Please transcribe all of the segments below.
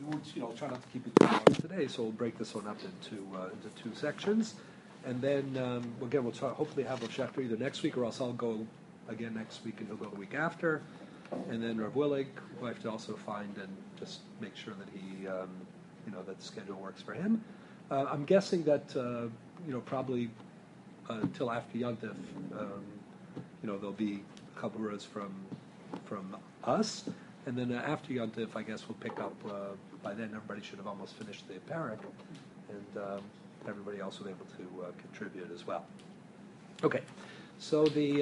we'll try not to keep it too long today, so we'll break this one up into two sections. And then, again, we'll try, hopefully have Rav Shechter either next week, or else I'll go again next week and he'll go the week after. And then Rav Willig, who I have to also find and just make sure that he, that the schedule works for him. I'm guessing that, probably until after Yontif, there'll be a couple of rows from us. And then after Yontif, I guess we'll pick up, by then everybody should have almost finished the parak. And everybody else was able to contribute as well. Okay, so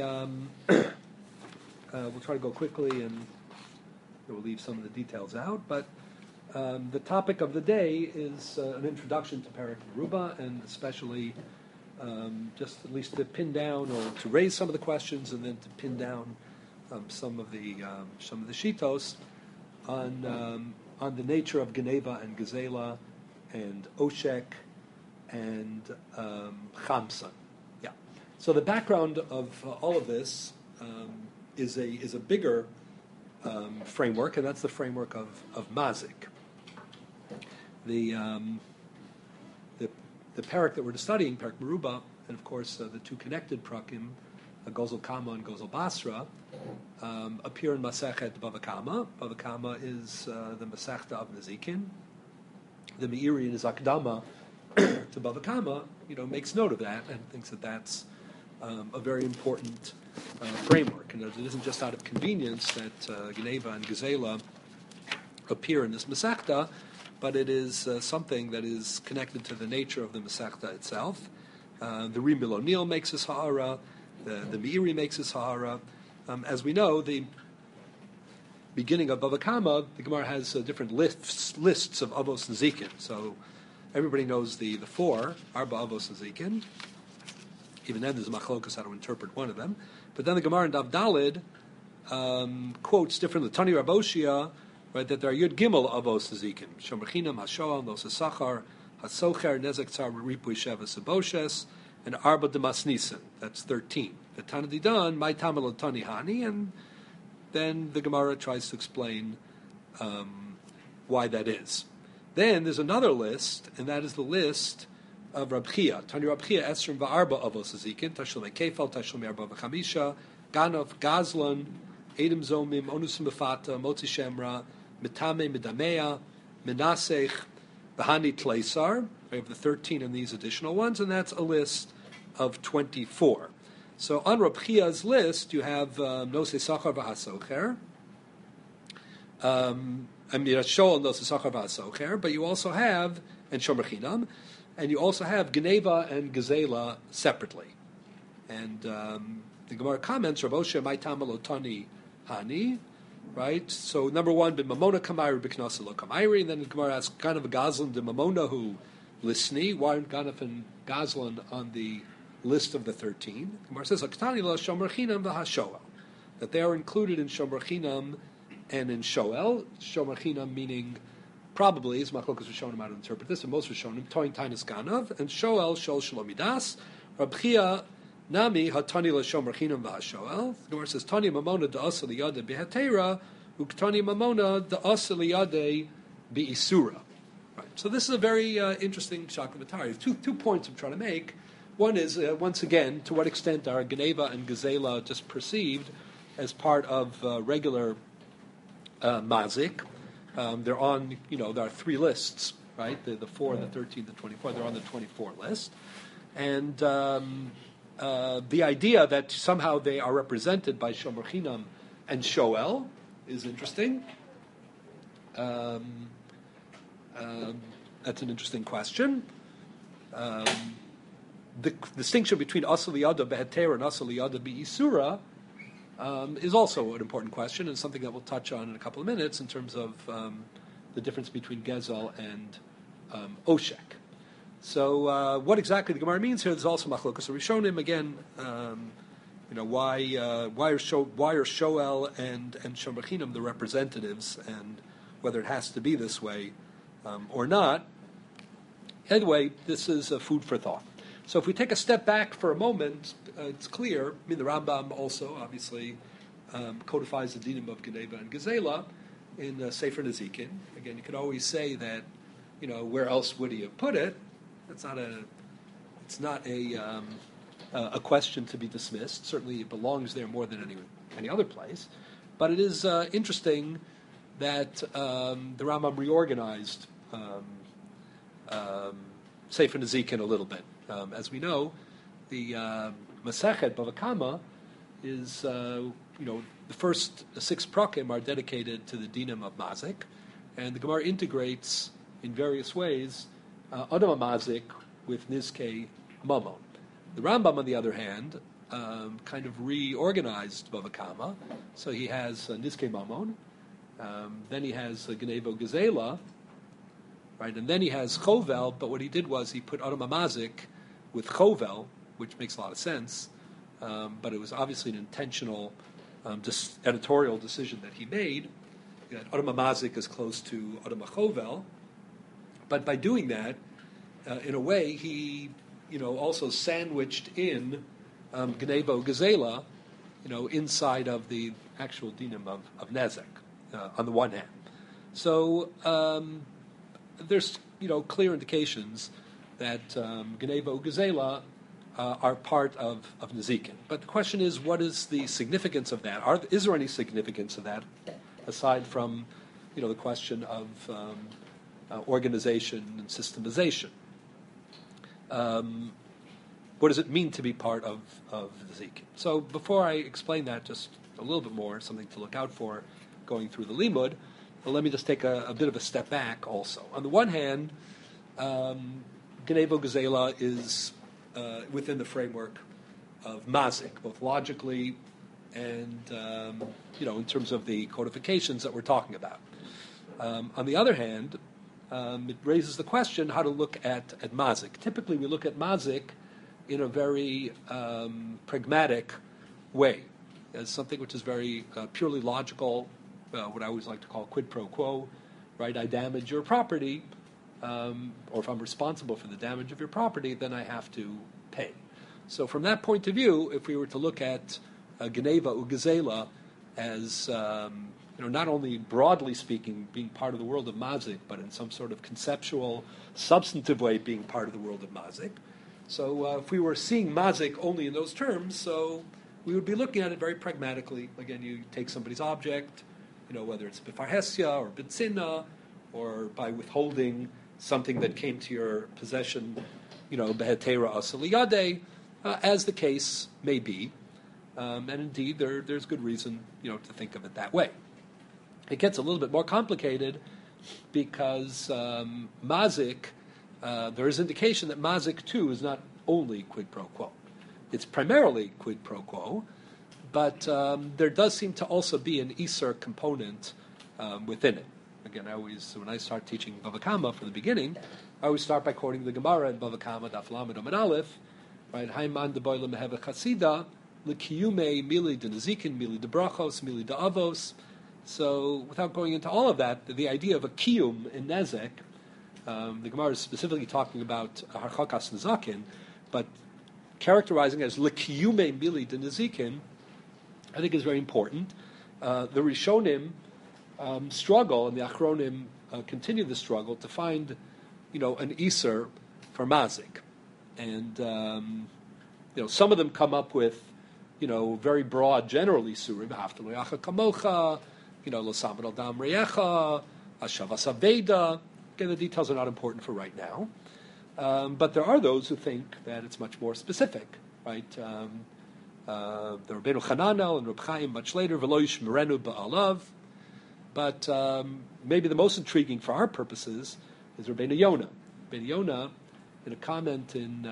we'll try to go quickly and we'll leave some of the details out. But the topic of the day is an introduction to Perek Meruba, and especially just at least to pin down or to raise some of the questions, and then to pin down some of the shitos on the nature of Geneva and Gezela and Oshek and Chamsa. Yeah. So the background of all of this is a bigger framework, and that's the framework of Mazik. The parak that we're studying, Perek Meruba, and of course the two connected prakim, Gozel Kama and Gozel Basra, appear in Masechet Bava Kama. Bava Kama is the Masechta of Nezikin. The Meiri in his Akdama to Bava Kama, makes note of that and thinks that that's a very important framework. And it isn't just out of convenience that Geneva and Gezela appear in this Masechta, but it is something that is connected to the nature of the Masechta itself. The Rim Bilonil makes his Ha'ara, the Meiri makes his Ha'ara. As we know, the beginning of Bava Kama, the Gemara has different lists of Avos and Zikin. So everybody knows the four, Arba Avos and Zikin. Even then, there's a machlokas how to interpret one of them. But then the Gemara in Dav Dalid quotes differently. Tani Raboshia, right, that there are Yud Gimel Avos Zikin. Shomer Chinam, Hashoal, Nos Sachar, Hasocher, Nezek Tzar, Ripui Sheva Seboshes, and Arba Demasnisen. That's 13. The Tana Didan, My Tamal Tani Hani, and then the Gemara tries to explain why that is. Then there's another list, and that is the list of Rab Chia. Tani Rab Chia, Esrim Va'arba Avos Zikin, Tashlumei Kefal, Tashlumei Arba V'chamisha, Ganov, Gazlan, Edom Zomim, Onusim Befata, Motzi Shemra, Mitame Midamea, Menasech, Bahani Tleisar. We have the 13 and these additional ones, and that's a list of 24. So on Rab Chia's list, you have Nosei Sachar V'Hasocher, Shoal Nosei Sachar V'Hasocher, but you also have, and Shomer Chinam, and you also have Geneva and Gezela separately. And the Gemara comments, Rav Osher, Mai Tamal Otani Hani, right? So number one, bin Mamona Kamairi, Biknasa Lo Kamairi, and then the Gemara asks, Ganav Gazlan, the Mamona who Lisni, why aren't Ganav and Gazlan on the list of the 13? The Gemara says, Aktani La Shomer Chinam V'Hashoel, that they are included in Shomer Chinam and in Shoel. Shomer Chinam meaning probably, as Machlokas Rishonim how to interpret this, and most Rishonim, Toin Tainus Ganav, and Shoel, Shol Shalomidas, Rab Chia, Nami, Hatani La Shomer Chinam V'Hashoel. The Gemara says, Tani Mamona Da'asa Liyade Behatera, Uktani Mamona Da'asa Liyade Be'isura. Right. So this is a very interesting Shakavatari. Two points I'm trying to make. One is, once again, to what extent are Geneva and Gezela just perceived as part of regular Mazik. They're on, there are three lists, right? The 4, the 13, the 24. They're on the 24 list. And the idea that somehow they are represented by Shomer Chinam and Shoel is interesting. That's an interesting question. The distinction between Asal Yada Beheter and Asal Yada Be'isura is also an important question, and something that we'll touch on in a couple of minutes in terms of the difference between Gezel and Oshek. So, what exactly the Gemara means here? There's also Machlokas Rishonim again. Why are Shoel and Shomer Chinam the representatives, and whether it has to be this way or not. Anyway, this is food for thought. So if we take a step back for a moment, it's clear. The Rambam also obviously codifies the dinim of Geneva and Gezela, in Sefer Nezikin. Again, you could always say that, where else would he have put it? It's not a question to be dismissed. Certainly, it belongs there more than any other place. But it is interesting that the Rambam reorganized Sefer Nezikin a little bit. As we know, the Masechet Bava Kama is, the first 6 prakim are dedicated to the dinim of mazik, and the Gemara integrates in various ways Adam Mazik with Nizkei Mamon. The Rambam, on the other hand, kind of reorganized Bava Kama, so he has Nizkei Mamon, then he has Genevo Gezela, right, and then he has Chovel, but what he did was he put Adam Mazik with Chovel, which makes a lot of sense, but it was obviously an intentional editorial decision that he made. That Adam Mazik is close to Adam Chovel, but by doing that, in a way, he also sandwiched in Genevo Gezela, inside of the actual dinim of Nezek, on the one hand. So there's clear indications that Genevo Gezela are part of Nezikin. But the question is, what is the significance of that? Is there any significance of that, aside from the question of organization and systemization? What does it mean to be part of Nezikin? So before I explain that, just a little bit more, something to look out for going through the Limud, let me just take a bit of a step back also. On the one hand, Genevo Gezela is within the framework of Mazik, both logically and in terms of the codifications that we're talking about. On the other hand, it raises the question how to look at Mazik. Typically, we look at Mazik in a very pragmatic way, as something which is very purely logical, what I always like to call quid pro quo, right? I damage your property, or if I'm responsible for the damage of your property, then I have to pay. So from that point of view, if we were to look at Geneva Ugezela as not only broadly speaking being part of the world of Mazik, but in some sort of conceptual, substantive way being part of the world of Mazik. So if we were seeing Mazik only in those terms, so we would be looking at it very pragmatically. Again, you take somebody's object, whether it's Bifarhesia or Bitsina, or by withholding something that came to your possession, Behetera Asaliyade, as the case may be. And indeed, there's good reason, to think of it that way. It gets a little bit more complicated because Mazik, there is indication that Mazik, too, is not only quid pro quo. It's primarily quid pro quo, but there does seem to also be an Isser component within it. Again, when I start teaching Bava Kama from the beginning, I always start by quoting the Gemara in Bava Kama, Daf Lamed Amud Aleph, right? Haiman de boile meheve chasida, l'kiyume mili de nezikin, mili de brachos, mili de avos. So, without going into all of that, the idea of a kiyum in Nezek, the Gemara is specifically talking about harchakas nezakin, but characterizing it as l'kiyume mili de nezikin, I think is very important. The Rishonim struggle, and the Achronim continue the struggle to find, an Iser for Mazik. And, some of them come up with, very broad general Isurim, Haftal Yacha Kamocha, L'samad al Dam Reyecha, Ashavas Aveda. Again, the details are not important for right now. But there are those who think that it's much more specific, right? The Rabbeinu Chananel and Reb Chaim much later, V'lo yishmerenu ba'alav. But maybe the most intriguing for our purposes is Rabbeinu Yonah. Rabbeinu Yonah, in a comment in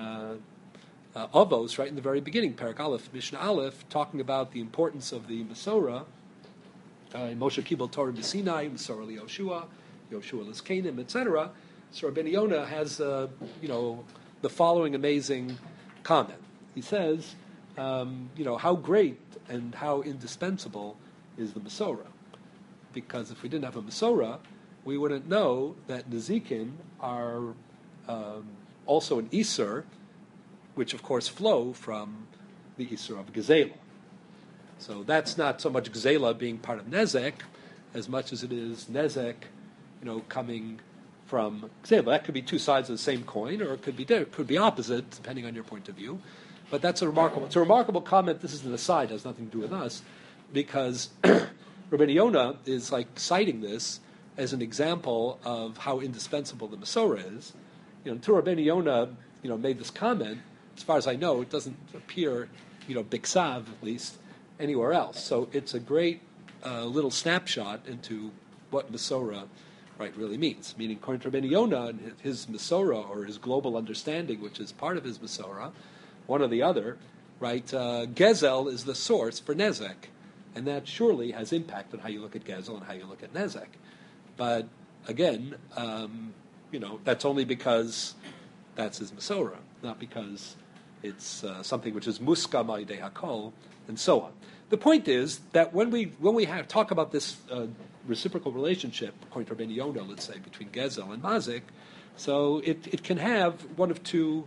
Avos, right in the very beginning, Parak Aleph, Mishnah Aleph, talking about the importance of the Masorah, Moshe Kibel Torah B'Sinai, Masorah Yoshua, Yoshua L'Zkenim, etc. So Rabbeinu Yonah has, the following amazing comment. He says, how great and how indispensable is the Masorah. Because if we didn't have a Masorah, we wouldn't know that Nezikin are also an Isser, which of course flow from the Isser of Gezela. So that's not so much Gezela being part of Nezek as much as it is nezek, coming from example. That could be two sides of the same coin, or it could be opposite, depending on your point of view. But that's it's a remarkable comment. This is an aside, has nothing to do with us, because Rabbeinu Yonah is like citing this as an example of how indispensable the Masorah is. Until Rabbeinu Yonah, made this comment, as far as I know, it doesn't appear, Biksav at least, anywhere else. So it's a great little snapshot into what Masorah, right, really means. Meaning, according to Rabbeinu Yonah and his Masorah, or his global understanding, which is part of his Masorah, one or the other, right, Gezel is the source for Nezek. And that surely has impact on how you look at Gezel and how you look at Nezek. But again, that's only because that's his Masorah, not because it's something which is muskam al-yedei hakol, and so on. The point is that when we talk about this reciprocal relationship, according to Rabbeinu Yonah, let's say, between Gezel and Mazik, so it can have one of two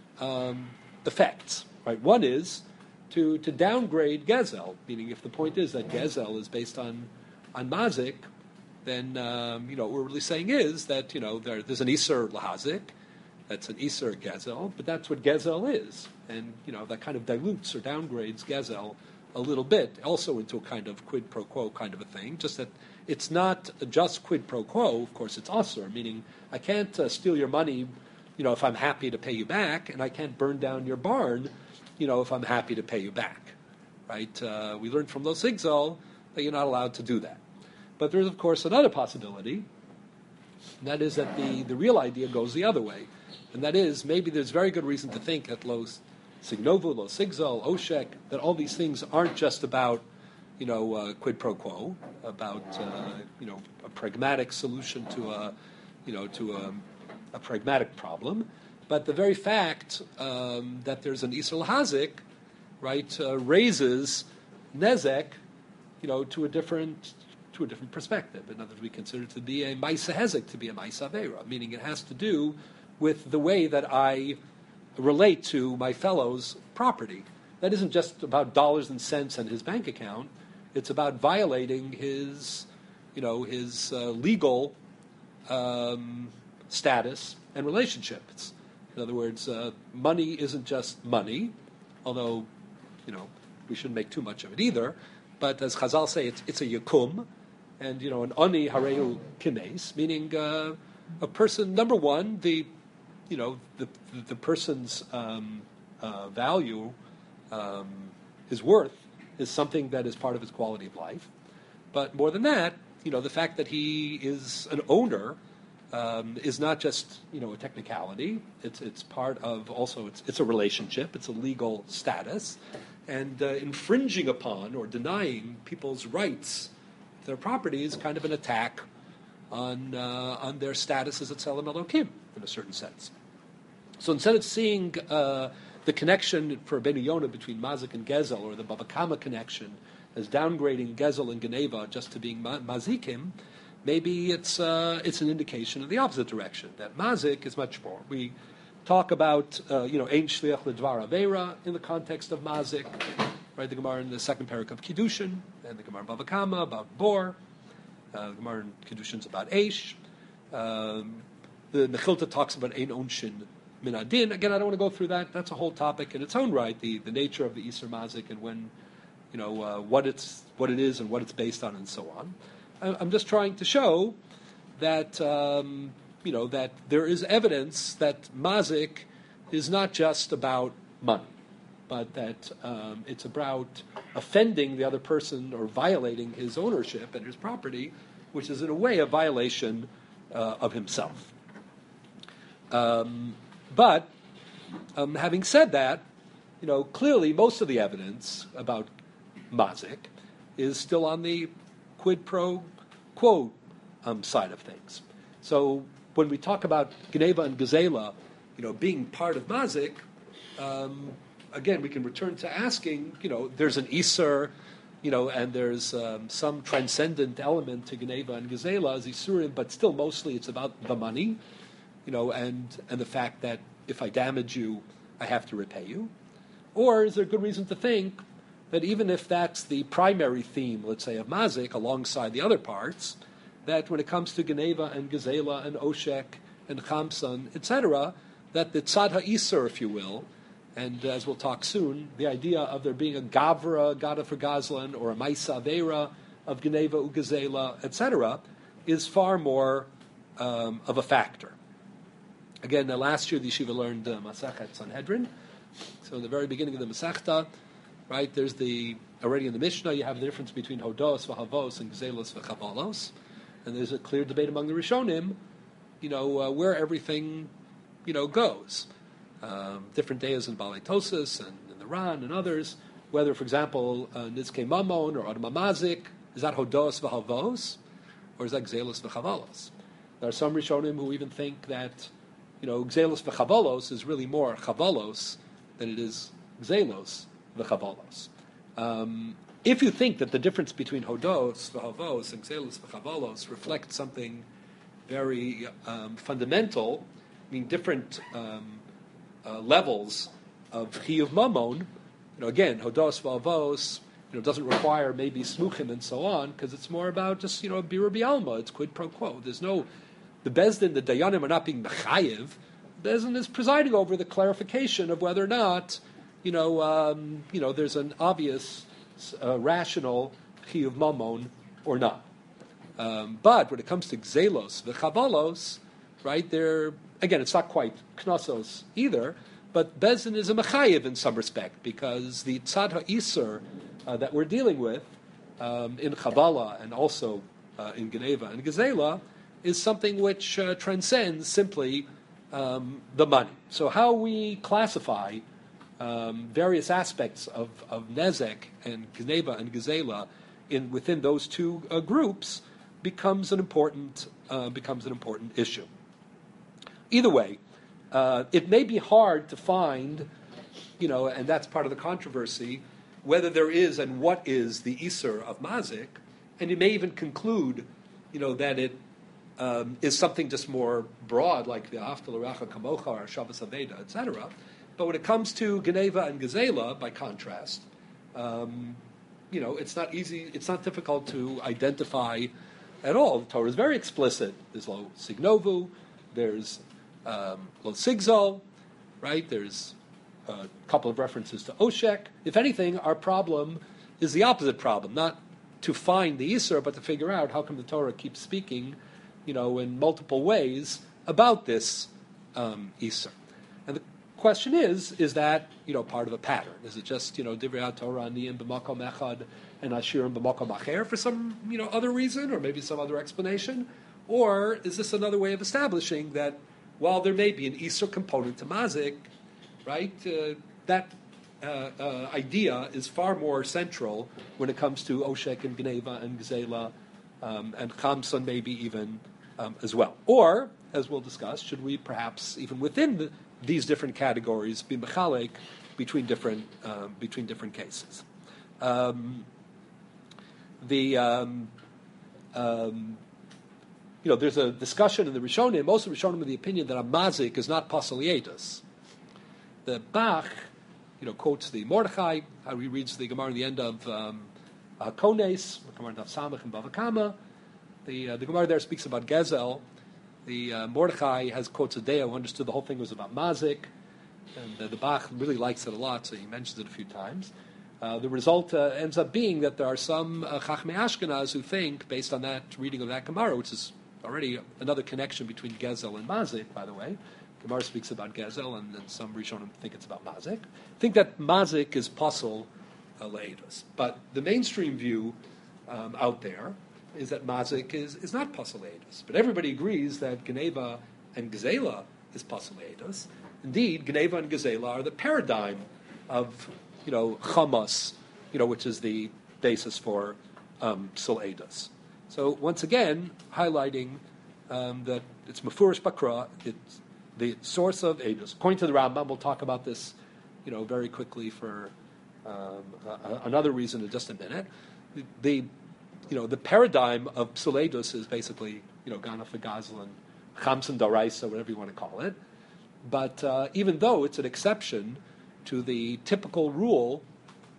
effects. Right? One is to downgrade Gezel, meaning if the point is that Gezel is based on Mazik, then what we're really saying is that there's an Iser Lahazik, that's an Iser Gezel, but that's what Gezel is, and that kind of dilutes or downgrades Gezel a little bit, also into a kind of quid pro quo kind of a thing. Just that it's not just quid pro quo. Of course, it's Aser, meaning I can't steal your money, if I'm happy to pay you back, and I can't burn down your barn, if I'm happy to pay you back, right? We learned from Lo Sigzal that you're not allowed to do that. But there's, of course, another possibility, and that is that the real idea goes the other way. And that is, maybe there's very good reason to think that Lo Signovu, Lo Sigzal, Oshek, that all these things aren't just about, quid pro quo, about, a pragmatic solution to a pragmatic problem. But the very fact that there's an Isra Lahazik, right, raises Nezek, to a different perspective. In other words, we consider it to be a Maisa Hezek, to be a Maisa Avera, meaning it has to do with the way that I relate to my fellow's property. That isn't just about dollars and cents and his bank account. It's about violating his legal status and relationships. In other words, money isn't just money, although, we shouldn't make too much of it either. But as Chazal say, it's a yakum, and an ani hareu kimes, meaning a person. Number one, the person's value, his worth, is something that is part of his quality of life. But more than that, the fact that he is an owner is not just a technicality. It's part of also it's a relationship. It's a legal status, and infringing upon or denying people's rights, their property, is kind of an attack on their status as a Tzelem Elokim in a certain sense. So instead of seeing the connection for Rabbeinu Yonah between Mazik and Gezel, or the Bava Kama connection, as downgrading Gezel and Geneva just to being Mazikim, maybe it's an indication of the opposite direction, that Mazik is much more. We talk about, Ein Shliach L'Dvar Aveira in the context of Mazik, right? The Gemara in the second parak of Kiddushin, and the Gemara in Bava Kama about Bor, the Gemara in Kiddushin is about Eish. The Mechilta talks about Ein Onshin Min Adin. Again, I don't want to go through that. That's a whole topic in its own right, the nature of the Iser Mazik and when, what it is and what it's based on and so on. I'm just trying to show that that there is evidence that mazik is not just about money, but that it's about offending the other person or violating his ownership and his property, which is in a way a violation of himself. But having said that, clearly most of the evidence about mazik is still on the quid pro quo side of things. So when we talk about Geneva and Gezela, being part of Mazik, again, we can return to asking, there's an Iser, and there's some transcendent element to Geneva and Gezela as Isurim, but still mostly it's about the money, and the fact that if I damage you, I have to repay you. Or is there good reason to think that even if that's the primary theme, let's say, of Mazik, alongside the other parts, that when it comes to Geneva and Gezela and Oshek and Chamson, etc., that the Tzad HaIsur, if you will, and as we'll talk soon, the idea of there being a Gavra, Gada for Gazlan, or a Maisa Avera of Geneva Ugezela, etc., is far more of a factor. Again, last year the yeshiva learned Masachet Sanhedrin. So in the very beginning of the Masechta, right, there's already in the Mishnah, you have the difference between Hodos, V'Havos, and Gzelos, V'Chavalos. And there's a clear debate among the Rishonim, where everything, goes. Different days in Balei Tosas and in the Ran and others, whether, for example, Nizkei Mamon or Adama Mazik, is that Hodos V'Havos, or is that Gzelos V'Chavalos? There are some Rishonim who even think that, Gzelos V'Chavalos is really more Chavalos than it is Gzelos V'Chavalos. If you think that the difference between Hodos V'Havos and Gzelos V'Chavalos reflects something very fundamental, different levels of Chiyuv Mamon, again, Hodos V'Havos, doesn't require maybe Smuchim and so on, because it's more about just, Bira B'Alma, it's quid pro quo. There's no, the Bezdin, the Dayanim are not being Mechayiv. Bezdin is presiding over the clarification of whether or not, there's an obvious, rational Chiyuv Mamon or not. But when it comes to Gzelos, the Chavalos, right, again, it's not quite Knossos either, but Bezdin is a Mechayiv in some respect, because the Tzad HaIsur that we're dealing with in Chavala and also in Geneva and Gezela is something which transcends simply the money. So how we classify various aspects of Nezek and Geneva and Gezela within those two groups becomes an important issue. Either way, it may be hard to find, and that's part of the controversy, whether there is and what is the Isur of Mazik, and you may even conclude, that it is something just more broad, like the Aftal Racha Kamocha or Shabbos Aveda, etc. But when it comes to Geneva and Gezela, by contrast, it's not easy, it's not difficult to identify at all. The Torah is very explicit. There's Lo Signovu, there's Lo Sigzol, right? There's a couple of references to Oshek. If anything, our problem is the opposite problem, not to find the Isur, but to figure out how come the Torah keeps speaking, in multiple ways about this Isur. And the question is that, part of a pattern? Is it just, Divrei Torah Aniyim b'makom echad and Ashirim b'makom acher for some, other reason, or maybe some other explanation? Or is this another way of establishing that while there may be an Isur component to Mazik, right, that idea is far more central when it comes to Oshek and Geneva and Gezela and Chamson maybe even as well. Or, as we'll discuss, should we perhaps even within these different categories be mechalek between different cases? There's a discussion in the Rishonim. Most of the Rishonim are of the opinion that a mazik is not pasalietus. The Bach, quotes the Mordechai, how he reads the Gemara in the end of Kones, the Gemara of Samach and Bava Kama. The Gemara there speaks about Gezel. The Mordechai quotes a Deo who understood the whole thing was about mazik, and the Bach really likes it a lot, so he mentions it a few times. The result ends up being that there are some Chachmei Ashkenaz who think, based on that reading of that Gemara, which is already another connection between Gezel and Mazik, by the way. Gemara speaks about Gezel, and then some Rishonim think it's about Mazik. Think that Mazik is Pasal Le'edus. But the mainstream view out there is that Mazik is not Pasal Le'edus. But everybody agrees that Geneva and Gezela is Pasal Le'edus. Indeed, Geneva and Gezela are the paradigm of Chamas, which is the basis for Sul-Edus. So once again, highlighting that it's Mefurish Bakra, it's the source of Edus. According to the Rambam, we'll talk about this, very quickly for another reason in just a minute. The paradigm of Sul-Edus is basically, Ganaf Gazlan, Chamson Daraisa, whatever you want to call it. But even though it's an exception to the typical rule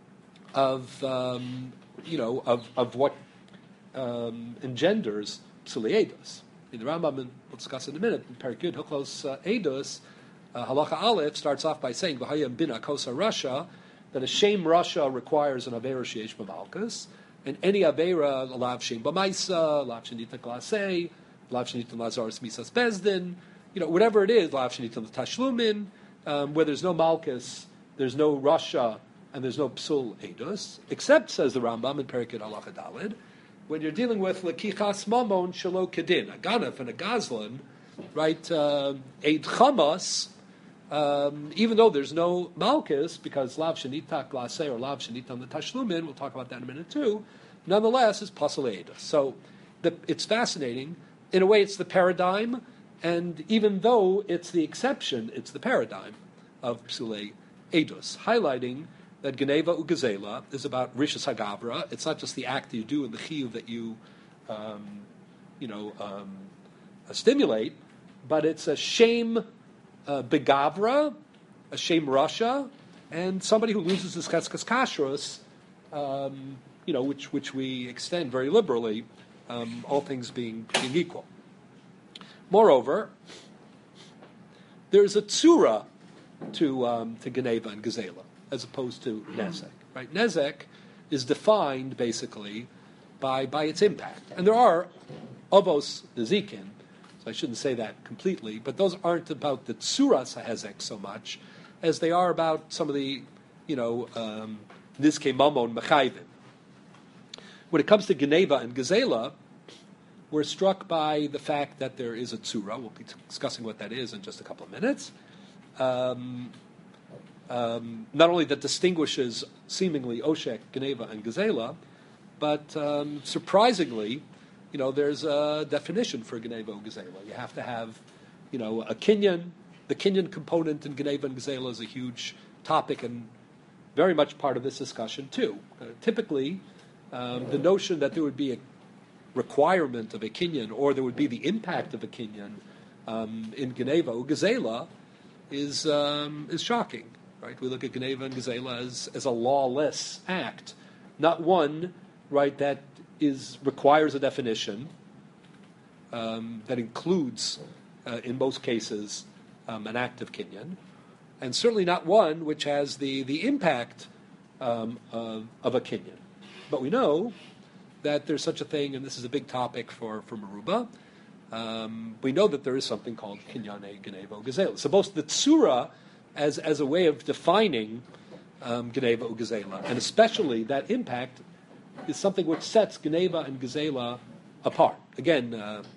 of of what engenders psuli edus. In the Rambam, we'll discuss in a minute, in Perek Yud Hilchos Edus, Halacha Aleph starts off by saying, V'hayam bina kosa Rasha, that a shame Rasha requires an Avera sheyesh b'malchus, and any Avera, lav shem b'maisa, lav shenita glasei, lav shenita lazaris misas bezdin, whatever it is, lav shenita l'tashlumin, where there's no malchus, there's no Rasha, and there's no psul edus, except, says the Rambam in Perek Yud Halacha Daled, when you're dealing with lekichas mamon shelo kedin, a ganef and a gazlan, right, eid chamas, even though there's no malchus, because lav shenita glasei or lav shenita on the tashlumin, we'll talk about that in a minute too, nonetheless is pasal edus. So it's fascinating. In a way, it's the paradigm, and even though it's the exception, it's the paradigm of psule edus, highlighting that Geneva Ugazela is about Rishas Hagavra. It's not just the act that you do and the chiyuv that you, stimulate, but it's a shame begavra, a shame Rasha, and somebody who loses his cheskes kashrus, which we extend very liberally, all things being equal. Moreover, there's a tzura to Geneva and Gazela, as opposed to Nezek. Right? Nezek is defined basically by its impact. And there are Avos Nezikin, so I shouldn't say that completely, but those aren't about the Tsuras HaHezek so much as they are about some of the, Nizke Mamon Mechayvin. When it comes to Geneva and Gazela, we're struck by the fact that there is a Tsura. We'll be discussing what that is in just a couple of minutes. Not only that distinguishes seemingly Oshek, Geneva, and Gazela, but surprisingly, there's a definition for Geneva and Gazela. You have to have, a Kinyan. The Kinyan component in Geneva and Gazela is a huge topic and very much part of this discussion too. Typically, the notion that there would be a requirement of a Kinyan or there would be the impact of a Kinyan in Geneva or Gazela is shocking. Right, we look at Geneva and Gazela as a lawless act, not one, right, that requires a definition that includes, in most cases, an act of Kinyan, and certainly not one which has the impact of a Kinyan. But we know that there's such a thing, and this is a big topic for Meruba. We know that there is something called Kinyane Geneva Gazela. So both the Tsura as a way of defining Geneva or Gazela, and especially that impact is something which sets Geneva and Gazela apart. Again,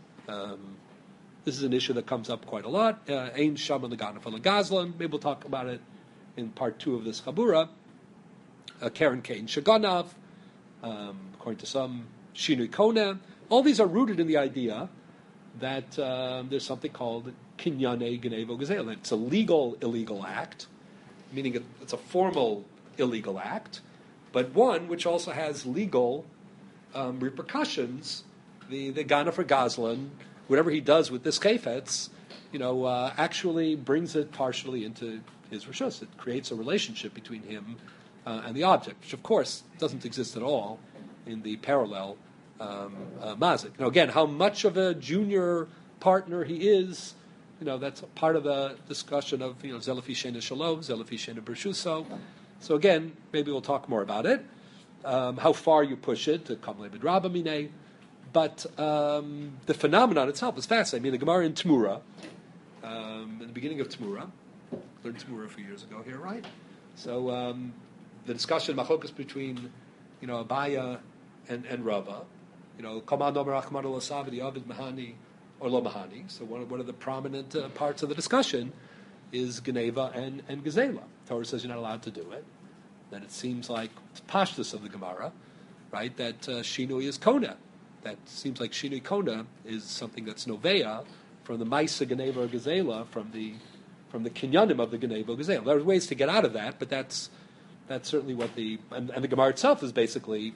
this is an issue that comes up quite a lot. Ein Shama Laganaf Gazlan. Maybe we'll talk about it in part 2 of this Chabura. Karen Kain Shaganav, according to some, Shinui Kona. All these are rooted in the idea that there's something called Kinyane Geneva Gazela. It's a legal illegal act, meaning it's a formal illegal act, but one which also has legal repercussions. The Gana for Gazlan, whatever he does with this kefetz, actually brings it partially into his rishus. It creates a relationship between him and the object, which of course doesn't exist at all in the parallel mazik. Again, how much of a junior partner he is, that's a part of the discussion of, Zelafi Shena Shalom, Zelafi Shena Bershuso. So again, maybe we'll talk more about it. How far you push it to Kamle Midrabamine. But the phenomenon itself is fascinating. The Gemara in Tmura, in the beginning of Tmura, learned Tmura a few years ago here, right? So the discussion, machlokas between, Abaya and Rava, Kaman Omer Achmar Lo Savidi Avid Mahani or Lo Mahani. So one of the prominent parts of the discussion is Geneva and Gazela. Torah says you're not allowed to do it. Then it seems like it's pashtus of the Gemara, right? That Shinui is Kona. That seems like Shinui Kona is something that's Novea from the Maisa Geneva or Gazela, from the Kinyanim of the Geneva or Gazela. There are ways to get out of that, but that's certainly what and the Gemara itself is basically,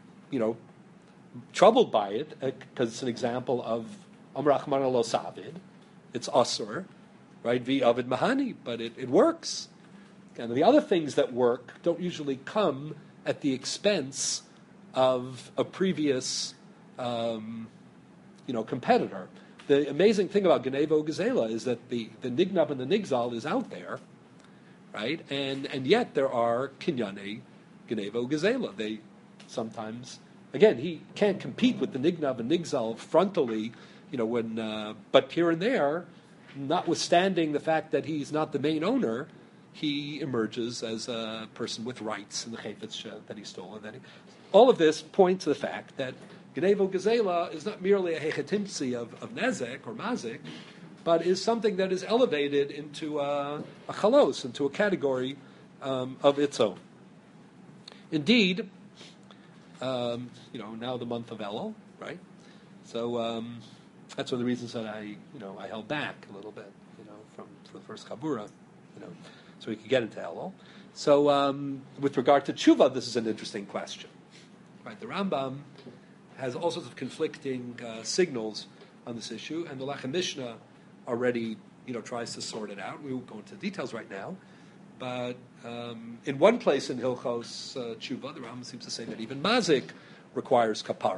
troubled by it, because it's an example of Amr Achman Lo Savid. It's Asur, right? Vi Avid Mahani, but it works. And the other things that work don't usually come at the expense of a previous, competitor. The amazing thing about Geneva Gazela is that the Nignab and the Nigzal is out there, right? And yet there are Kinyane Geneva Gazela. They sometimes, again, he can't compete with the Nignab and Nigzal frontally, but here and there, notwithstanding the fact that he's not the main owner, he emerges as a person with rights in the Chayfetz that he stole. All of this points to the fact that Genevo Gazela is not merely a hechetimtzi of Nezek or Mazik, but is something that is elevated into a chalos, into a category of its own. Indeed, now the month of Elul, right? So that's one of the reasons that I held back a little bit, for the first Chabura, so we could get into Elul. So with regard to tshuva, this is an interesting question, right? The Rambam has all sorts of conflicting signals on this issue, and the Lechem Mishnah already, tries to sort it out. We won't go into details right now, but in one place in Hilchos Tshuva, the Rambam seems to say that even Mazik requires kapara.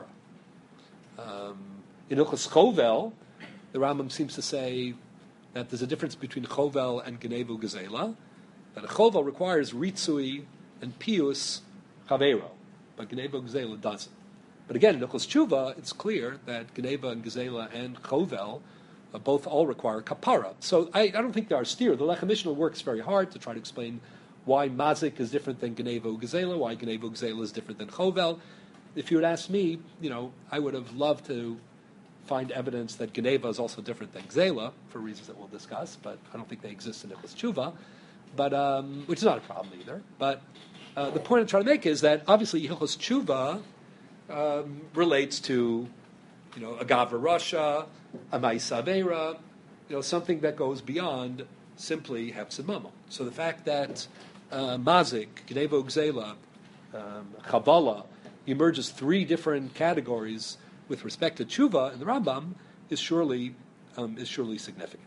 In Hilchos Chovel, the Rambam seems to say that there's a difference between Chovel and Genevu Gazela, that a Chovel requires Ritzui and Pius Chavero, but Genevu Gazela doesn't. But again, in Hilchos Tshuva, it's clear that Geneva and Gazela and Chovel both all require kapara. So I don't think there are steer. The Lechem Mishnah works very hard to try to explain why Mazik is different than Geneva Gazela, why Geneva Gazela is different than Chovel. If you would ask me, I would have loved to find evidence that Geneva is also different than Gzela, for reasons that we'll discuss, but I don't think they exist in Hilchos Tshuva, but which is not a problem either. But the point I'm trying to make is that obviously Hilchos Tshuva relates to, a Gavra Rasha, a Ma'isa Aveira, something that goes beyond simply Hefs and Mammon. So the fact that Mazik, Genevo Gzela, Chavala emerges three different categories with respect to tshuva in the Rambam is surely significant.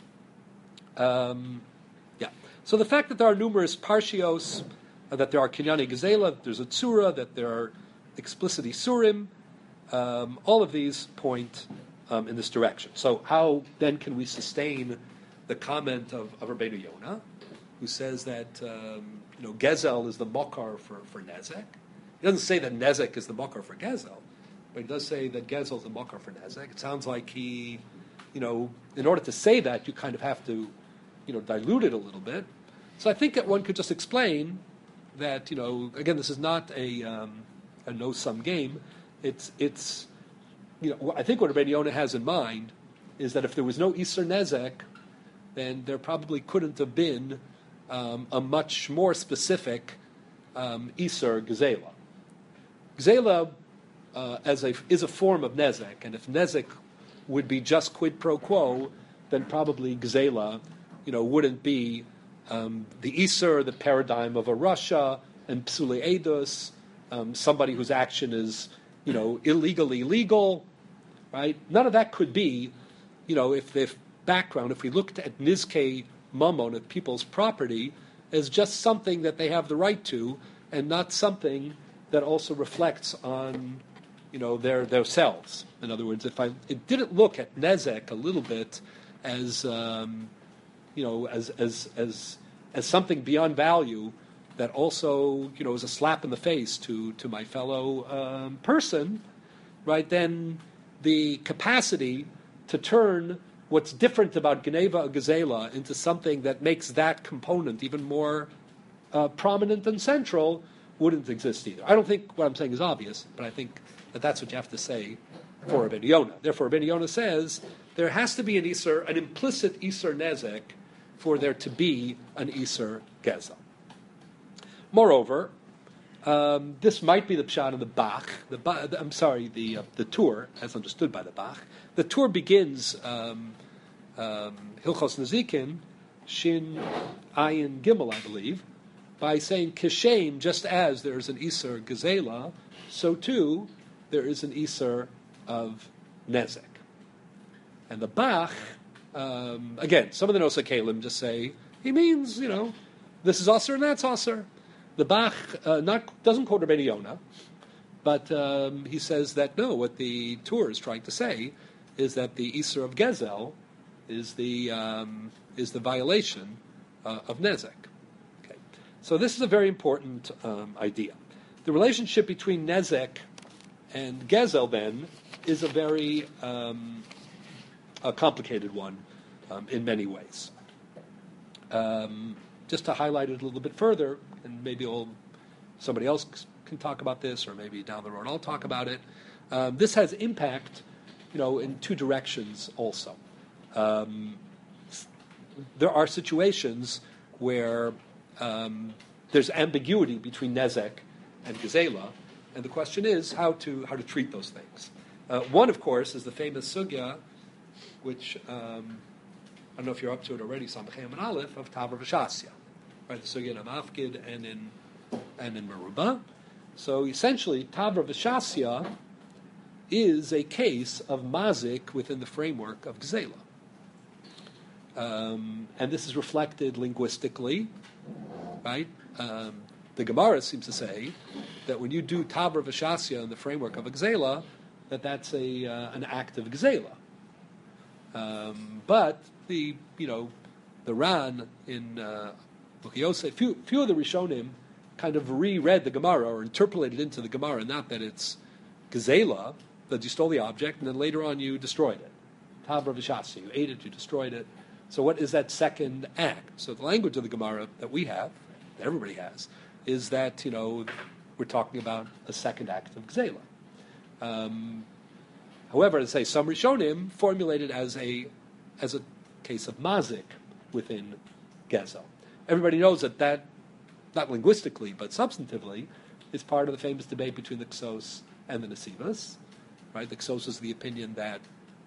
So the fact that there are numerous parshios, that there are Kinyane Gazela, that there's a tzura, that there are explicit isurim, all of these point in this direction. So how then can we sustain the comment of Rabbeinu Yonah, who says that Gezel is the mokar for Nezek? He doesn't say that Nezek is the mokar for Gezel, but he does say that Gezel is the mokar for Nezek. It sounds like he, in order to say that, you kind of have to, dilute it a little bit. So I think that one could just explain that, again, this is not a no-sum game. It's I think what Rabbeinu Yonah has in mind is that if there was no Iser Nezek, then there probably couldn't have been a much more specific Iser Gzela. Gzela is a form of Nezek, and if Nezek would be just quid pro quo, then probably Gzela, wouldn't be the Iser, the paradigm of a Rasha, and Psule Edus, somebody whose action is, illegally legal, right? None of that could be, if background, if we looked at Nizke Mammon, at people's property, as just something that they have the right to, and not something that also reflects on, their selves. In other words, it didn't look at Nezek a little bit as, as something beyond value that also, is a slap in the face to my fellow person, right? Then the capacity to turn what's different about Geneva Gazela into something that makes that component even more prominent and central wouldn't exist either. I don't think what I'm saying is obvious, but I think that that's what you have to say for Rabbeinu Yonah. Therefore, Rabbeinu Yonah says there has to be an implicit Iser Nezek, for there to be an Iser Gezel. Moreover, this might be the pshat of the Bach. The Tur, as understood by the Bach. The Tur begins Hilchos Nezikin, Shin Ayin Gimel, I believe, by saying Kishem, just as there is an Iser Gazela, so too there is an Iser of Nezek. And the Bach, again, some of the Nosei Kalim just say, he means, this is Aser and that's Aser. The Bach doesn't quote Rabbeinu Yonah, but he says that no, what the Tur is trying to say is that the Isser of Gezel is the violation of Nezek. Okay, so this is a very important idea. The relationship between Nezek and Gezel then is a very complicated one in many ways. Just to highlight it a little bit further, and maybe somebody else can talk about this, or maybe down the road I'll talk about it. This has impact, in two directions also. There are situations where there's ambiguity between Nezek and Gezela, and the question is how to treat those things. One, of course, is the famous sugya, which I don't know if you're up to it already, Samachem and Aleph, of Tavra V'Shasya, right? The sugya in Amafkid and in Merubah. So essentially, Tavra V'Shasya is a case of mazik within the framework of Gezela. And this is reflected linguistically, right? The Gemara seems to say that when you do Tavra V'Shasya in the framework of a Gezela, that's an act of Gezela. But the Ran in Buch Yosef, few of the Rishonim kind of reread the Gemara or interpolated into the Gemara, not that it's Gezela, that you stole the object, and then later on you destroyed it. Tavra V'Shasya, you ate it, you destroyed it. So what is that second act? So the language of the Gemara that we have, that everybody has, is that, we're talking about a second act of Gezela. However, as I say, some Rishonim formulated as a case of mazik within Gezel. Everybody knows that not linguistically, but substantively, is part of the famous debate between the Ksos and the Nesivos. Right? The Ksos is the opinion that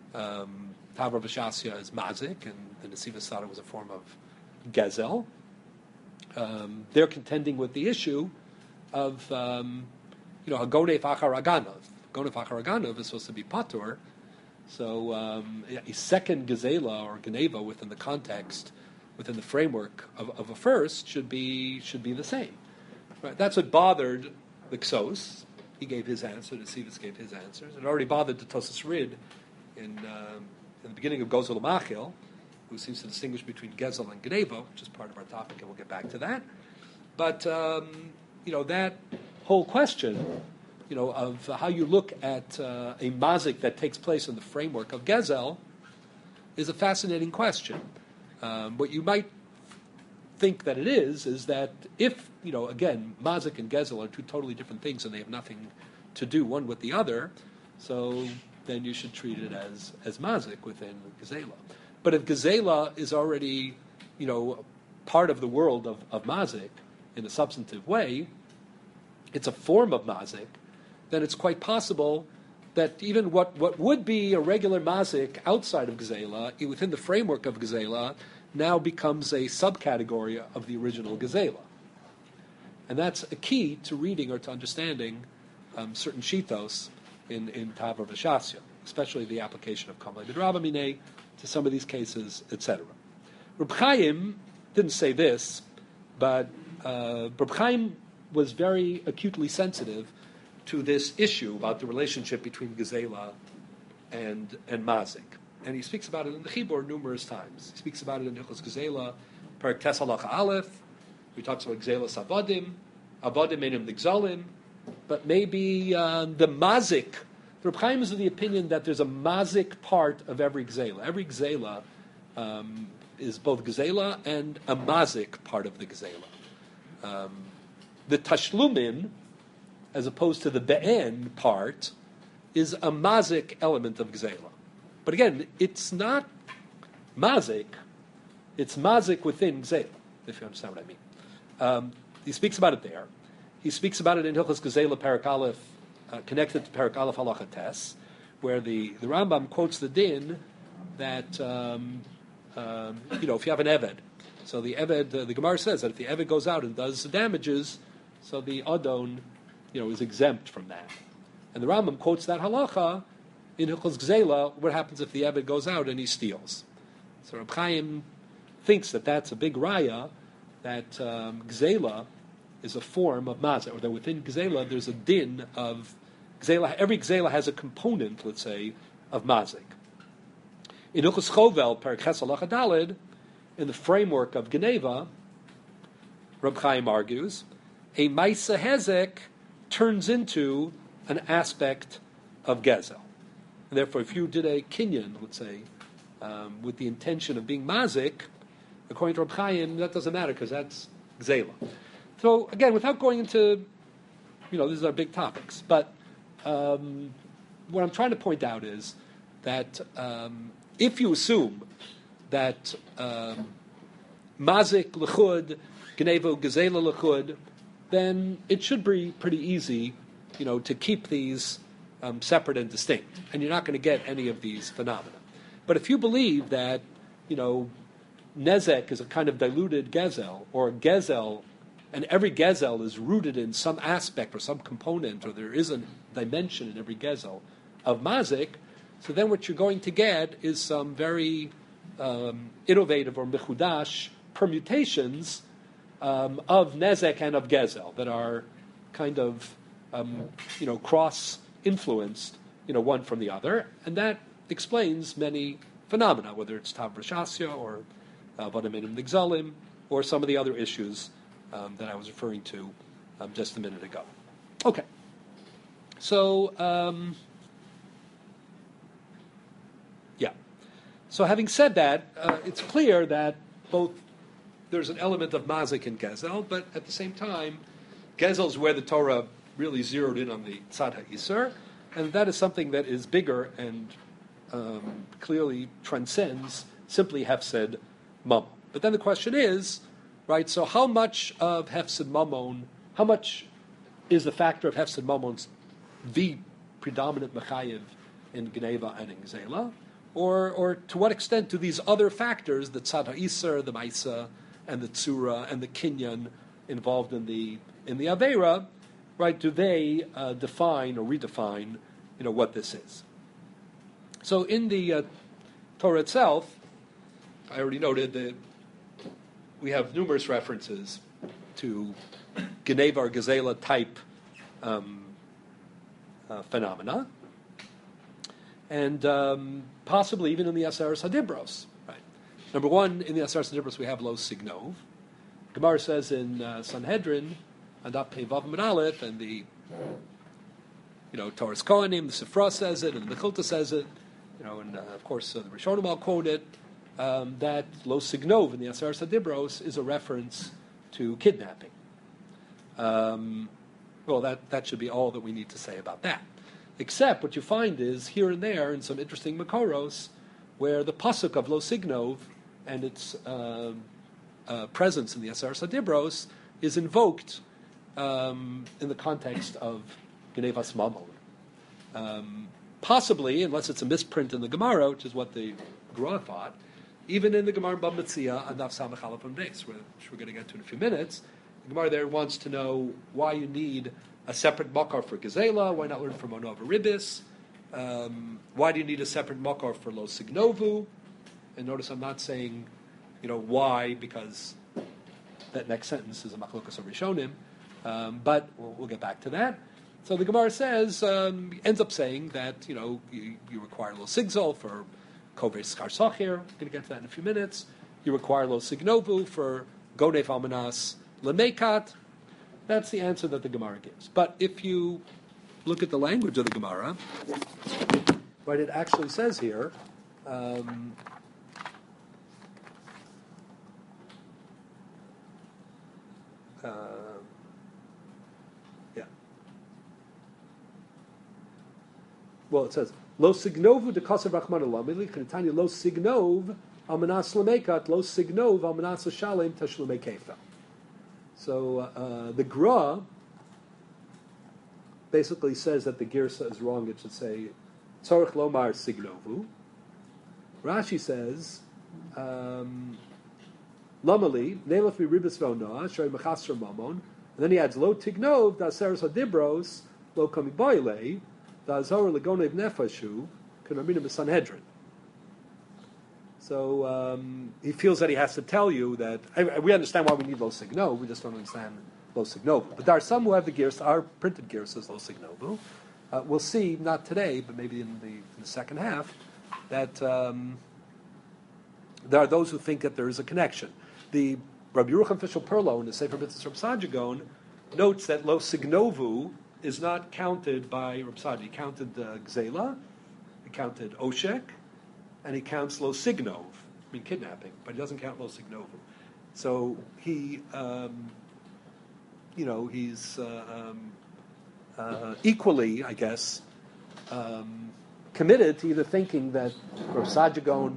Tavra V'Shasya is mazik, and the Nesivos thought it was a form of Gezel. They're contending with the issue of Hagonef Achar Aganov. Hagonef Achar Aganov is supposed to be Patur, so a second Gezela or Geneva within the context, within the framework of a first, should be the same. Right? That's what bothered the Ksos. He gave his answer, the Nesivos gave his answers. It already bothered the Tosas Rid in the beginning of Gozel Machil, who seems to distinguish between Gezel and Geneva, which is part of our topic, and we'll get back to that. But, that whole question, of how you look at a mazik that takes place in the framework of Gezel is a fascinating question. What you might think that it is that if, again, mazik and Gezel are two totally different things and they have nothing to do one with the other, so then you should treat it as mazik within Gezela. But if Gezela is already, part of the world of mazik in a substantive way, it's a form of mazik, then it's quite possible that even what would be a regular mazik outside of Gezela, within the framework of Gezela, now becomes a subcategory of the original Gezela. And that's a key to reading or to understanding certain shitos in Tavra V'Shasya, especially the application of Kamei B'Draba Minei to some of these cases, etc. Reb Chaim didn't say this, but Reb Chaim was very acutely sensitive to this issue about the relationship between Gezela and mazik. And he speaks about it in the Chibur numerous times. He speaks about it in Hilchos Gezela, Perek Tes Halacha Aleph. He talks about Gezela Avadim Menim Nigzalim, but maybe the mazik. Reb Chaim is of the opinion that there's a mazik part of every Gezela. Every Gezela is both Gezela and a mazik part of the Gezela. The Tashlumin, as opposed to the Be'en part, is a mazik element of Gezela. But again, it's not mazik, it's mazik within Gezela, if you understand what I mean. He speaks about it there. He speaks about it in Hilchos Gezela Perek Aleph, connected to Perek Aleph Halacha Tes, where the Rambam quotes the din that, if you have an Eved, so the Eved, the Gemara says that if the Eved goes out and does the damages, so the Adon, is exempt from that. And the Rambam quotes that halacha in Hilchos Gezela, what happens if the Eved goes out and he steals. So Reb Chaim thinks that that's a big raya, that Gezela is a form of mazik, or that within gzela there's a din of gzela. Every gzela has a component, let's say, of mazik. In Hilchos Chovel, Perek Ches Halacha Daled, in the framework of Geneva, Reb Chaim argues, a Maisa Hezek turns into an aspect of Gezel. And therefore, if you did a Kinyan, let's say, with the intention of being Mazik, according to Reb Chaim, that doesn't matter because that's Gzela. So, again, without going into, these are big topics, but what I'm trying to point out is that if you assume that Mazik L'chud, Genevo Gezela L'chud, then it should be pretty easy, to keep these separate and distinct. And you're not going to get any of these phenomena. But if you believe that, Nezek is a kind of diluted Gezel, or Gezel, and every Gezel is rooted in some aspect or some component, or there is a dimension in every Gezel of Mazik, so then what you're going to get is some very innovative or mechudash permutations of Nezek and of Gezel that are kind of, cross-influenced, one from the other. And that explains many phenomena, whether it's Tav Rishasya or Vadaminim Nigzalim, or some of the other issues that I was referring to just a minute ago. Okay. So, So having said that, it's clear that both there's an element of Mazik in Gezel, but at the same time, Gezel is where the Torah really zeroed in on the Tzad HaIsur, and that is something that is bigger and clearly transcends simply Hefsed Mammon. But then the question is, right, so how much of Hefsed Mammon, how much is the factor of Hefsed Mammon the predominant Mechayiv in Geneva and in Gzela? Or to what extent do these other factors, the Tzad HaIsur, the Maisa, and the Tzura, and the Kinyan involved in the Aveira, right, do they define or redefine, what this is? So in the Torah itself, I already noted that we have numerous references to Geneva or Gezela type phenomena, and possibly even in the Aseres HaDibros. Right? Number one, in the Aseres HaDibros we have Lo Signov. Gemara says in Sanhedrin, and Daf Pei Vav Amud Aleph, and the Torah's Kohanim, the Sifra says it, and the Mechilta says it, and of course the Rishonim all quote it, that Lo Signov in the Aseres HaDibros is a reference to kidnapping. Well, that should be all that we need to say about that. Except what you find is here and there in some interesting Makoros where the pasuk of Lo Signov and its presence in the Aseres HaDibros is invoked in the context of Genevas Mammon. Possibly, unless it's a misprint in the Gemara, which is what the Gra thought, even in the Gemara Bab Metzia and Daf Samach Aleph and Beis, which we're going to get to in a few minutes, the Gemara there wants to know why you need a separate makar for Gezela. Why not learn from Onova Ribis? Why do you need a separate makar for Lo Signovu? And notice I'm not saying, why, because that next sentence is a machlokas of Rishonim. But we'll get back to that. So the Gemara says, ends up saying that, you require Lo Sigzol for Koves Skar Sachir. We're going to get to that in a few minutes. You require Lo Signovu for Gonef Almanas Lemekat. That's the answer that the Gemara gives. But if you look at the language of the Gemara, right, it actually says here, well, it says, Lo signovu de kasav rachman alamili, k'netanya lo signov almanas lemekat, lo signov almanas shalem tashlume kefa. So the Gra basically says that the Girsa is wrong. It should say Tzorich Lomar Signovu. Rashi says Lamali Nelef Ribis Vona Shrei Mechasra Mamon, and then he adds Lo Tignov Daseres Hadibros Lo Kami Boile Dazor Legonev Nefashu Kanamina Sanhedrin. So he feels that he has to tell you that we understand why we need Lo Signo. We just don't understand lo signovu. But there are some who have the gears, our printed gear says lo signovu. We'll see, not today, but maybe in the second half, that there are those who think that there is a connection. The Rabbi Yerucham Fishel Perlo in the Sefer Mitzvahs Reb Sajagon notes that lo signovu is not counted by Reb Sadia. He counted gzela, he counted oshek, and he counts lo signov, kidnapping, but he doesn't count lo signovu. So he, he's equally, I guess, committed to either thinking that Rav Sajagon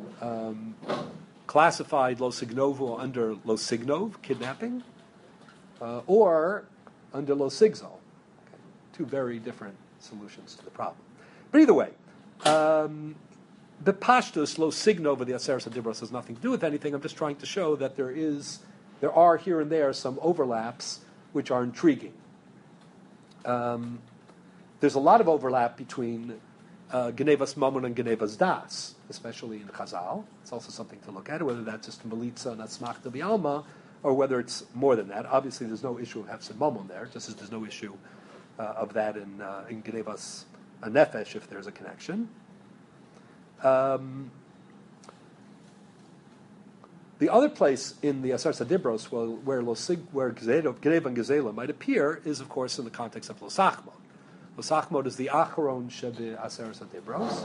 classified lo signovu under lo signov, kidnapping, or under lo sigzol. Okay. Two very different solutions to the problem. But either way, the pashtus lo signov of the Aseres HaDibros has nothing to do with anything. I'm just trying to show that there are here and there some overlaps which are intriguing. There's a lot of overlap between Genevas Mammon and Genevas Das, especially in Chazal. It's also something to look at, whether that's just Melitza and Asmachta B'Alma, or whether it's more than that. Obviously, there's no issue of Hefsed Mammon there, just as there's no issue of that in Genevas Nefesh if there's a connection. The other place in the Aseres HaDibros where Geneva and Gezela might appear is, of course, in the context of Losachmod. Losachmod is the Acharon Shebe Aseres HaDibros,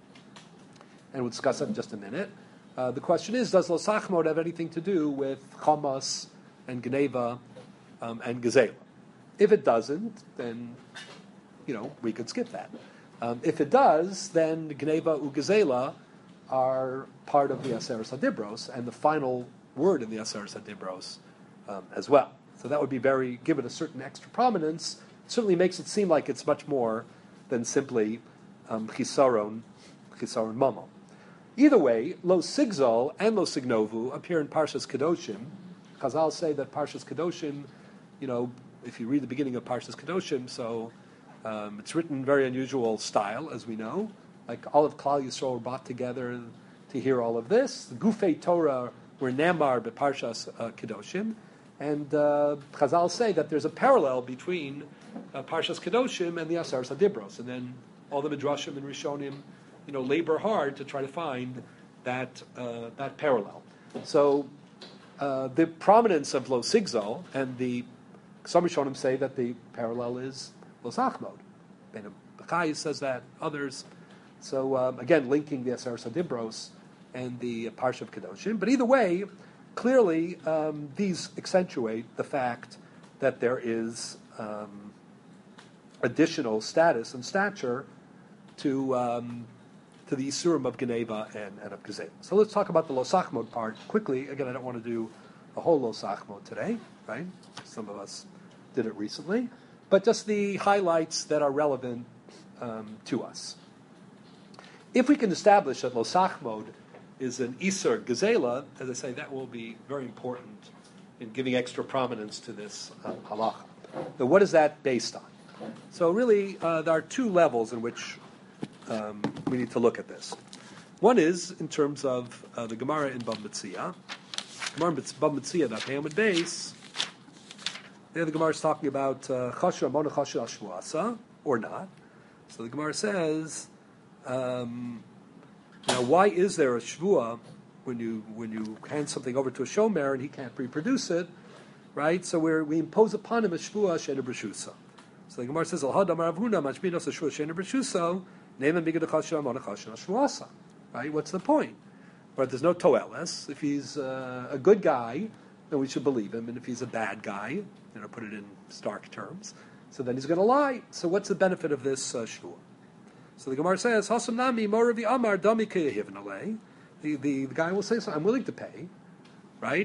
and we'll discuss that in just a minute. The question is, does Losachmod have anything to do with Chamas and Geneva and Gezela? If it doesn't, then we could skip that. If it does, then Geneva and Gezela are part of the Aseres HaDibros, and the final word in the Aseres HaDibros as well. So that would be give it a certain extra prominence. It certainly makes it seem like it's much more than simply chisaron mamo. Either way, lo sigzol and lo signovu appear in Parshas Kedoshim. Chazal say that Parshas Kedoshim, if you read the beginning of Parshas Kedoshim, so it's written in very unusual style, as we know. Like all of Klal Yisrael were brought together to hear all of this. The Gufei Torah were Namar beParshas Kedoshim, and Chazal say that there's a parallel between Parshas Kedoshim and the Aseres HaDibros, and then all the Midrashim and Rishonim, labor hard to try to find that parallel. So the prominence of Lo Sigzal, and some Rishonim say that the parallel is Lo Sachmod. Ben Bachai says that, others. So again, linking the Aseres HaDibros and the Parsha of Kedoshim. But either way, clearly these accentuate the fact that there is additional status and stature to the Isurim of Geneva and of Gezela. So let's talk about the Lo Sachmod part quickly. Again, I don't want to do a whole Lo Sachmod today, right? Some of us did it recently. But just the highlights that are relevant to us. If we can establish that Lo Sachmod is an Isur Gezela, as I say, that will be very important in giving extra prominence to this halacha. Now, what is that based on? So really, there are two levels in which we need to look at this. One is in terms of the Gemara in Bava Metzia. Gemara Bava Metzia, that Hamid base. There the Gemara is talking about Chashu Amona Chashu Ashmuasa, or not. So the Gemara says, now why is there a Shvua when you hand something over to a shomer and he can't reproduce it, right? So we impose upon him a Shvua Shena B'Shusa. So the Gemara says, Al Hadam Rav Huna Machminos a Shvua Shena B'Shusa, Neiman Bigad Chashu Amona Chashu Ashmuasa. Right? What's the point? But there's no toeles. If he's a good guy, then we should believe him, and if he's a bad guy, put it in stark terms, so then he's going to lie. So what's the benefit of this shvua? So the Gemara says, "Hasam nami moravi amar dami keyehivnale." The guy will say, "So I'm willing to pay, right?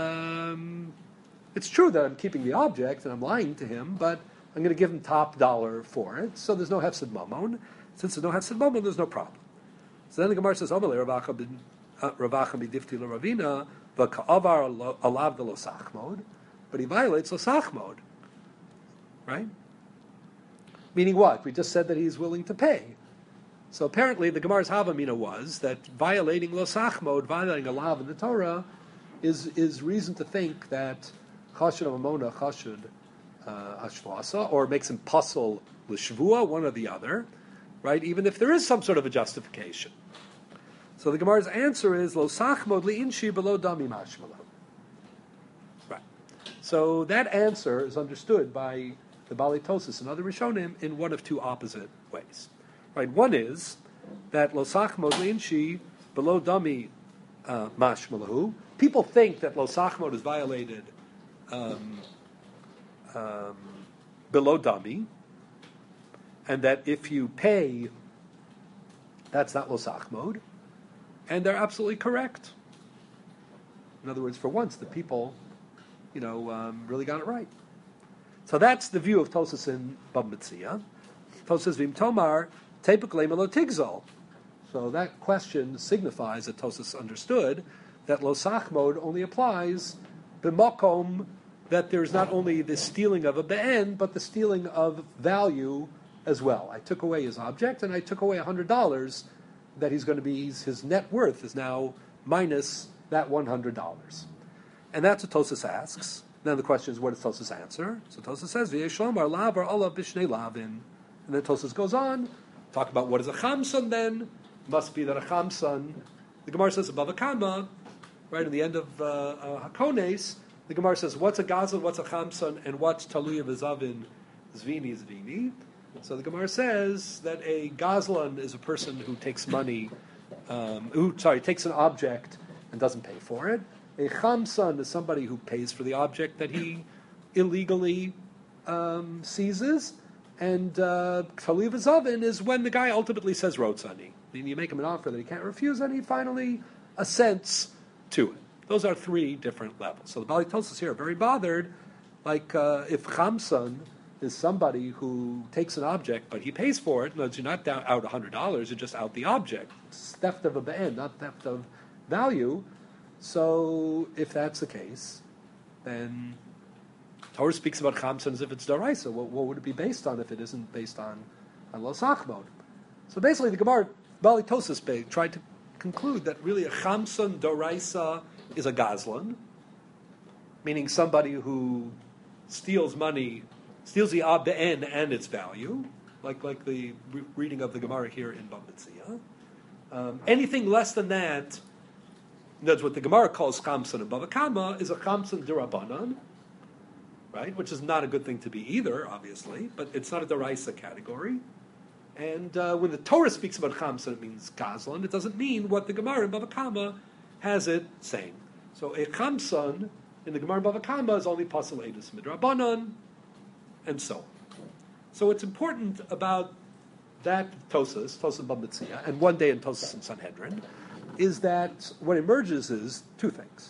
It's true that I'm keeping the object and I'm lying to him, but I'm going to give him top dollar for it. So there's no hefsed mamon. Since there's no hefsed mamon, there's no problem." So then the Gemara says, "Amalei Ravacha b'difti l'Ravina v'ka'avar alav v'lo sachmod," but he violates lo sachmod, right? Meaning what? We just said that he's willing to pay. So apparently the Gemara's Havamina was that violating lo sachmod, violating a law in the Torah, is reason to think that chashud amona, chashud hashvasa, or makes him pasul l'shvua, one or the other, right? Even if there is some sort of a justification. So the Gemara's answer is lo sachmod li'inshi below dami mashmalah. Right. So that answer is understood by the Bali Tosis and other Rishonim in one of two opposite ways. Right. One is that lo sachmod li'inshi below dami mashmalahu. People think that lo sachmod is violated below dami, and that if you pay, that's not lo sachmod. And they're absolutely correct. In other words, for once, the people, really got it right. So that's the view of Tosas in Bava Metzia. Tosas vim tomar tepuk lo tigzol. So that question signifies that Tosas understood that lo sachmod only applies b'makom, that there's not only the stealing of a be'en, but the stealing of value as well. I took away his object, and I took away $100 that he's going to be, his net worth is now minus that $100. And that's what Tosas asks. Then the question is, what does Tosas answer? So Tosas says, V'yeshlomar lav or olav b'shnei lavin. And then Tosas goes on, talk about what is a chamson then. Must be that a chamson, the Gemara says above a kama, right, in the end of Hakones, the Gemara says, what's a gazlan, what's a chamson, and what's taluya v'zavin, zvini. So the Gemara says that a gazlan is a person who takes money, takes an object and doesn't pay for it. A chamsan is somebody who pays for the object that he illegally seizes. And Taliv Zavin is when the guy ultimately says Rotzani. Meaning you make him an offer that he can't refuse, and he finally assents to it. Those are three different levels. So the Bali Tosos here are very bothered, like if chamsan is somebody who takes an object, but he pays for it. No, you're not out $100, you're just out the object. It's theft of a be'en, not theft of value. So if that's the case, then Torah speaks about chamsan as if it's daraisa. What would it be based on if it isn't based on lo sachmod? So basically the Gemara, Bali Tosos tried to conclude that really a chamsan daraisa is a gazlan, meaning somebody who steals money, steals the be'en and its value, like the reading of the Gemara here in Bava Metzia. Anything less than that, that's what the Gemara calls chamsan and Bava Kama, is a chamsan derabanan, right? Which is not a good thing to be either, obviously, but it's not a deraisa category. And when the Torah speaks about chamsan, it means gazlan. It doesn't mean what the Gemara in Bava Kama has it saying. So a chamsan in the Gemara in Bava Kama is only pasal edus midrabanan, and so on. So what's important about that Tosas Bava Metzia, and one day in Tosas and Sanhedrin, is that what emerges is two things.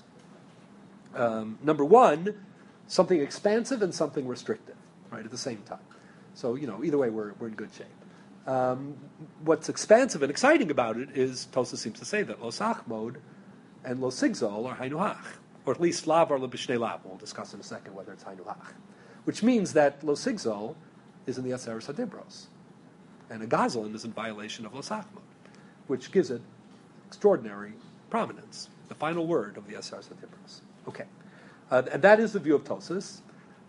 Number one, something expansive and something restrictive, right, at the same time. So, either way, we're in good shape. What's expansive and exciting about it is Tosas seems to say that lo sachmod and lo sigzol are hainuhach, or at least lav or lo b'shnei lav. We'll discuss in a second whether it's hainuhach. Which means that lo sigzol is in the Aseres HaDibros, and a gazlan is in violation of lo sachmod, which gives it extraordinary prominence, the final word of the Aseres HaDibros. Okay, and that is the view of Tosas.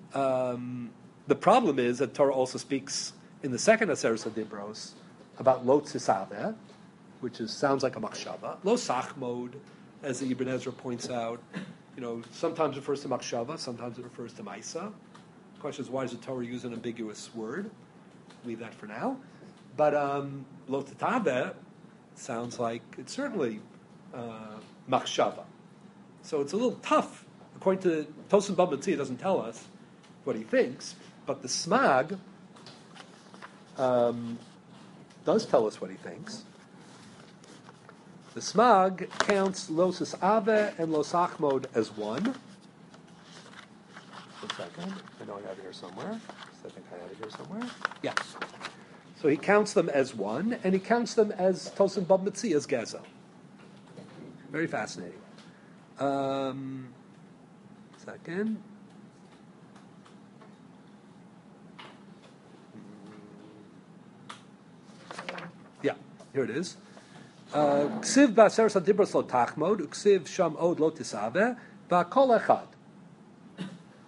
The problem is that Torah also speaks in the second Aseres HaDibros about lo tzisaveh, which sounds like a machshava. Lo sachmod, as the Ibn Ezra points out, sometimes refers to machshava, sometimes it refers to maisa. The question is, why does the Torah use an ambiguous word? Leave that for now. But lo tetaveh sounds like it's certainly machshava. So it's a little tough. According to Tosas Bava Metzia, it doesn't tell us what he thinks, but the Smag does tell us what he thinks. The Smag counts lo sisaveh and lo sachmod as one. 1 second. I know I have it here somewhere. I think I have it here somewhere. Yes. So he counts them as one, and he counts them as Tosas Bava Metzia as gezel. Very fascinating. Second. Yeah, here it is. Ksiv ba'aseres hadibros lo tachmod, uksiv sham od lo tisaveh, va'kol echad.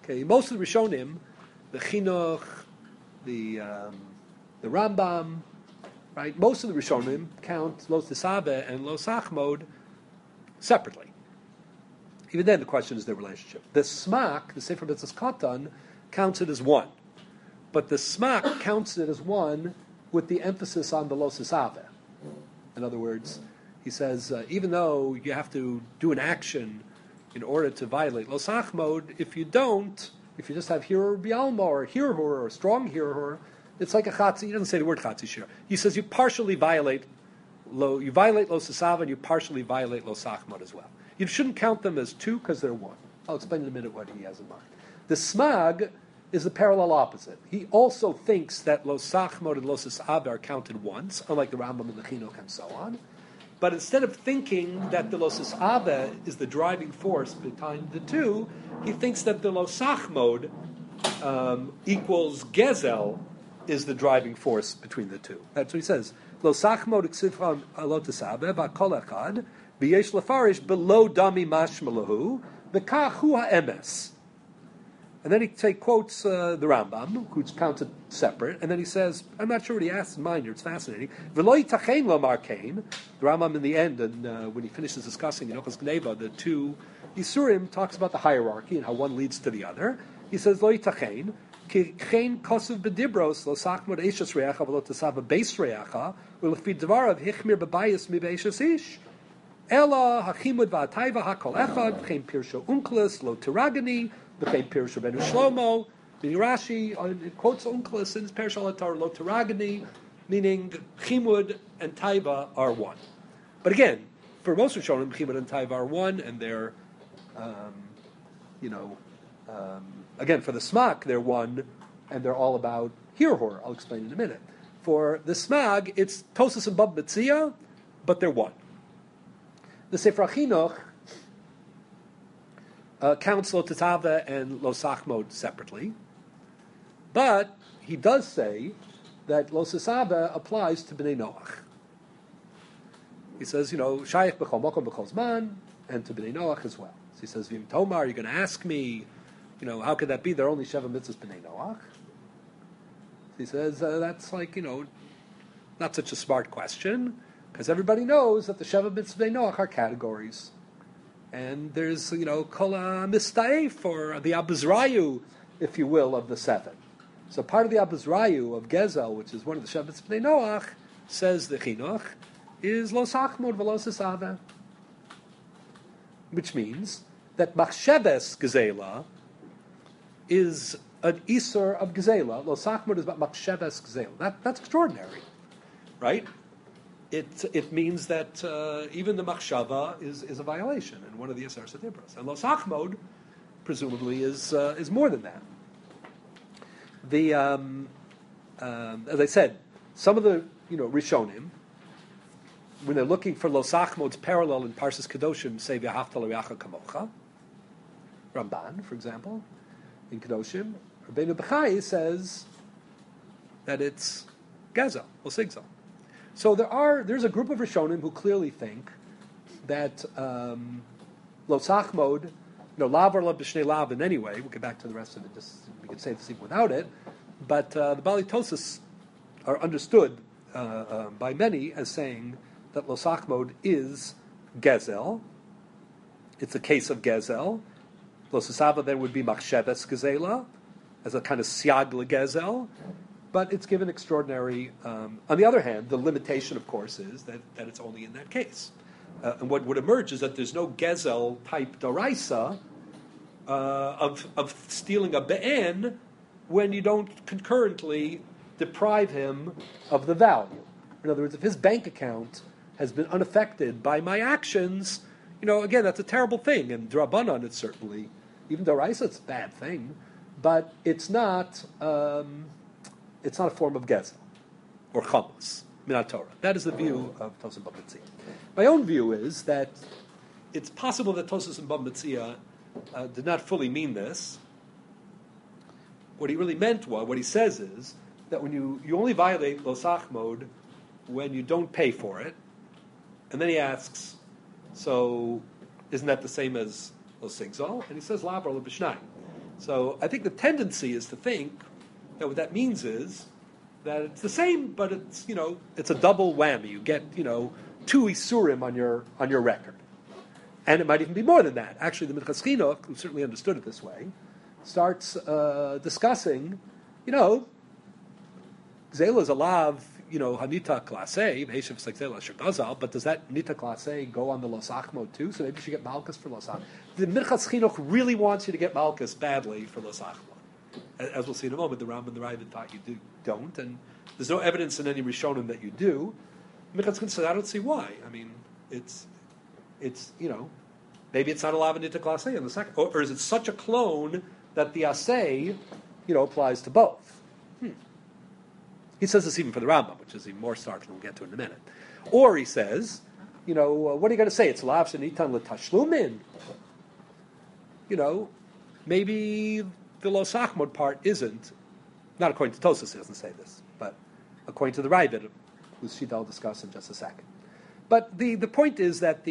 Okay, most of the Rishonim, the Chinuch, the Rambam, right? Most of the Rishonim count Lo Tisave and Lo Sachmod separately. Even then, the question is their relationship. The Smak, the Sefer Mitzvos Katan, counts it as one. But the Smak counts it as one with the emphasis on the Lo Tisave. In other words, he says, even though you have to do an action in order to violate Lo Sachmod, if you don't, if you just have Hirur Bialma or Hirur or strong Hirur, it's like a Chatzi. He doesn't say the word Chatzi Shir. He says you partially violate Lo Tisave and you partially violate Lo Sachmod as well. You shouldn't count them as two because they're one. I'll explain in a minute what he has in mind. The Smag is the parallel opposite. He also thinks that Lo Sachmod and Lo Tisave are counted once, unlike the Rambam and the Chinuch and so on. But instead of thinking that the Lo Tisave is the driving force behind the two, he thinks that the Lo Sachmod equals Gezel is the driving force between the two. That's what he says. Lo Sachmod ksifran Lo Tisave ba'kol echad b'yesh lefarish below dami mashmalahu v'kach hu ha'emes. And then he quotes the Rambam, who's counted separate, and then he says, I'm not sure what he asks in mind here, it's fascinating. V'lo yitachein lo markein. The Rambam in the end, and when he finishes discussing in Ochos Gneva, the two Yisurim, talks about the hierarchy and how one leads to the other. He says, Lo yitachein, ki chen kosuv bedibros, lo sachmod eishes reacha, v'lo tesava beis reacha, v'lefi dvarav hichmir bebayis mi beishes ish. Ela hachimud va'atayva hakol echad, chen pirsho unklis, lo tiragani, B'chein Pirush Rabbeinu Shlomo, meaning Rashi, it quotes Unklis in his Perush Alatar Lo Teragani, meaning Chimud and Taiva are one. But again, for most Rishonim, Chimud and Taiva are one, and they're, again, for the Smak, they're one, and they're all about Hirhor. I'll explain in a minute. For the Smag, it's Tosas and Bab Metzia, but they're one. The Sefer Chinuch counts Lo Tisave and Lo Sachmod separately, but he does say that Lo Tisave applies to Bnei Noach. He says, Shayach b'chol mokom b'chol zman, and to Bnei Noach as well. So he says, Vim Tomar, you're going to ask me, how could that be? There are only Sheva Mitzvahs Bnei Noach. He says, that's not such a smart question, because everybody knows that the Sheva Mitzvahs Bnei Noach are categories. And there's, kol mistaif, or the abuzrayu, if you will, of the seven. So part of the abuzrayu of Gezel, which is one of the Shevetz Bnei Noach, says the Chinuch, is lo sachmod v'lo sisave. Which means that machsheves Gezela is an isur of Gezela. Lo sachmod is about machsheves Gezela. That's extraordinary, right? It means that even the machshava is a violation and one of the Yisar Sadibros. And Lo Sachmod, presumably, is more than that. As I said, some of the Rishonim, when they're looking for Lo Sachmod's parallel in Parshas Kedoshim, say V'ahavta l'reacha kamocha. Ramban, for example, in Kedoshim, Rabbeinu Bechai says that it's Gezel, or Sigzal. So there's a group of Rishonim who clearly think that Lo Sachmod, lav or b'shnei lav in any way, we'll get back to the rest of it, we could say this even without it, but the Bali Tosas are understood by many as saying that Lo Sachmod is Gezel. It's a case of Gezel. Lo Sisava then would be Machsheves Gezela, as a kind of Siag Gezel. But it's given extraordinary... on the other hand, the limitation, of course, is that it's only in that case. And what would emerge is that there's no Gezel-type Daraisa of stealing a Be'en when you don't concurrently deprive him of the value. In other words, if his bank account has been unaffected by my actions, again, that's a terrible thing. And Drabanan, it's certainly... Even Daraisa, it's a bad thing. But it's not... it's not a form of Gezel or Chamas, Minat Torah. That is the view of Tosas and Bab Metzia. My own view is that it's possible that Tosas and Bab Metzia did not fully mean this. What he really meant what he says is that when you only violate Lo Sachmod when you don't pay for it, and then he asks, so isn't that the same as Lo Sigzal? And he says, Lav or Lo B'shnai. So I think the tendency is to think that what that means is that it's the same, but it's it's a double whammy. You get two isurim on your record, and it might even be more than that. Actually, the Minchas Chinuch, who certainly understood it this way, starts discussing, Zela is a lav, Hanita Klasei, Veshev Sekzela Shagazal, but does that Nita Klasei go on the Los Achmod too? So maybe you should get Malkus for Los Achmod. The Minchas Chinuch really wants you to get Malkus badly for Los Achmod. As we'll see in a moment, the Rambam and the Ravid thought you don't, and there's no evidence in any Rishonim that you do. Minchas Chinuch said, I don't see why. I mean, it's maybe it's not a lav Nita Klasei in the second, or is it such a clone that the Asay, applies to both? He says this even for the Rambam, which is even more startling. We'll get to it in a minute. Or he says, what are you going to say? It's lav shenitan l'tashlumin. Maybe the Los Achmod part isn't, not according to Tosas, he doesn't say this, but according to the Ravid, whose sheet I'll discuss in just a second. But the point is that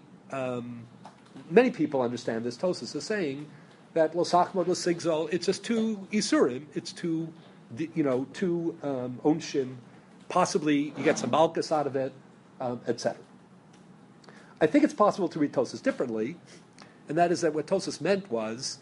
many people understand this. Tosas is saying that Los Achmod, Los Sigzol, it's just two Isurim, it's two onshim, possibly you get some malchus out of it, etc. I think it's possible to read Tosas differently, and that is that what Tosas meant was,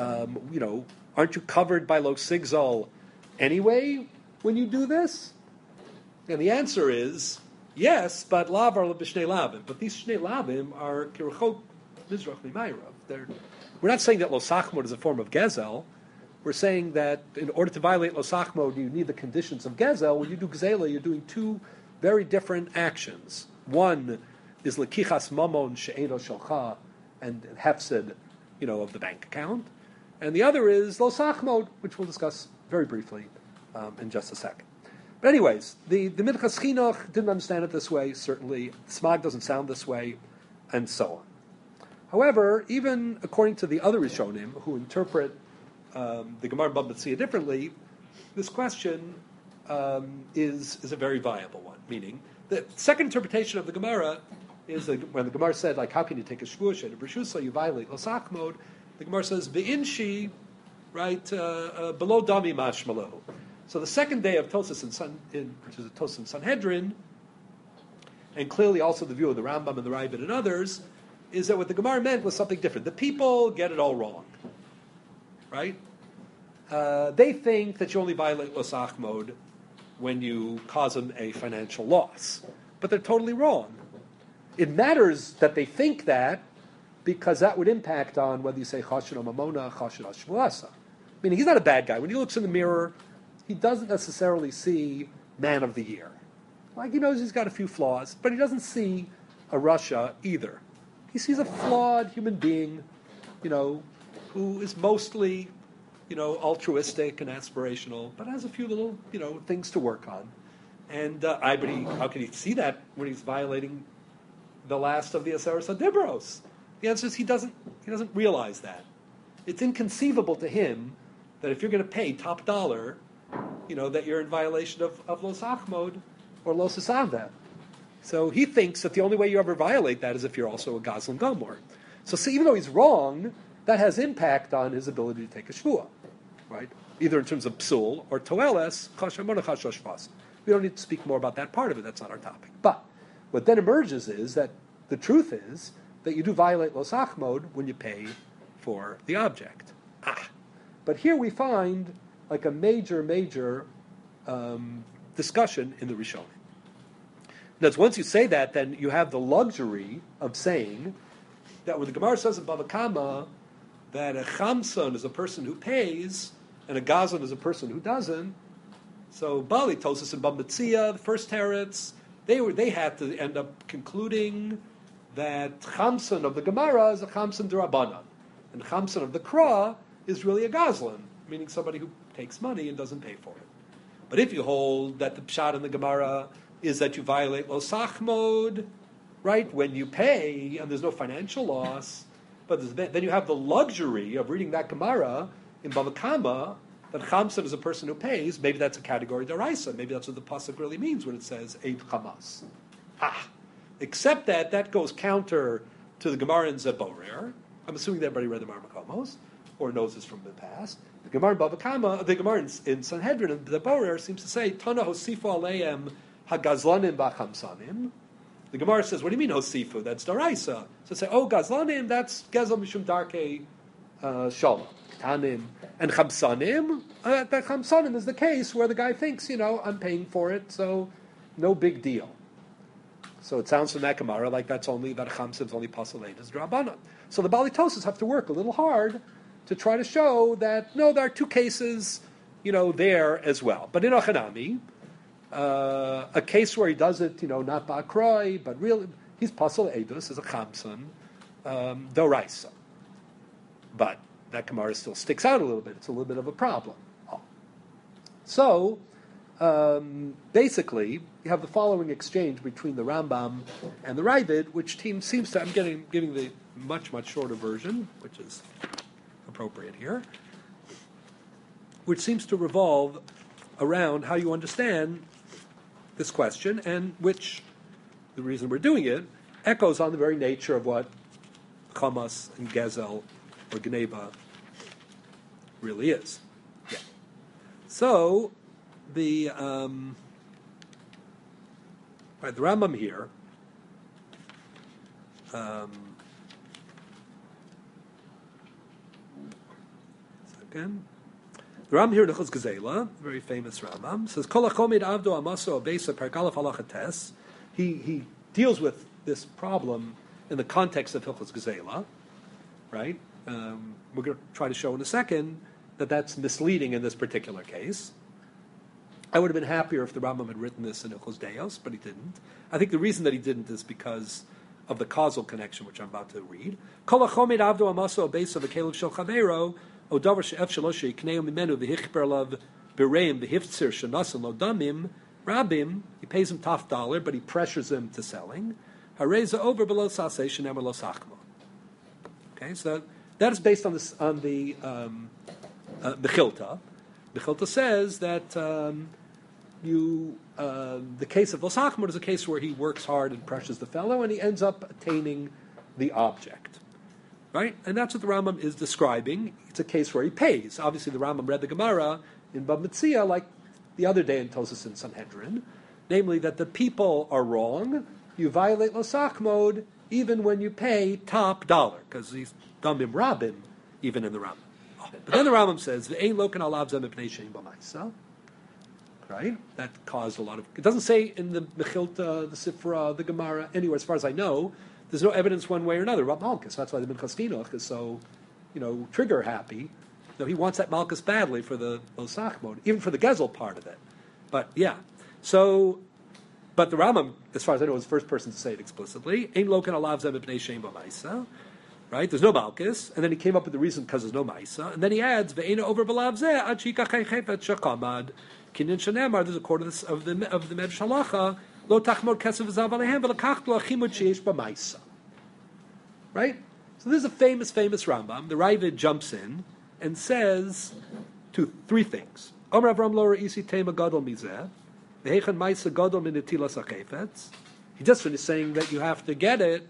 aren't you covered by Lo Sigzol anyway when you do this? And the answer is yes, but lav are b'shnei lavim. But these shnei lavim are kirchot mizrach mimayrav. We're not saying that Los Achmod is a form of gezel. We're saying that in order to violate Los Achmod, you need the conditions of gezel. When you do gzela, you're doing two very different actions. One is lekichas mamon she'eno shalcha and hefsed, of the bank account, and the other is Los Achmod, which we'll discuss very briefly in just a second. But anyways, the Minchas Chinuch didn't understand it this way. Certainly, Smag doesn't sound this way, and so on. However, even according to the other Rishonim who interpret the Gemara Bava Metzia differently, this question is a very viable one. Meaning, the second interpretation of the Gemara is that when the Gemara said, how can you take a shvuah and a b'shusa, you violate Los Achmod, the Gemara says, Be'inshi, right, below dami mashmalo. So the second day of Tosas which is a Tosas in Sanhedrin, and clearly also the view of the Rambam and the Ravid and others, is that what the Gemara meant was something different. The people get it all wrong. Right? They think that you only violate Los Achmod when you cause them a financial loss. But they're totally wrong. It matters that they think that because that would impact on whether you say Chashin or Mamona, Chashin or Shmuasa. Meaning he's not a bad guy. When he looks in the mirror, he doesn't necessarily see Man of the Year. He knows he's got a few flaws, but he doesn't see a Russia either. He sees a flawed human being, who is mostly, altruistic and aspirational, but has a few little, things to work on. And how can he see that when he's violating the last of the Aseres HaDibros? The answer is he doesn't realize that. It's inconceivable to him that if you're going to pay top dollar, that you're in violation of Los Achmod or Los Isaveh. So he thinks that the only way you ever violate that is if you're also a Gazlan Gomor. So see, even though he's wrong, that has impact on his ability to take a shvuah, right? Either in terms of psul or toeles, chashamona chashoshvas. We don't need to speak more about that part of it. That's not our topic. But what then emerges is that the truth is that you do violate Los Achmod when you pay for the object. But here we find a major discussion in the Rishonim. Now, once you say that, then you have the luxury of saying that when the Gemara says in Bava Kama that a chamson is a person who pays and a gazlan is a person who doesn't, so Bali, Tosas, and Bava Metzia, the first teretz, they had to end up concluding that chamson of the Gemara is a chamson d'Rabbanan, and chamson of the Kra is really a gazlan, meaning somebody who takes money and doesn't pay for it. But if you hold that the pshat in the Gemara is that you violate Los Achmod, right, when you pay, and there's no financial loss, but then you have the luxury of reading that Gemara in Bava Kama, that Chamson is a person who pays. Maybe that's a category deraisa. Maybe that's what the pasuk really means when it says Eid Chamas. Except that goes counter to the Gemara in Zeborer. I'm assuming that everybody read the Marmakomos. or knows this from the past. The Gemara in Bava Kama, the Gemara in Sanhedrin, the Borer seems to say, Tana hosifu aleim hagazlanim b'chamsanim. The Gemara says, what do you mean hosifu? That's daraisa. So say, gazlanim, that's gezel mishum darkei shalom. Tanim. And chamsanim, that chamsanim is the case where the guy thinks, I'm paying for it, so no big deal. So it sounds from that Gemara like that chamsim's only pasaleidas drabana. So the Bali Tosas have to work a little hard to try to show that, no, there are two cases, there as well. But in Achanami, a case where he does it, not ba'akroi, but really, he's pasal edus as a chamsan, doraisa. But that Gemara still sticks out a little bit. It's a little bit of a problem. So, basically, you have the following exchange between the Rambam and the Ravid, which seems to, I'm giving the much, much shorter version, which is appropriate here, which seems to revolve around how you understand this question, and which, the reason we're doing it, echoes on the very nature of what Chamas and Gezel or Gneba really is. Yeah. So, the Rambam here, second. The Rambam here in Hilchos Gezela, very famous Rambam, says, Kol hachomid avdo amaso abesa perkalaf halachates. He deals with this problem in the context of Hilchos Gezela, right? We're going to try to show in a second that that's misleading in this particular case. I would have been happier if the Rambam had written this in Hilchos Deos, but he didn't. I think the reason that he didn't is because of the causal connection, which I'm about to read. Kol hachomid avdo amaso abesa v'kelev shel chavero odavar she'ef shelo sheikneu mimenu v'hichper lav bereim v'hiftzir shenasan lo damim rabim. He pays him $1, but he pressures him to selling. Hareza over below saseh shenemer lo sachmo. Okay, so that is based on this on the Bechilta. Bechilta says that the case of Losachmod is a case where he works hard and pressures the fellow, and he ends up attaining the object, right? And that's what the Rambam is describing. It's a case where he pays. Obviously, the Rambam read the Gemara in Bab Metzia like the other day in Tosas and Sanhedrin, namely that the people are wrong. You violate Losachmod even when you pay top dollar, because he's damim rabim, even in the Rambam. But then the Rambam says, "Ve'ein loken alav zeh mipnei she'ein b'maisa." Right? That caused a lot of... It doesn't say in the Mechilta, the Sifra, the Gemara, anywhere, as far as I know, there's no evidence one way or another about Malchus. That's why the Minchas Chinuch is so, trigger happy. He wants that Malchus badly for the Losachmod, even for the Gezel part of it. But, yeah. So... But the Rambam, as far as I know, was the first person to say it explicitly. Ein loken alav zeh mipnei she'ein b'maisa. Right? There's no Malchus. And then he came up with the reason because there's no Maisa. And then he adds, Ve'ena over b'lav zeh ad shikach chaychet shakamad. Kinyan shenemar, there's a quarter of the Medrash Halacha, lo tachmod kesef v'zav alehem v'lekach lo achimud sheish b'maisa. Right? So this is a famous Rambam. The Ravid jumps in and says three things. Omer Avram lo re'isi tema gadol mizeh. Ve'hechen maisa gadol min netilas hachefetz. He just finished saying that you have to get it.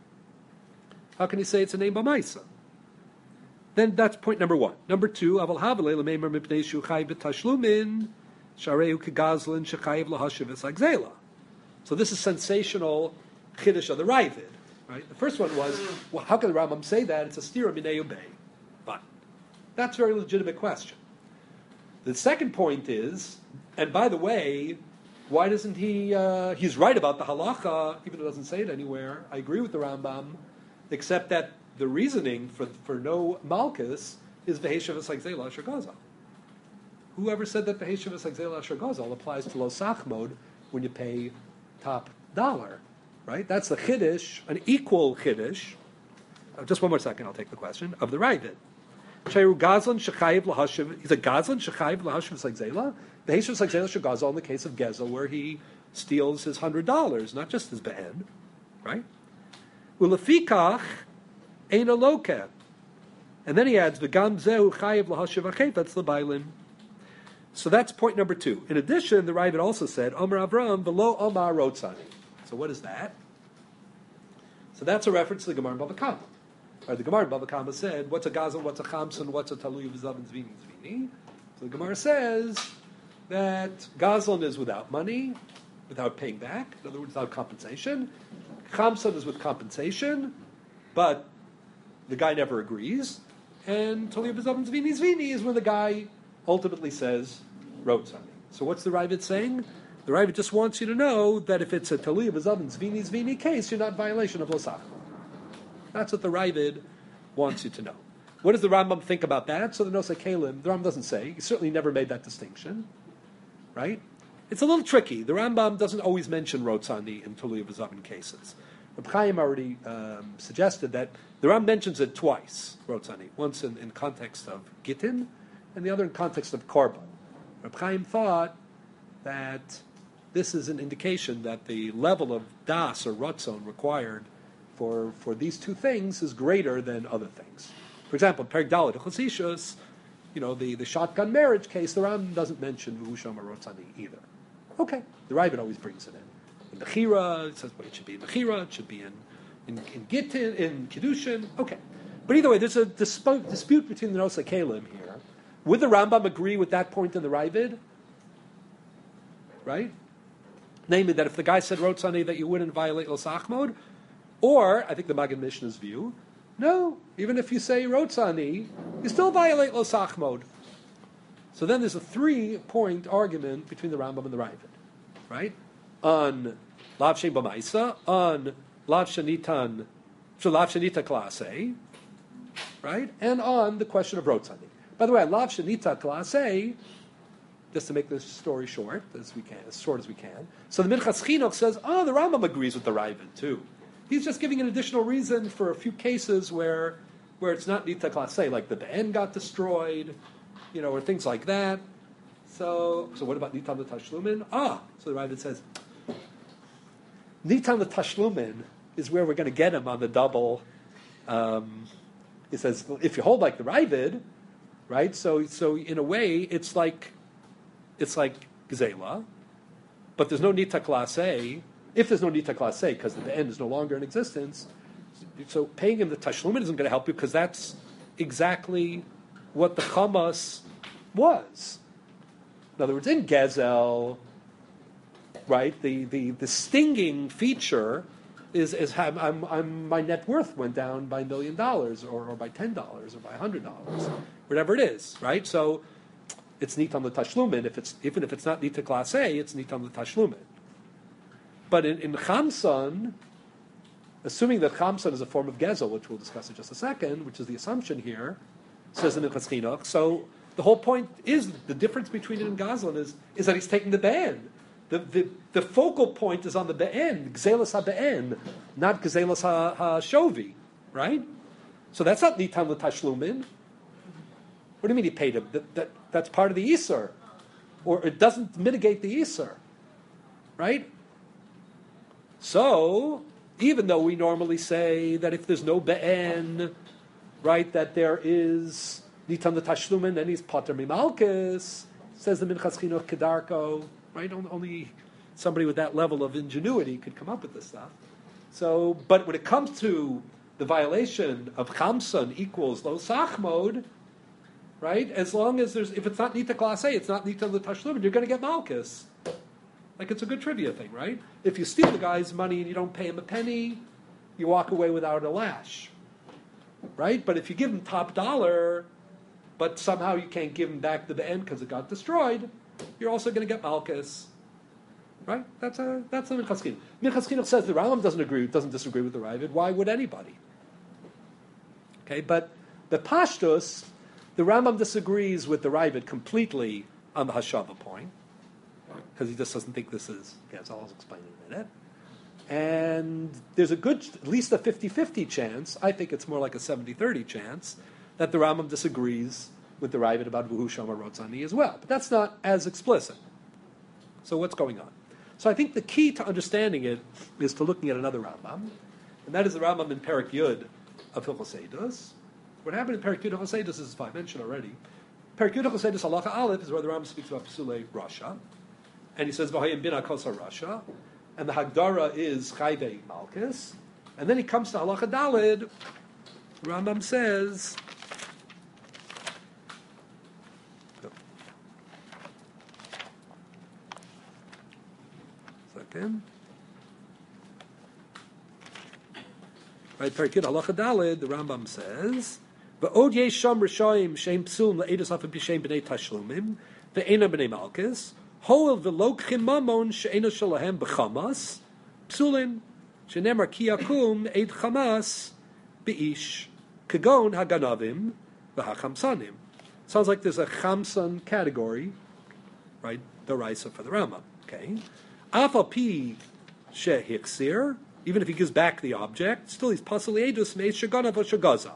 How can you say it's a name b'maisa? Then that's point number one. Number two, aval havale l'meimer mipnei shu chay b'tashlumin shareu kegazlin shechayev lahashiv esagzela. So this is sensational chiddush of the Ravid. Right? The first one was, well, how can the Rambam say that? It's a stira minei ubei. But that's a very legitimate question. The second point is, and by the way, why doesn't he? He's right about the halacha, even though it doesn't say it anywhere. I agree with the Rambam, except that the reasoning for no Malchus is Veheshav Esagzela Asher Gazal. Whoever said that Veheshav Esagzela Asher Gazal applies to Losachmod when you pay top dollar, right? That's the Chiddush, an equal Chiddush. Just one more second, I'll take the question, of the Ravid. Sheru Gazlan Shechayev Lahashiv, he's a Gazlan Shechayev Lahashiv Esagzela. Veheshav Esagzela Asher Gazal in the case of Gezel, where he steals his $100, not just his be'en, right? Ulefikach ein aloket, and then he adds v'gam zehu chayiv lahashiv hachefetz lebailin. So that's point number two. In addition, the Ravid also said Omer Avram v'lo Omar rotzani. So what is that? So that's a reference to the Gemara in Bava Kama. Or the Gemara in Bava Kama said, what's a Gazal, what's a Chamson, what's a Taluy V'Zavin Zvini Zvini? So the Gemara says that Gazlan is without money, without paying back, in other words, without compensation. Chamson is with compensation, but the guy never agrees. And Taluy V'Zavin Zvini Zvini is when the guy ultimately says, wrote something. So what's the Ravid saying? The Ravid just wants you to know that if it's a Taluy V'Zavin Zvini Zvini case, you're not in violation of Losach. That's what the Ravid wants you to know. What does the Rambam think about that? So the Nosei Kalim, the Rambam doesn't say. He certainly never made that distinction, right? It's a little tricky. The Rambam doesn't always mention Rotzani in Taluy V'Zavin cases. Reb Chaim already suggested that the Rambam mentions it twice, Rotzani, once in context of Gittin, and the other in context of Korban. Reb Chaim thought that this is an indication that the level of das or Rotzon required for these two things is greater than other things. For example, Perek Dalet Chosishus, the shotgun marriage case, the Rambam doesn't mention V'husham or Rotzani either. Okay, the Ravid always brings it in. In Mechira, it says it should be in Mechira, it should be in Gittin, in Kiddushin. Okay, but either way, there's a dispute between the Nosei Kalim here. Would the Rambam agree with that point in the Ravid? Right? Namely, that if the guy said Rotzani, that you wouldn't violate Losach mode. Or, I think the Maggid Mishnah's view, no, even if you say Rotzani, you still violate Losach mode. So then there's a 3-point argument between the Rambam and the Ravid, right? On Lav Shem B'Maisa, on Lav Shanita Klase, right? And on the question of Rotzani. By the way, on Lav Shanita Klase, just to make this story short as short as we can. So the Minchas Chinuch says, the Rambam agrees with the Ravid too. He's just giving an additional reason for a few cases where it's not Nita Klasei, like the Be'en got destroyed, or things like that. So what about Nitan the Tashlumin? So the Ravid says, Nitan the Tashlumin is where we're going to get him on the double. He says, if you hold like the Ravid, right? So in a way, it's like Gzela, but there's no Nita Klasei. If there's no Nita Klasei, because the end is no longer in existence, so paying him the Tashlumin isn't going to help you, because that's exactly what the Chamas was. In other words, in Gezel, right, the stinging feature is my net worth went down by $1 million, or by $10, or by $100, whatever it is, right? So it's Nitam the Tashlumin. Even if it's not Nita Klasei, it's Nitam the Tashlumin. But in Chamson, assuming that Chamson is a form of Gezel, which we'll discuss in just a second, which is the assumption here, says the Minchas Chinuch. So the whole point is the difference between it and Gazlan is that he's taking the Be'en. The focal point is on the Be'en, Gzelas HaBe'en, not Gzelas HaShovi, right? So that's not Nitam L'Tashlumin. What do you mean he paid him? That's part of the Isser. Or it doesn't mitigate the Isser, right? So, even though we normally say that if there's no Be'en, right, that there is Nitam L'Tashlumin, then he's Pater Mimalkis, says the Minchas Chinuch Kedarko, right? Only somebody with that level of ingenuity could come up with this stuff. So, but when it comes to the violation of Chamson equals Losach mode, right? As long as if it's not Nita Klasei, it's not Nita L'Tashlumin, you're going to get Malkus. Like, it's a good trivia thing, right? If you steal the guy's money and you don't pay him a penny, you walk away without a lash, right? But if you give him top dollar, but somehow you can't give him back to the end because it got destroyed, you're also going to get Malkus, right? That's the Minchas Chinuch. Minchas Chinuch says the Rambam doesn't disagree with the Ravid. Why would anybody? Okay, but the Pashtus, the Rambam disagrees with the Ravid completely on the Hashava point, because he just doesn't think this is, as I'll explain in a minute. And there's at least a 50-50 chance, I think it's more like a 70-30 chance, that the Rambam disagrees with the Ravid about Vuhu Shomer Rotzani as well. But that's not as explicit. So what's going on? So I think the key to understanding it is to looking at another Rambam, and that is the Rambam in Perek Yud of Hilchos Eidos. What happened in Perek Yud of Hilchos Eidos is, I mentioned already, Perek Yud of Hilchos Eidos Halacha Aleph is where the Rambam speaks about Psulei Rasha, and he says V'hayim Bina Kosa Rasha, and the Hagdara is Chayvei Malchus, and then he comes to Halacha Daled, The Rambam says, second. Right, Perikid Halacha Daled, the Rambam says, "V'od yesh sham rishayim sheim psulum le'edus afim pishem b'nei tashlumim ve'ena b'nei malchus hoel v'lokchim mamon she'ena shalahem b'chamas psulim shenemar ki yakum eid chamas b'ish kagon haganavim v'hachamsanim." Sounds like there's a chamsan category, right? The Raisa for the Rambam. Okay, afal pi shehiksir. Even if he gives back the object, still he's possibly edus meis shaganav or shagazal.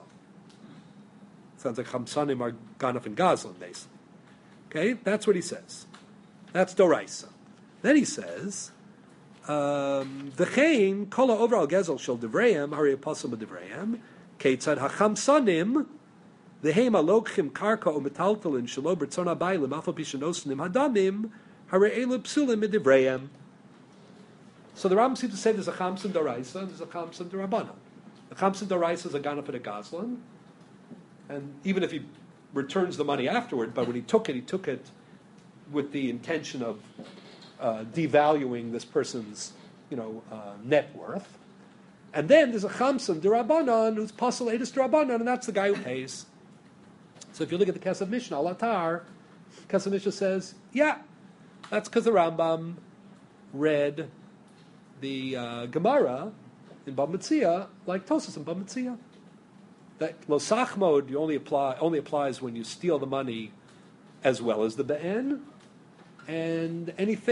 Sounds like chamsanim are ganav and gazlan, basically. Okay, that's what he says. That's doraisa. Then he says, "V'chein kola overall gezel shel devreim hari apostle devreim keitzad hachamsanim v'heim alokchim karka o metaltalin shelo b'tzona bailim afal pishanosim hadamim hari elu psulim medivreim." So the Rambam seems to say there's a chamsan doraisa and there's a chamsan derabbanan. The chamsan doraisa is a ganaf and a gazlan, and even if he returns the money afterward, but when he took it with the intention of devaluing this person's, net worth. And then there's a chamsan derabbanan who's pasal edus derabbanan, and that's the guy who pays. So if you look at the Kesef Mishnah, Al-Atar, Kesef Mishnah says, yeah, that's because the Rambam read the Gemara in Bava Metzia, like Tosas in Bava Metzia, that lo sachmod only applies when you steal the money as well as the be'en, and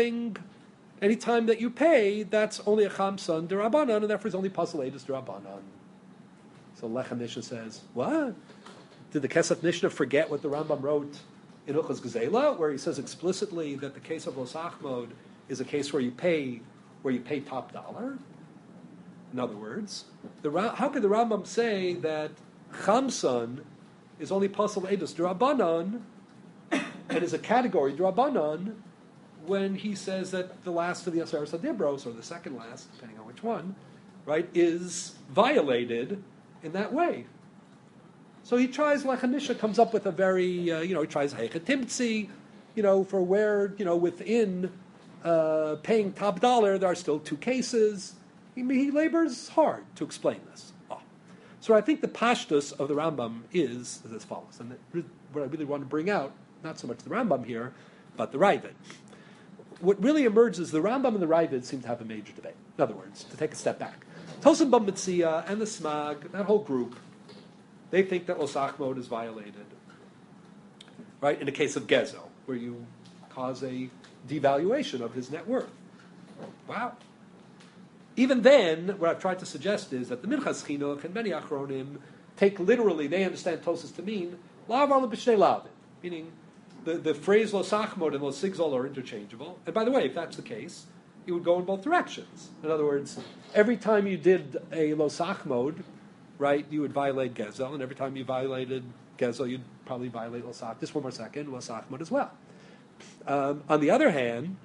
anytime that you pay, that's only a chamsan derabanan, and therefore it's only pasal edus derabanan. So Lechem Mishnah says, what? Did the Kesef Mishnah forget what the Rambam wrote in Hilchos Gezela, where he says explicitly that the case of lo sachmod is a case where you pay top dollar? In other words, how could the Rambam say that chamsan is only pasal edus d'Rabbanan and is a category d'Rabbanan when he says that the last of the Aseres HaDibros, or the second last, depending on which one, right, is violated in that way? So he tries, like Hanisha comes up with a very, he tries Heichetimtzi, for where, within paying top dollar, there are still two cases. He labors hard to explain this. So I think the pashtus of the Rambam is as follows. And what I really want to bring out, not so much the Rambam here, but the Ravid. What really emerges, the Rambam and the Ravid seem to have a major debate. In other words, to take a step back, Tosin Bava Metzia and the Smag, that whole group, they think that lo sachmod is violated, right, in the case of Gezo, where you cause a devaluation of his net worth. Wow. Even then, what I've tried to suggest is that the Minchas Chinuch and many Achronim take literally, they understand Tosas to mean lavar leb'shnei lavin, meaning the phrase lo sachmod and lo sigzol are interchangeable. And by the way, if that's the case, it would go in both directions. In other words, every time you did a lo sachmod, right, you would violate Gezel, and every time you violated Gezel, you'd probably violate lo sach. Just one more second, lo sachmod as well. On the other hand,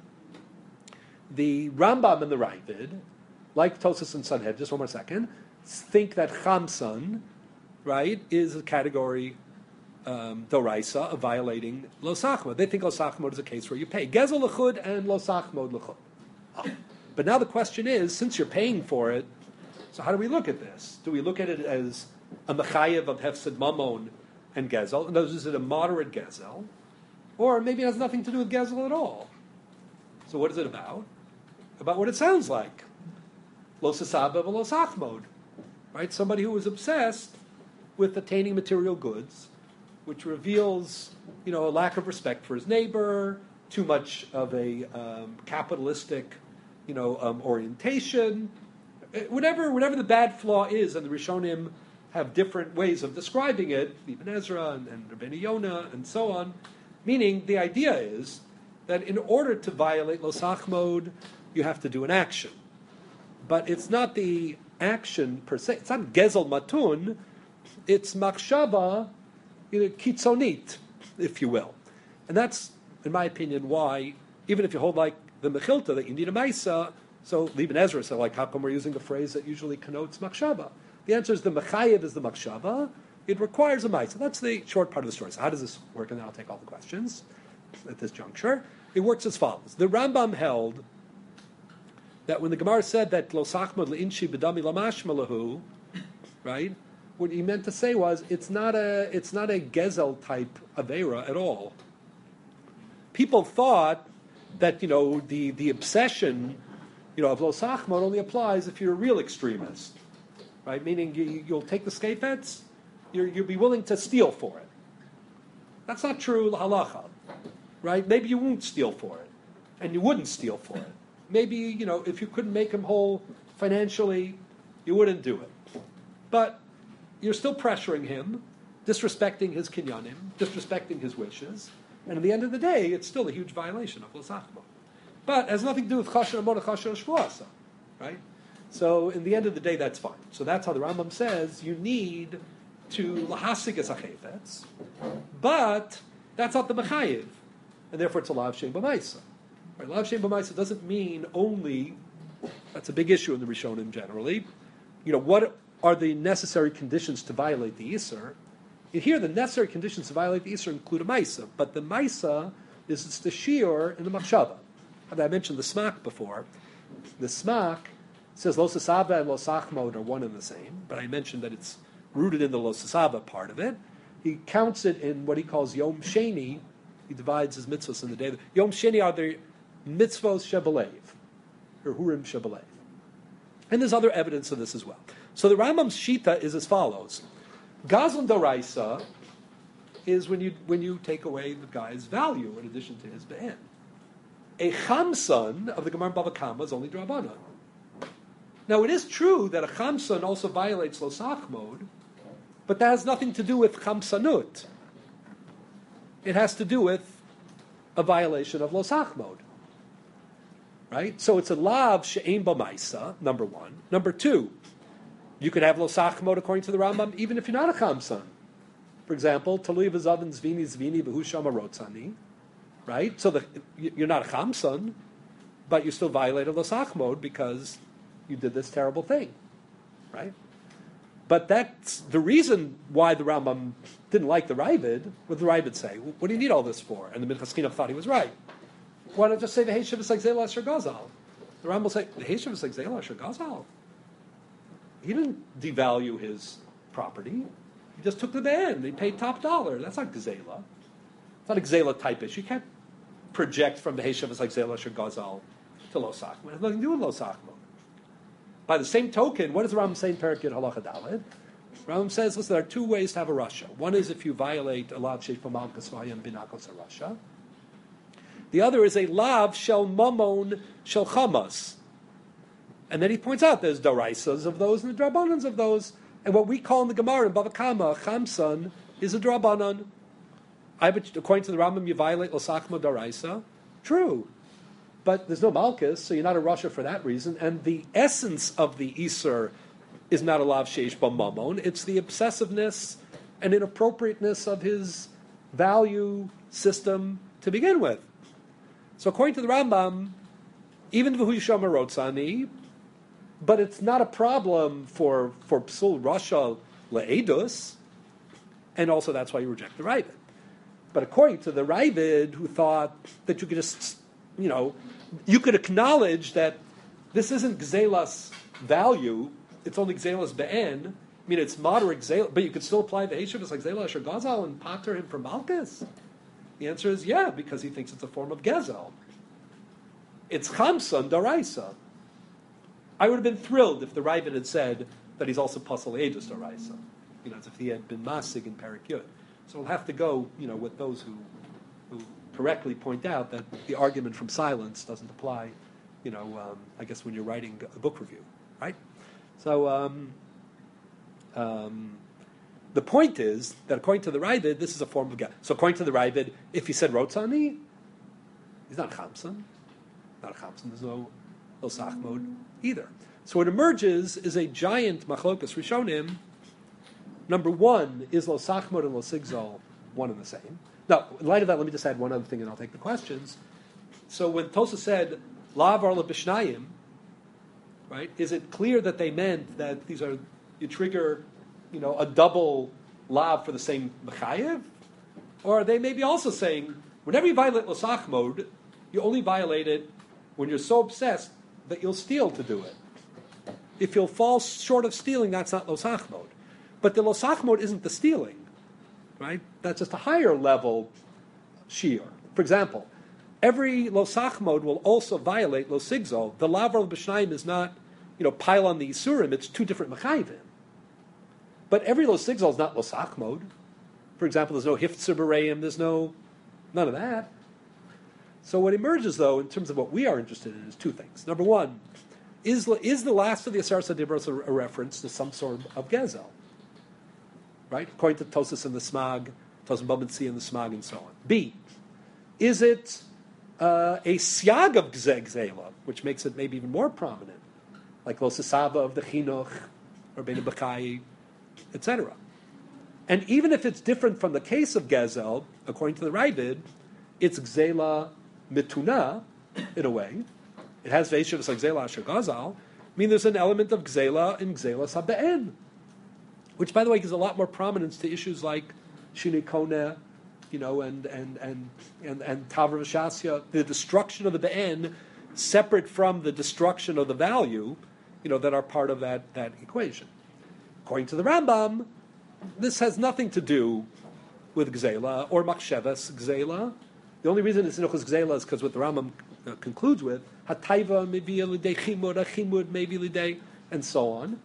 the Rambam and the Ravid, like Tosas and Sanhedrin, just one more second, think that chamsan, right, is a category doraisa of violating lo sachmod. They think lo sachmod is a case where you pay gezel lechud and lo sachmod lechud. But now the question is, since you're paying for it, so how do we look at this? Do we look at it as a mechayev of hefsed mamon and gezel? In other words, is it a moderate gezel? Or maybe it has nothing to do with gezel at all. So what is it about? About what it sounds like. Lo sasaba v'lo sachmod. Right? Somebody who was obsessed with attaining material goods, which reveals, a lack of respect for his neighbor, too much of a capitalistic, orientation. Whatever the bad flaw is, and the Rishonim have different ways of describing it, Ibn Ezra and Rabbeinu Yonah and so on. Meaning, the idea is that in order to violate lo sachmod, you have to do an action. But it's not the action per se. It's not gezel matun. It's machshava, kitzonit, if you will. And that's, in my opinion, why, even if you hold like the Mechilta, that you need a Maisa, so Ibn Ezra said, how come we're using a phrase that usually connotes machshava? The answer is the mechayev is the makshava. It requires a ma'isa. That's the short part of the story. So how does this work? And then I'll take all the questions at this juncture. It works as follows. The Rambam held that when the Gemara said that lo sachmod le'inshi b'dami lamashma lahu, right? What he meant to say was it's not a gezel type avera at all. People thought that the obsession of lo sachmod only applies if you're a real extremist, right? Meaning you'll take the skafetz, you'll be willing to steal for it. That's not true halacha, right? Maybe you won't steal for it, and you wouldn't steal for it. Maybe if you couldn't make him whole financially, you wouldn't do it. But you're still pressuring him, disrespecting his kinyanim, disrespecting his wishes, and at the end of the day, it's still a huge violation of lo sachmod. But it has nothing to do with chasher amor chasher shvuasa, right? So in the end of the day, that's fine. So that's how the Rambam says you need to lahasig es hachefetz, but that's not the mechayiv, and therefore it's a lav shem b'maisa. Right? Lav shem b'maisa doesn't mean only. That's a big issue in the Rishonim generally. What are the necessary conditions to violate the Isser? Here, the necessary conditions to violate the Isser include a Maisa, but the Maisa is the Shiur in the Machshava. I mentioned the Smak before. The Smak says Lo Sasaba and Lo Sachmod are one and the same, but I mentioned that it's rooted in the Lo Sasaba part of it. He counts it in what he calls Yom Sheni. He divides his mitzvahs in the day. Yom Sheni are the mitzvos Shebelev, or Hurim Shebelev. And there's other evidence of this as well. So the Rambam's Shita is as follows. Gazlan Daraisa is when you take away the guy's value in addition to his be'en. A chamson of the Gemara Bava Kama is only Drabanan. Now it is true that a chamson also violates lo sachmod, but that has nothing to do with chamsanut. It has to do with a violation of lo sachmod. Right? So it's a lav she'ein b'maisa, number one. Number two, you could have lo sachmod according to the Rambam, even if you're not a chamsan. For example, talui v'zavin zvini v'hu shama rotzani. Right? So you're not a chamsan, but you still violated lo sachmod because you did this terrible thing. Right? But that's the reason why the Rambam didn't like the Ravid. What did the Ravid say? What do you need all this for? And the Minchas Chinuch thought he was right. Why not just say the Heishav is like Zela Asher Gazal? The Rambam will say the Heishav is like Zela Asher Gazal. He didn't devalue his property. He just took the ban. He paid top dollar. That's not Gzela. It's not a Gzela type issue. You can't project from the Heishav is like Zela Asher Gazal to Lo Sachmod. It has nothing to do with Lo Sachmod. By the same token, what does the Rambam say in Perek Yud Halacha Daled? The Rambam says, listen, there are two ways to have a Rasha. One is if you violate a lav sheish b'malchus v'hayam binakos a Rasha. The other is a lav shel mamon shel chamas. And then he points out there's daraisas of those and the drabanans of those. And what we call in the Gemara in Bava Kama, chamsan, is a drabanan. According to the Rambam, you violate l'sachma daraisa. True. But there's no malchus, so you're not a rasha for that reason. And the essence of the Isser is not a lav sheish b'mamon. It's the obsessiveness and inappropriateness of his value system to begin with. So according to the Rambam, even v'hu yishama rotzani, but it's not a problem for psul rasha le'edus, and also that's why you reject the Ravid. But according to the Ravid, who thought that you could just, you could acknowledge that this isn't Gzelas value, it's only Gzelas be'en. I mean, it's moderate Gzelas, but you could still apply the Heishav as like Gzelas Asher Gazal and pater him from Malchus? The answer is yeah, because he thinks it's a form of Gezel. It's Chamsan Daraisa. I would have been thrilled if the Ravid had said that he's also Pasal Edus Daraisa, as if he had been Masig in Perek Yud. So we'll have to go, with those who correctly point out that the argument from silence doesn't apply, I guess when you're writing a book review, right? So the point is that according to the Ravid, this is a form of Gezel. So according to the Ravid, if he said Rotzani, he's not Chamsan. Not a Chamsan. There's no Sachmod either. So what emerges is a giant machlokas Rishonim. Number one, is Lo Sachmod and Lo Sigzal one and the same? Now, in light of that, let me just add one other thing and I'll take the questions. So when Tosa said, Lav Arla Bishnayim, right, is it clear that they meant that these are you trigger, a double lav for the same mechayev? Or are they maybe also saying, whenever you violate losach mode, you only violate it when you're so obsessed that you'll steal to do it. If you'll fall short of stealing, that's not losach mode. But the losach mode isn't the stealing, right? That's just a higher level shiur. For example, every losach mode will also violate losigzol. The lavar b'shnayim is not, pile on the isurim. It's two different mechayvim. But every losigzol is not losach mode. For example, there's no hiftzer b'reim. There's none of that. So what emerges, though, in terms of what we are interested in, is two things. Number one, is the last of the Aseres HaDibros a reference to some sort of gezel? Right? According to Tosas and the Smag, Tosas Babinsi and the Smag, and so on. B, is it a siag of gzela, which makes it maybe even more prominent, like Lo Sisava of the Chinuch, or Bein Bakai, etc. And even if it's different from the case of gezel, according to the Ravid, it's gzela mituna, in a way. It has veishivas like gzela asher gazal. I mean, there's an element of gzela in gzela sabe'en, which, by the way, gives a lot more prominence to issues like shinui koneh, and tavra v'shasya, the destruction of the be'en, separate from the destruction of the value, that are part of that equation. According to the Rambam, this has nothing to do with gzela or machshavas gzela. The only reason it's sinuchas gzela is because what the Rambam concludes with hataiva maybe lidei chimud, achimud maybe lidei, and so on.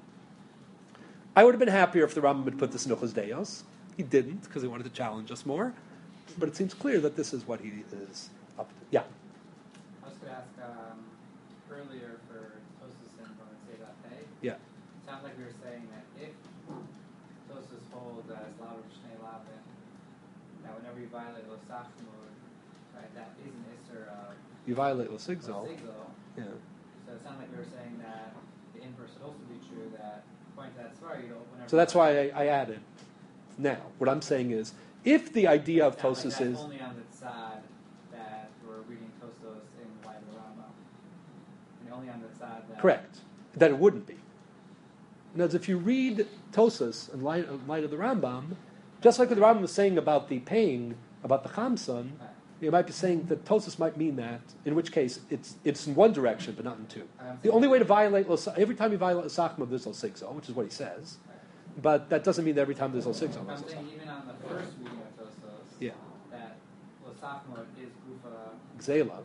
I would have been happier if the Rambam had put this sinuchas deos. He didn't because he wanted to challenge us more. But it seems clear that this is what he is up to. Yeah. I was going to ask earlier for Tosas and Bametsei. Yeah. It sounds like we were saying that if Tosas holds as Lav Shnei Lavin, that whenever you violate Losach mode, right, that is an Isser of You violate Losigzol. Yeah. So it sounds like we were saying that the inverse would also be true, that according to that Svar, you don't. So that's why I added. Now, what I'm saying is, if the idea of Tosas is only on the side that we're reading Tosas in light of the Rambam, and only on the side that correct, that it wouldn't be. In other words, if you read Tosas in light of the Rambam, just like what the Rambam was saying about the paying, about the Chamson, you might be saying that Tosas might mean that, in which case it's in one direction, but not in two. The only way to violate, every time you violate Losachma, there's Losigzol, which is what he says. But that doesn't mean that every time there's Losigzol, there's I'm saying Losachma. even on the first reading of Tosas, that Losachma is Gufa Gzela.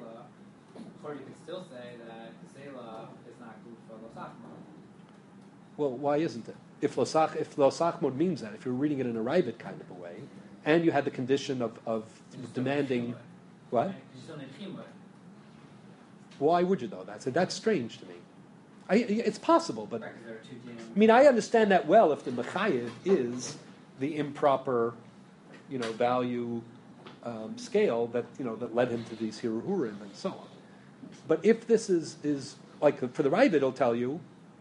or you could still say that Gzela is not Gufa Losachma. Well, why isn't it? If Losachma means that, if you're reading it in a Ravid kind of a way, and you had the condition of demanding, what? You still need Chimud. Why would you though? That's strange to me. It's possible, but Right, 'cause there are two genes. I mean, I understand that well if the mechayev is the improper, value scale that that led him to these hirurim and so on. But if this is like for the Ravid, it'll tell you,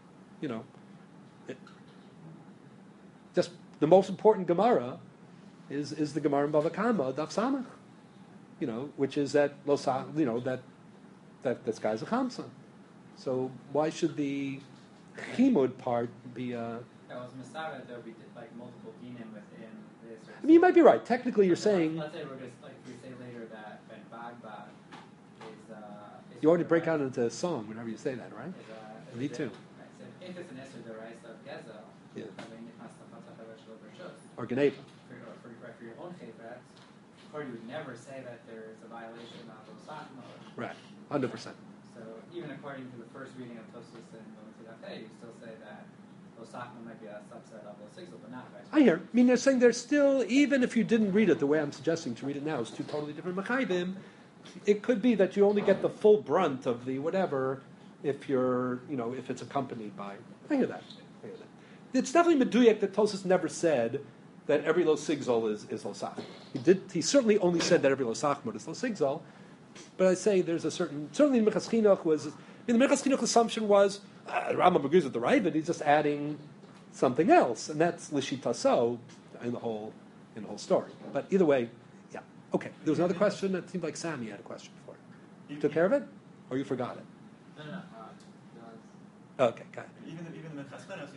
just the most important Gemara is the Gemara in Bava Kama, Daf Samach, which is that that this guy's a Chamson. So why should the Chimud part be That was Masada, there would be like multiple dinim within this. I mean, you might be right. Technically, you're saying Let's say we're just like we say later that Ben Bagba is. You already break out into a song whenever you say that, right? Me too. Right. So if it's an Esther Deraisa of Gezel, Yeah. Or Or Geneva. for your own chayfet, or you would never say that there is a violation of Losach mode. Right, 100%. So even according to the first reading of Tosfos and Momentidafeh, you still say that Losach mode might be a subset of Losigzol, but not vice versa. I hear. I mean, they're saying there's still, even if you didn't read it the way I'm suggesting to read it now, it's two totally different Mechayvim, it could be that you only get the full brunt of the whatever if you're, if it's accompanied by. I hear that. It's definitely meduyek that Tosfos never said that every Losigzol is Losach. He certainly only said that every Losach is Losigzol, but I say there's a certainly the Minchas Chinuch was, the Minchas Chinuch assumption was, Rambam agrees with the Ravid, he's just adding something else, and that's Lishitaso in the whole story. But either way, yeah. Okay, there was another question. It seemed like Sammy had a question for it. You took care of it? Or you forgot it? No. Okay, got it. Even the Minchas Chinuch, since you're saying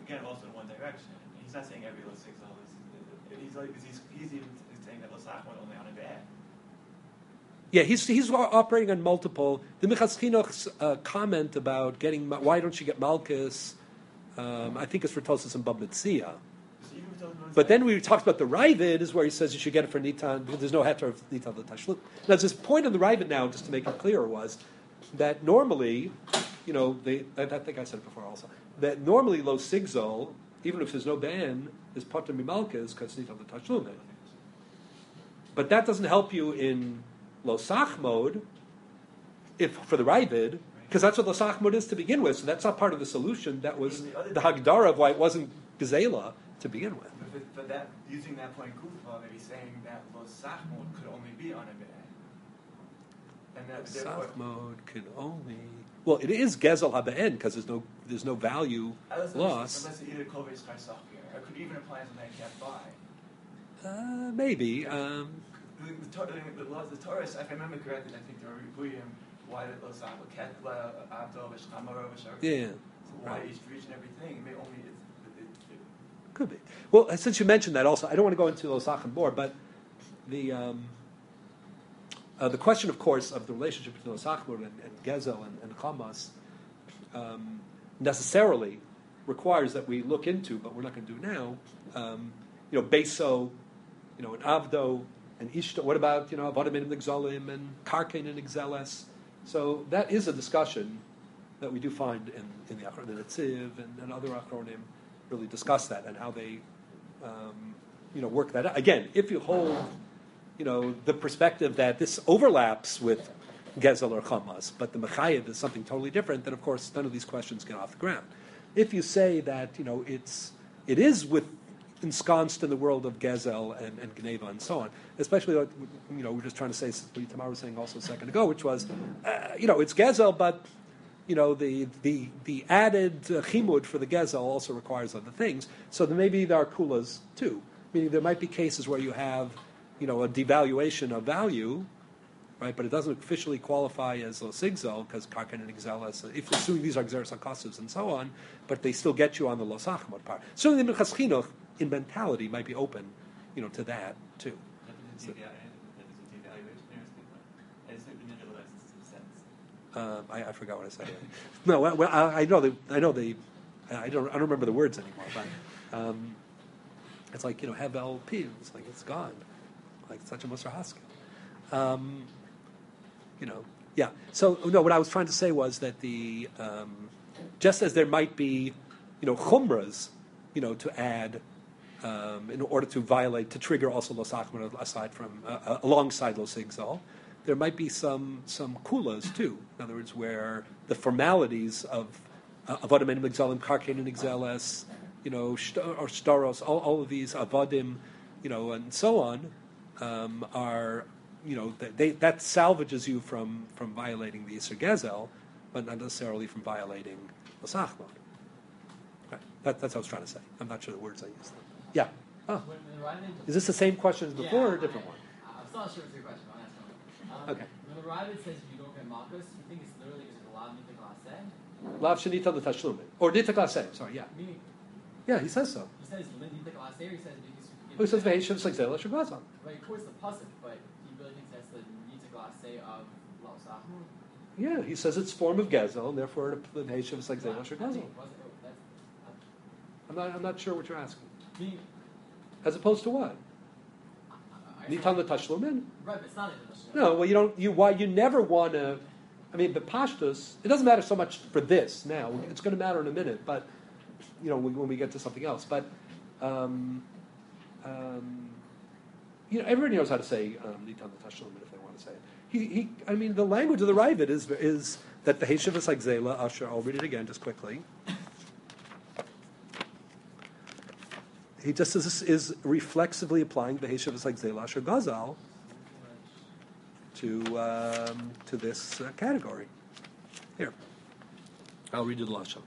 again also in one direction. He's not saying every Lo Sigzal is. He's even saying that Lo Sachmod only on a bad. Yeah, he's operating on multiple. The Minchas Chinuch's comment about getting why don't you get Malchus? I think it's for Tosas and Bab Metzia. But then we talked about the Ravid is where he says you should get it for Nitan because there's no heter of Nitan l'Tashlum. Now, this point on the Ravid now, just to make it clearer, was that normally, I think I said it before also, that normally Lo Sigzol, even if there's no ban, is Pater Mimalkes because Nitan l'Tashlum. But that doesn't help you in Lo Sachmod, if for the Ravid, because that's what Lo Sachmod is to begin with. So that's not part of the solution. That was the Hagdara of why it wasn't Gezela to begin with. But that using that point Kufa, maybe saying that Lo Sachmod could only be on a bad. And that Sachmod could only. Well, it is Gezel Haba'en because there's no value loss. Unless either Kovetz Chaysachir, or could even apply something I can't buy. Maybe. The Torah, if I remember correctly, I think there were Ribuyim, why did Lo Sachmod, Ketla, Abdo, Vishkamaro, yeah. So why each region everything? It may only. Could be. Well, since you mentioned that also, I don't want to go into Lo Sachmod more, but the question, of course, of the relationship between Lo Sachmod and Gezel and Chamas necessarily requires that we look into, but we're not going to do now, Beso, and Avdo, and Ishto. What about, Avodim and Exolim, and Karkain and Exeles? So that is a discussion that we do find in the Achron Netziv and other Achronim really discuss that and how they, work that out. Again, if you hold, the perspective that this overlaps with Gezel or Chamas, but the Mechayev is something totally different, then of course none of these questions get off the ground. If you say that, it is ensconced in the world of Gezel and Gneva and so on, especially, we're just trying to say what Tamar was saying also a second ago, which was, it's Gezel, but the added chimud for the Gezel also requires other things. So maybe there are kulas too. Meaning there might be cases where you have, a devaluation of value, right? But it doesn't officially qualify as Lo Sigzal because Karkan and Exelas, if assuming these are Xeris HaKosuvs and so on, but they still get you on the Lo Sachmod part. Certainly the Minchas Chinuch in mentality might be open, to that too. I forgot what I said. No, I know the. I don't remember the words anymore. But it's like Hevel P. It's like it's gone, like such a Musar Haskell. Yeah. So no, what I was trying to say was that the just as there might be, chumras, to add. In order to trigger also Lo Sachmod aside from alongside Lo Sigzal, there might be some kulas too. In other words, where the formalities of avodim and exalim, karkein and exeles, or staros, all of these avodim, and so on, are that salvages you from violating the Yisur Gezel, but not necessarily from violating Lo Sachmod. Right. That's what I was trying to say. I'm not sure the words I used. Yeah. Oh. Is this the same question as before or a different one? I'm still not sure it's your question. I'll ask one. Okay. When the Ravid says if you don't get Malchus, you think it's literally because of Lav Nita Klaseh? Lav Shenita l'Tashlum. Or Nita Klaseh, sorry, yeah. Meaning, yeah, he says so. He says Nita Klaseh, or he says because you He says Veheshav Segzela Shagazan. Right, of course the pasuk, but he really thinks that's the Nita Klaseh of Lo Sachmod? Yeah, he says it's form of Gezel, and therefore the Veheshav Segzela Shagazan. I'm not sure what you're asking. As opposed to what? Nitan l'Tashlumin? Right, but it's not Nitan l'Tashlumin. No, well, why you never want to. I mean, the pashtus. It doesn't matter so much for this now. It's going to matter in a minute, but when we get to something else. But everybody knows how to say Nitan l'Tashlumin if they want to say it. I mean, the language of the Ravid is that the Heshiv is like Zela. I'll read it again just quickly. He just is reflexively applying the Heshav like Zelash or Gazal to this category. Here, I'll read you the lashon.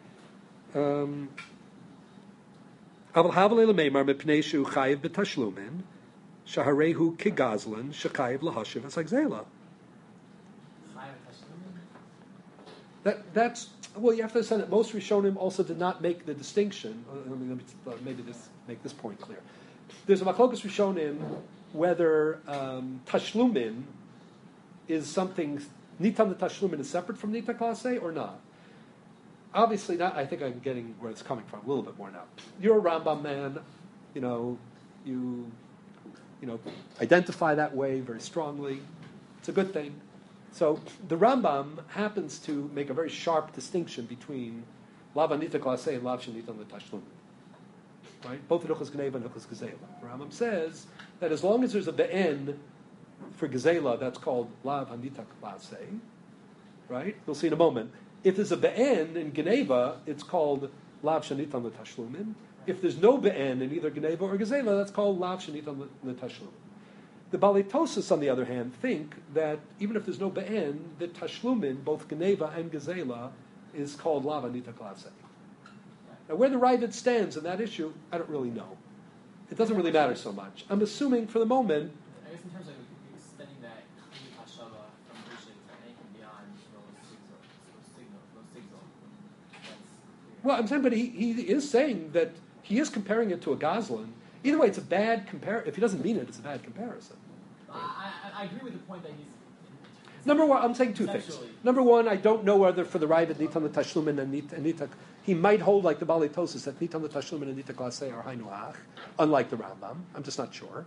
Aval havalei lemeimar mepnei shu chayiv b'tashlumin shaharehu kigazlan shekayiv lahashiv as like Zela. That's well, you have to understand that most Rishonim also did not make the distinction. Make this point clear. There's a machlokas Rishonim whether tashlumin is something, nitam the tashlumin is separate from nita klasei or not. Obviously not. I think I'm getting where it's coming from a little bit more now. You're a Rambam man, you identify that way very strongly. It's a good thing. So the Rambam happens to make a very sharp distinction between lav anita klasei and lav shenita the tashlumin. Right? Both Hilchos Gneva and Hilchos Gezela. The Rambam says that as long as there's a be'en for Gezela, that's called lav anita klasei. Right? We'll see in a moment. If there's a be'en in Geneva, it's called lav shenitan l'tashlumin. If there's no be'en in either Geneva or Gezela, that's called lav shenitan l'tashlumin. The Balei Tosas, on the other hand, think that even if there's no be'en, the tashlumin, both Geneva and Gezela, is called lav anita klasei. Now, where the Ravid stands in that issue, I don't really know. It doesn't really matter so much. I'm assuming for the moment. I guess in terms of extending that Hashava from Rishon to anything beyond those signal. Well, I'm saying, but he is saying that he is comparing it to a Goslin. Either way, it's a bad comparison. If he doesn't mean it, it's a bad comparison. I agree with the point that he's. Number one, I'm saying two things. Number one, I don't know whether for the Ravid Nitan the Tashlumin and Nita, he might hold like the Balei Tosas that Nitan the Tashlumin and Nita Klasei are Hainu Hach, unlike the Rambam. I'm just not sure.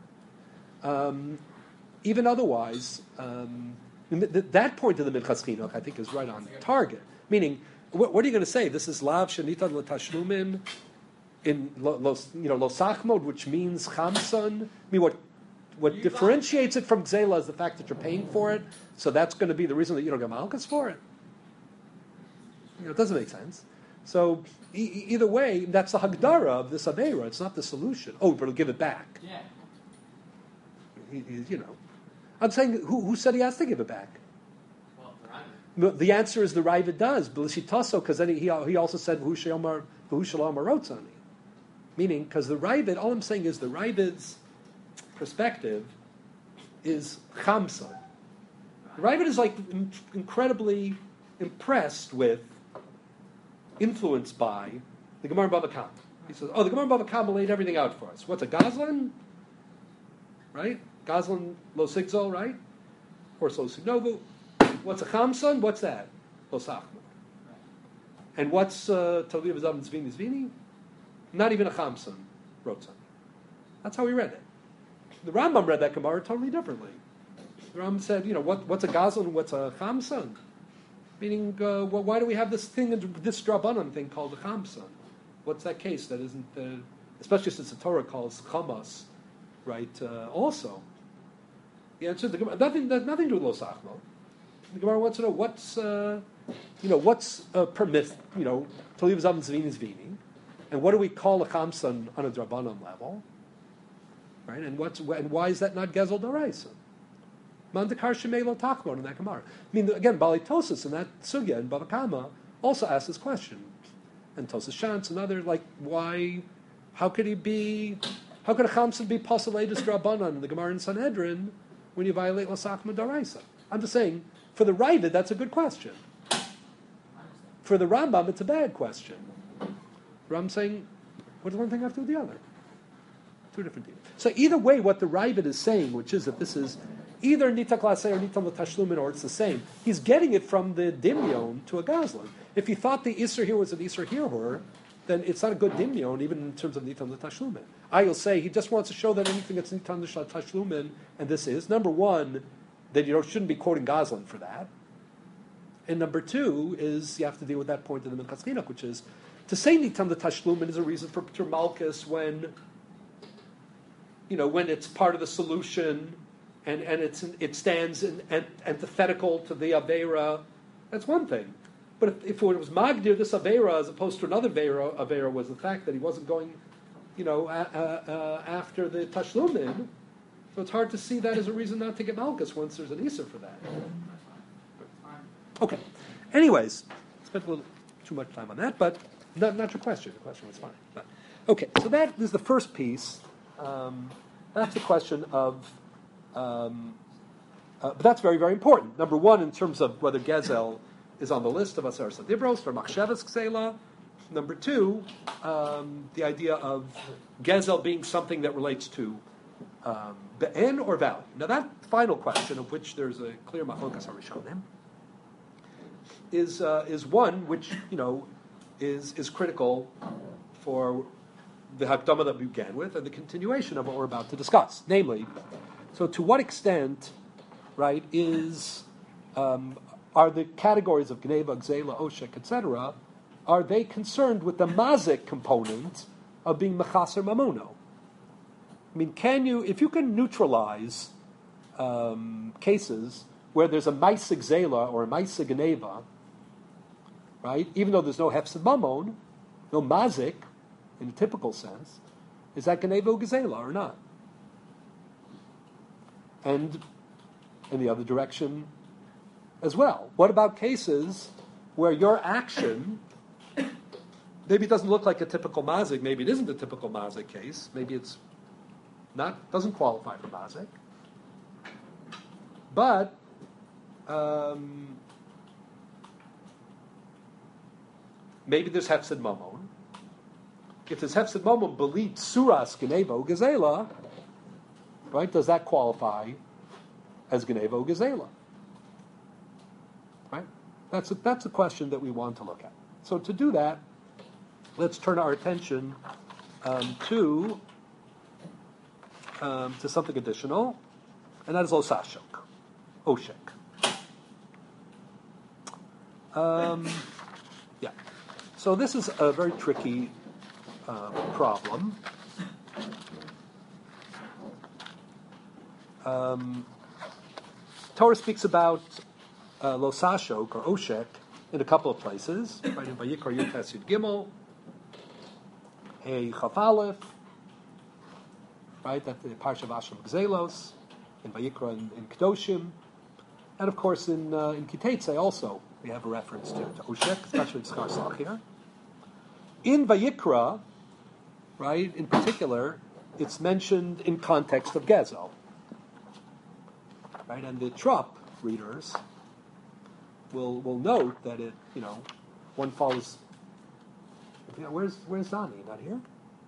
Even otherwise, that point of the Minchas Chinuch, I think, is right on target. Meaning, what are you going to say? This is Lav Shenitan l'Tashlumin in Losach mode, which means Chamson. I mean, what differentiates it from Gzela is the fact that you're paying for it, so that's going to be the reason that you don't get Malchus for it. It doesn't make sense. So either way, that's the Hagdara of this Aveira. It's not the solution. Oh, but he'll give it back. Yeah. I'm saying, who said he has to give it back? Well, the Ravid. The answer is the Ravid does, because then he also said V'hu shalom arotzani. Meaning, because the Ravid, all I'm saying is the Ravid's perspective is Chamson. The Ravid is like incredibly impressed with, influenced by the Gemara Bava Kama. He says, the Gemara Bava Kama laid everything out for us. What's a Goslin? Right? Goslin lo sigzol, right? Or lo signovu. What's a Chamson? What's that? Lo sachma. And what's Taliv Zav Zvini Zvini? Not even a Chamson, Rotzani. That's how he read it. The Rambam read that Gemara totally differently. The Rambam said, what's a Goslin and what's a Chamson? Meaning, why do we have this thing, this Drabanan thing called a Chamson? What's that case? That isn't, especially since the Torah calls Chamas, right? Also, the answer is nothing to do with Lo Sachmo. The Gemara wants to know what's permit, Taliv Zav Zvini Zvini, and what do we call a Chamson on a Drabanan level? Right, and why is that not Gezel D'Oraisa? Mandakar Shemelo Takmon in that Gemara. I mean, again, Balei Tosas in that Sugya in Bava Kama also asks this question, and Tosas Shantz and other why? How could a Chamson be Pasaledus Drabanan in the Gemara in Sanhedrin when you violate Lasachma D'Oraisa? I'm just saying, for the Ravid, that's a good question. For the Rambam, it's a bad question. Rambam saying, what does one thing have to do with the other? Two different things. So either way, what the Ravid is saying, which is that this is either Nita Klasei or Nita L'Tashlumin, or it's the same, he's getting it from the Dimyon to a Goslin. If he thought the Isser here was an Isser Hirhur, then it's not a good Dimyon, even in terms of Nita L'Tashlumin. I'll say he just wants to show that anything that's Nita L'Tashlumin, and this is, number one, that you shouldn't be quoting Goslin for that. And number two is you have to deal with that point in the Minchas Chinuch, which is to say Nita L'Tashlumin is a reason for P'tur Malchus when it's part of the solution and it stands antithetical to the Aveira, that's one thing. But if it was Magdir, this Aveira, as opposed to another Aveira was the fact that he wasn't going, after the Tashlumin, so it's hard to see that as a reason not to get Malchus once there's an Isser for that. Okay. Anyways, spent a little too much time on that, but not your question. The question was fine. But, okay, so that is the first piece. That's the question of, but that's very, very important. Number one, in terms of whether Gezel is on the list of Asar Sadibros for Machshavas Ksela. Number 2, the idea of Gezel being something that relates to Be'en or value. Now that final question, of which there's a clear Machlokas HaRishonim, is one which, is critical for the Hakdama that we began with and the continuation of what we're about to discuss. Namely, so to what extent, right, are the categories of Gneva, Gzela, Oshek, etc., are they concerned with the mazik component of being mechaser mamono? I mean, if you can neutralize cases where there's a maisa gzela or a maisa gneva, right? Even though there's no hefsed mamon, no mazik in a typical sense, is that gneva or gzela or not? And in the other direction as well. What about cases where your action maybe it doesn't look like a typical mazik, maybe it isn't a typical mazik case, maybe it's doesn't qualify for mazik, but maybe there's hefsed mamon. If there's hefsed mamon, belit suras genevo gazela, right? Does that qualify as genevo gazela? Right? That's a question that we want to look at. So to do that, let's turn our attention to something additional, and that is osashok, oshek. Yeah. So this is a very tricky problem. Torah speaks about losashok or oshek in a couple of places, right? In Vayikra Yud Gimel, Hey Chaf Aleph, right? That the Parsha Vasham Gzelos, in Vayikra in Kedoshim, and of course in Kiteitzei also we have a reference to Oshek, especially in Schar Sachir. In Vayikra, right, in particular, it's mentioned in context of Gezel, right? And the Trop readers will note that it, one follows. Where's Zani? Not here?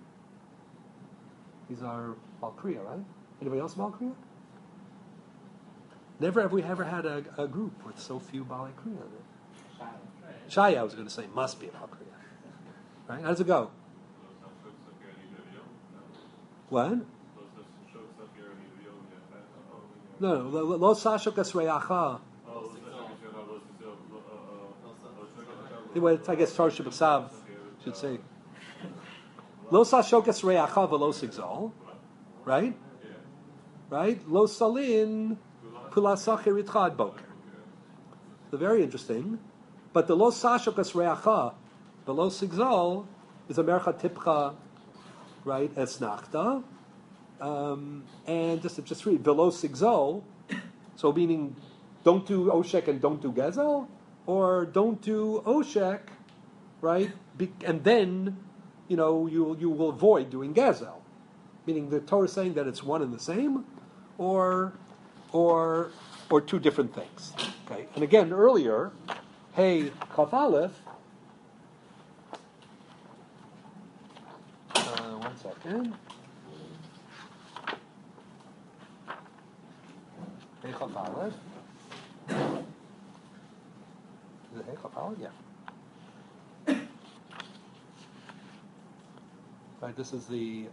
He's our Balkriya, right? Anybody else Balkriya? Never have we ever had a group with so few Balei Kriya in it. Shaya, I was going to say, must be a Balkriya. Right? How does it go? What? No, Lo Sashok Esreyacha. Anyway, I guess Torah Shabbat should say Lo Sashokas Re'acha V'lo Sigzol, right? Right? Lo Salin Pulasachir Itchad Boker. So very interesting. But the Lo Sashokas Re'acha V'lo Sigzol is a Mercha Tipcha, right? Esnachta. And just read V'lo Sigzol, so meaning don't do Oshek and don't do Gezel, or don't do Oshek, right? And then, you will avoid doing Gezel. Meaning the Torah is saying that it's one and the same, or two different things. Okay. And again, earlier, Hey Chaf Aleph. One second. Hey Chaf Aleph. Is it Hey Chaf Aleph? Yeah. Right, this is the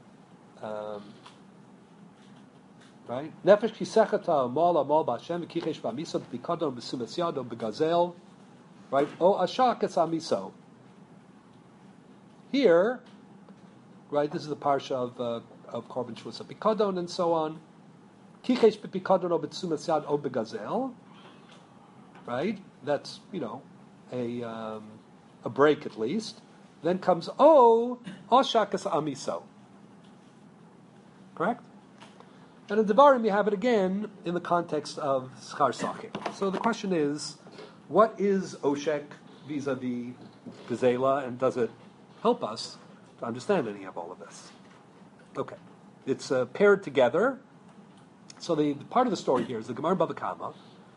right. Nefesh kisechata mal b'Hashem v'kichesh v'amiso b'kadon b'sumas yado b'gazel. Right, o ashak es amiso. Here, right, this is the parsha of Korban Shvusa b'kadon and so on. Kichesh b'kadon o b'sumas yad o b'gazel. Right, that's a break at least. Then comes Oshakas Amiso. Correct? And in Devarim you have it again in the context of Schar Sachir. So the question is, what is Oshek vis-a-vis Gazela, and does it help us to understand any of all of this? Okay. It's paired together. So the part of the story here is the Gemara Bava Kama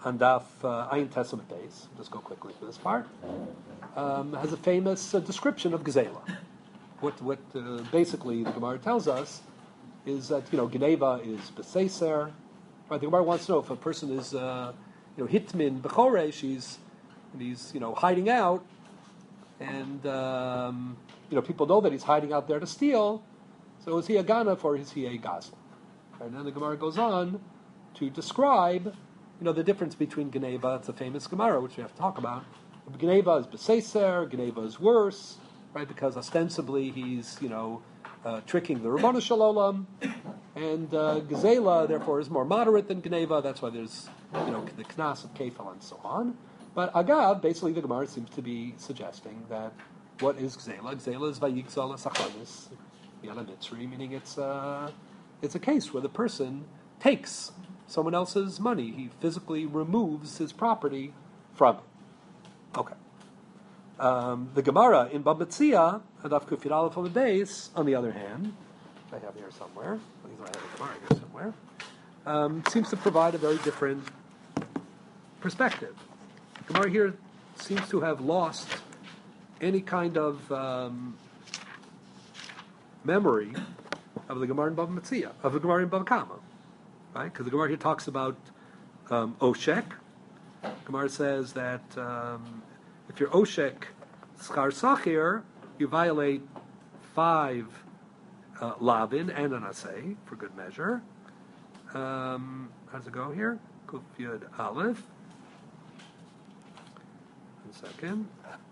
on Daf Ayin Testament Beis, just go quickly through this part, has a famous description of Gezela. What basically the Gemara tells us is that, Geneva is Beseser. Right? The Gemara wants to know if a person is, Hitmin Bechoresh, he's hiding out, and, people know that he's hiding out there to steal, so is he a Ganef or is he a Gazlan? And then the Gemara goes on to describe, the difference between Geneva. It's a famous Gemara, which we have to talk about. Geneva is Beseser, Geneva is worse, right? Because ostensibly he's, tricking the Rabbanu Shalom, and Gezela, therefore, is more moderate than Geneva. That's why there's, the Knas of Kefal and so on. But Agav, basically, the Gemara seems to be suggesting that what is Gezela? Gezela is Vayigzal Sachonis Yala Mitzri, meaning it's a case where the person takes someone else's money. He physically removes his property from him. Okay. The Gemara in Bava Metzia, Hadaf Kuf Yud Aleph on the base, on the other hand, which I have here somewhere, I have the Gemara here somewhere, seems to provide a very different perspective. The Gemara here seems to have lost any kind of memory of the Gemara in Bava Metzia, of the Gemara in Bava Kama, right? Because the Gemara here talks about Oshek. Gemara says that if you're Oshek Schar Sachir, you violate 5 Lavin and an Aseh, for good measure. How does it go here? Kuf Yud Aleph. 1 second.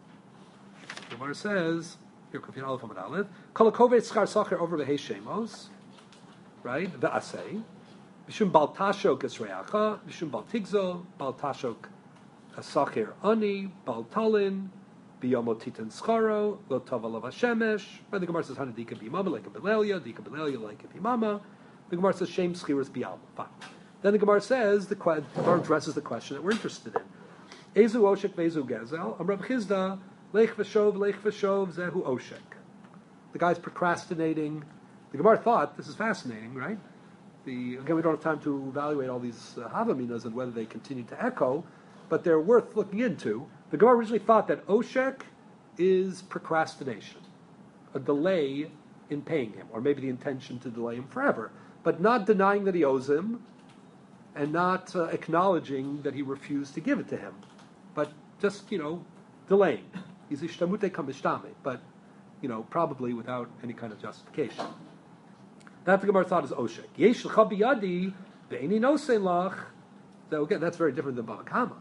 The Gemara says, here, Kuf Yud Aleph Amud Aleph, Kol HaKovet Schar Sachir over Behei Shemos, right? The Aseh. Bishum Bal Tashok Esreacha, Bishum Bal Tigzol, Bal Tashok Asachir Ani, Bal Talin, Biyomo Titan Scharo, Lo Tova Lav Hashemesh. The Gemara says, Hana Dika Bimama, like a Belelia, like a Bimama. The Gemara says, Shem Schiras Biyam. Fine. Then the Gemara says, the Gemara addresses the question that we're interested in. Ezu Oshek Vezu Gezel, Amrav Chizda, Lech Veshov, Zehu Oshek. The guy's procrastinating. The Gemara thought, this is fascinating, right? Again, we don't have time to evaluate all these Havaminas and whether they continue to echo, but they're worth looking into. The Gemara originally thought that Oshek is procrastination, a delay in paying him, or maybe the intention to delay him forever, but not denying that he owes him, and not acknowledging that he refused to give it to him, but just, delaying. He's ishtamute kamishtameh, but, probably without any kind of justification. That the Gemara thought is Oshek. Yesh l'cha biyadi, ve'eni nosein lach. So again, that's very different than Bava Kama.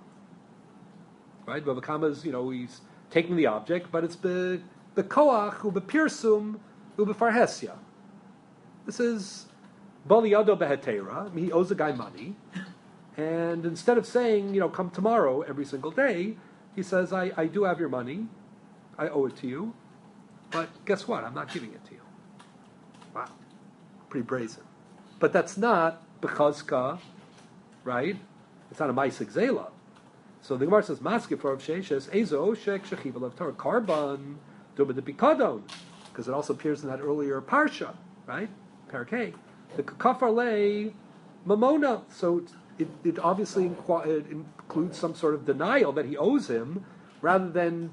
Right? Bava Kama is, he's taking the object, but it's bekoach, ubepirsum, ubefarhesia. This is baliyado behetera. He owes a guy money, and instead of saying, come tomorrow every single day, he says, I do have your money, I owe it to you, but guess what? I'm not giving it to you. Wow. Pretty brazen. But that's not bechazka, right? It's not a ma'aseh gzela. So the Gemara says, Maskif for Rav Sheshes, Ezo Oshek Shechiv Alav Torah Karban Duma de Pikadon, because it also appears in that earlier parsha, right? Parakeh. The Kafar Le Mamona. So it obviously it includes some sort of denial that he owes him, rather than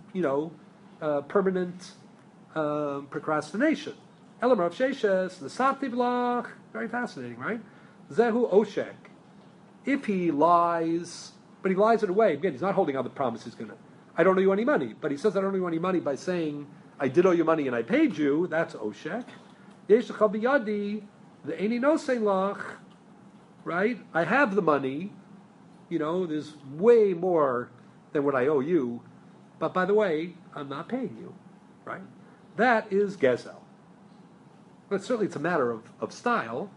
permanent procrastination. Elam Rav Sheshes, the Sativ Lach, very fascinating, right? Zehu Oshek. If he lies, but he lies in a way, again, he's not holding out the promise he's going to, I don't owe you any money, but he says I don't owe you any money by saying, I did owe you money and I paid you, that's Oshek. Yesh l'cha biyadi, the Eini nosein lach, right? I have the money, there's way more than what I owe you, but by the way, I'm not paying you, right? That is Gezel. But certainly it's a matter of style,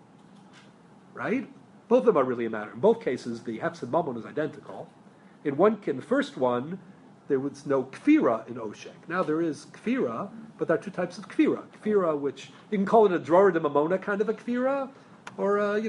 right? Both of them are really a matter. In both cases, the Hefsed Mammon is identical. In the first one, there was no kfira in Oshek. Now there is kfira, but there are 2 types of kfira. Kfira, which you can call it a dror de mamona kind of a kfira, or a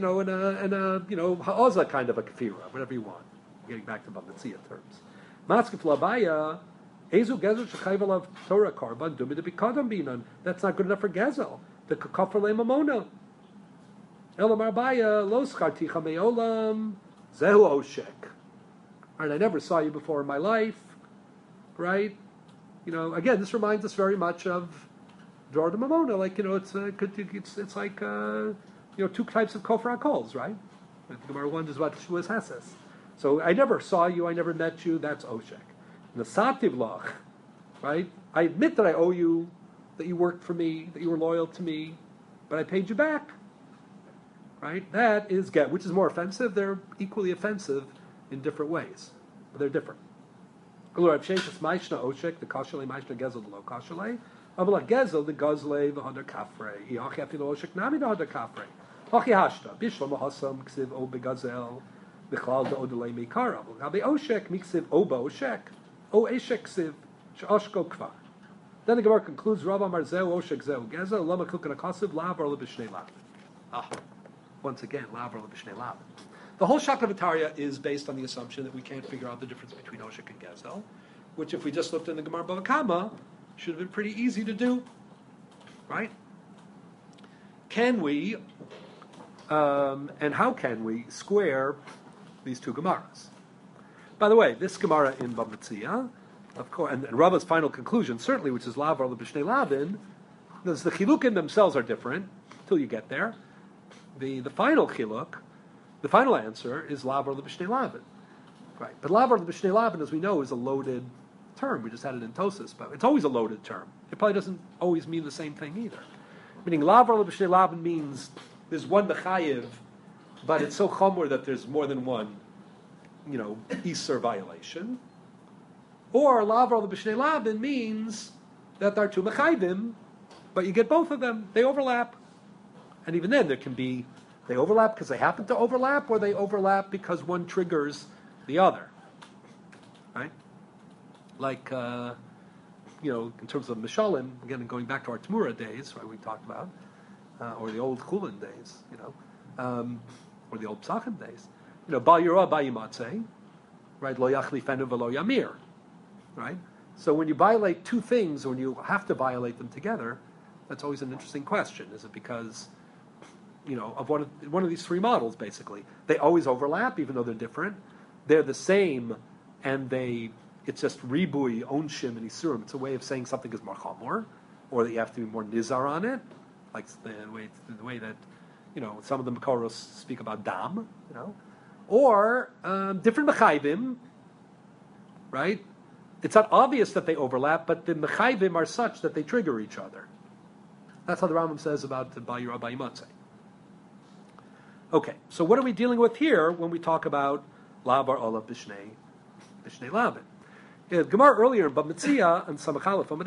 ha'oza kind of a kfira, whatever you want. Getting back to Bava Metzia terms. Maskef labaya, ezu gezel shechayv alav Torah karban dumi de bikadam binan. That's not good enough for gezel. The kafar le mamona. Elam arbaya lo scharticha meolam zehu oshek. Right? I never saw you before in my life. Right? Again, this reminds us very much of Dor de Mamona. Like, it's like, two types of kofar kols, right? The Gemara wonders about Shuas Hases. So I never saw you, I never met you, that's Oshek. Nasativ lach, right? I admit that I owe you, that you worked for me, that you were loyal to me, but I paid you back. Right? That is get. Which is more offensive? They're equally offensive in different ways. But they're different. Rav Sheshes Maishna Oshek, the Kashalei Maishna Gezel, the Lo Kashalei. Amalach Gezel, the Gozlei, the Hadar Kafrei. Iachi Afilo Oshek Nami, the Hadar Kafrei. Hachi Hashta, Bishlam Hasam, Ksiv O Begazel, Bichlal the Odolei Mikara. Gabi Oshek, Miksiv Oba Oshek, O Eshek Ksiv, Shashko Kvar. Then the Gemara concludes, Rav Amar Zeu Oshek Zeu Gezel, Lama Kukan Akasiv, Lav or Lebishnei Lav. Once again, Lav or Lebishnei Lav. The whole Shakravataria is based on the assumption that we can't figure out the difference between Oshek and Gezel, which if we just looked in the Gemara Bava Kama, should have been pretty easy to do. Right? Can we, and how can we, square these two Gemaras? By the way, this Gemara in Bava Metzia, of course, and Rava's final conclusion, certainly, which is Lav or Lebishnei Lavin, because the Chilukim themselves are different, until you get there. The final Chiluk, the final answer is Lav or Lebishnei Lavin. Right. But Lav or Lebishnei Lavin, as we know, is a loaded term. We just had it in Tosas, but it's always a loaded term. It probably doesn't always mean the same thing either. Meaning Lav or Lebishnei Lavin means there's one Mechayiv, but it's so chomor that there's more than one, Isser violation. Or Lav or Lebishnei Lavin means that there are two Mechayivim, but you get both of them. They overlap. And even then, they overlap because they happen to overlap, or they overlap because one triggers the other. Right? Like, in terms of Mishalim, again, going back to our Tamura days, right, we talked about, or the old Chulin days, or the old Psachim days. Bal Yirah, Bal Yimatzeh, right? Lo Yachlifenu v'lo Yamir, right? So when you violate two things, when you have to violate them together, that's always an interesting question. Is it because of one of these three models, basically? They always overlap, even though they're different. They're the same, and it's just ribui, onshim, and isurim. It's a way of saying something is more chamor, or that you have to be more nizar on it, like the way that, some of the Makoros speak about dam, or different mechayvim, right? It's not obvious that they overlap, but the mechayvim are such that they trigger each other. That's how the Rambam says about the Bayir Abayi Matzeh. Okay, so what are we dealing with here when we talk about Lavar Olav Bishnei Lavin? The Gemara earlier in Bava Metzia and Samach Aleph Amud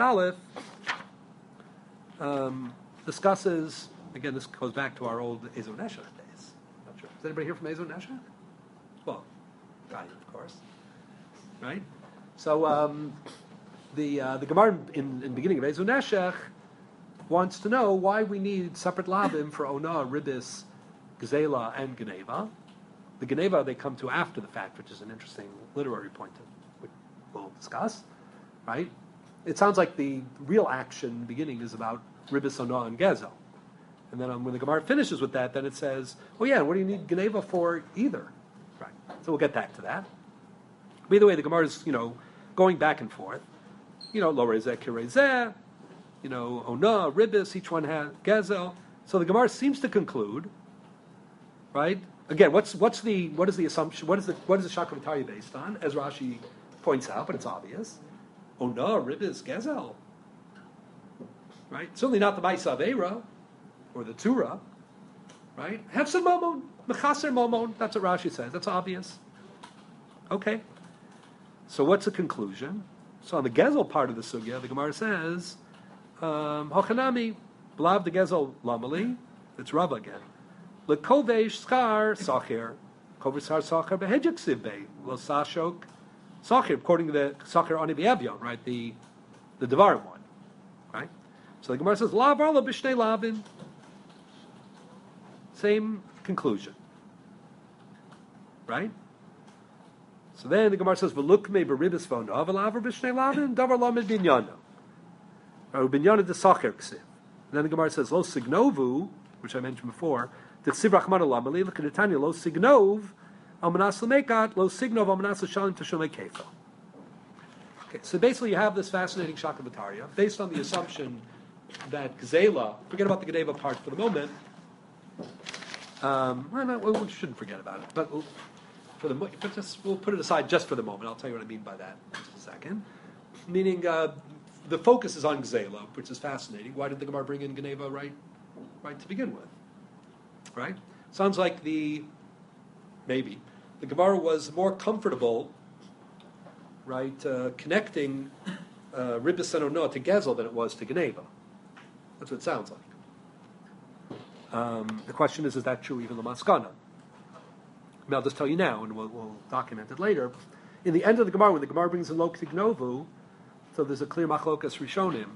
Aleph discusses, again, this goes back to our old Ezo Neshach days. Not sure. Is anybody here from Ezo Neshach? Well, Italian, of course. Right? So the Gemara in the beginning of Ezo Neshach wants to know why we need separate lavim for Ona, Ribis, Gzela, and Geneva. The Geneva they come to after the fact, which is an interesting literary point that we'll discuss. Right? It sounds like the real action in the beginning is about Ribis, Ona, and Gezel. And then when the Gemara finishes with that, then it says, oh yeah, what do you need Geneva for either? Right. So we'll get back to that. By the way, the Gemara is, going back and forth. Lo Rezeh, Kirezeh, Ona, Ribis, each one has Gezel. So the Gemara seems to conclude, right? Again, what is the assumption? What is the Shakravataria based on? As Rashi points out, but it's obvious. Ona, Ribis, Gezel. Right? Certainly not the Maisa Aveira or the Tura. Right? Hefsed Momon, Mechaser Momon. That's what Rashi says. That's obvious. Okay. So what's the conclusion? So on the Gezel part of the Sugya, the Gemara says, Hochanami, Blav the Gezel Lamali, it's Rav again. Lekovesh Schar Sachir, Kovesh Schar Sachir Behedjek Sibbe, Lo Sashok Sachir, according to the Sachir Ani B'Evyon, right? The Devarim one, right? So the Gemara says, Lav Arla B'Shnei Lavin. Same conclusion, right? So then the Gemara says, "V'lukmei b'ribis phone avalaver b'shnei lavin davar lamed binyana." Or binyana de sacher ksiv. And then the Gemara says, "Lo signovu," which I mentioned before. The ksiv rachman alamali look at the Tanya. Lo signov Almanas Lemekat, Lo Signov, Almanas Shalim Tashumei Kefa. Okay, so basically you have this fascinating Shakavataria based on the assumption that Gzela, forget about the Geneva part for the moment. We shouldn't forget about it, but we'll put it aside just for the moment. I'll tell you what I mean by that in just a second. Meaning, the focus is on Gzela, which is fascinating. Why did the Gemara bring in Geneva right to begin with? Right? Sounds like maybe the Gemara was more comfortable, right, connecting Ribbis and Ono to Gezel than it was to Geneva. That's what it sounds like. The question is that true even the Maskana? I'll just tell you now, and we'll document it later. In the end of the Gemara, when the Gemara brings in Lo Ktignovu, so there's a clear machlokas rishonim.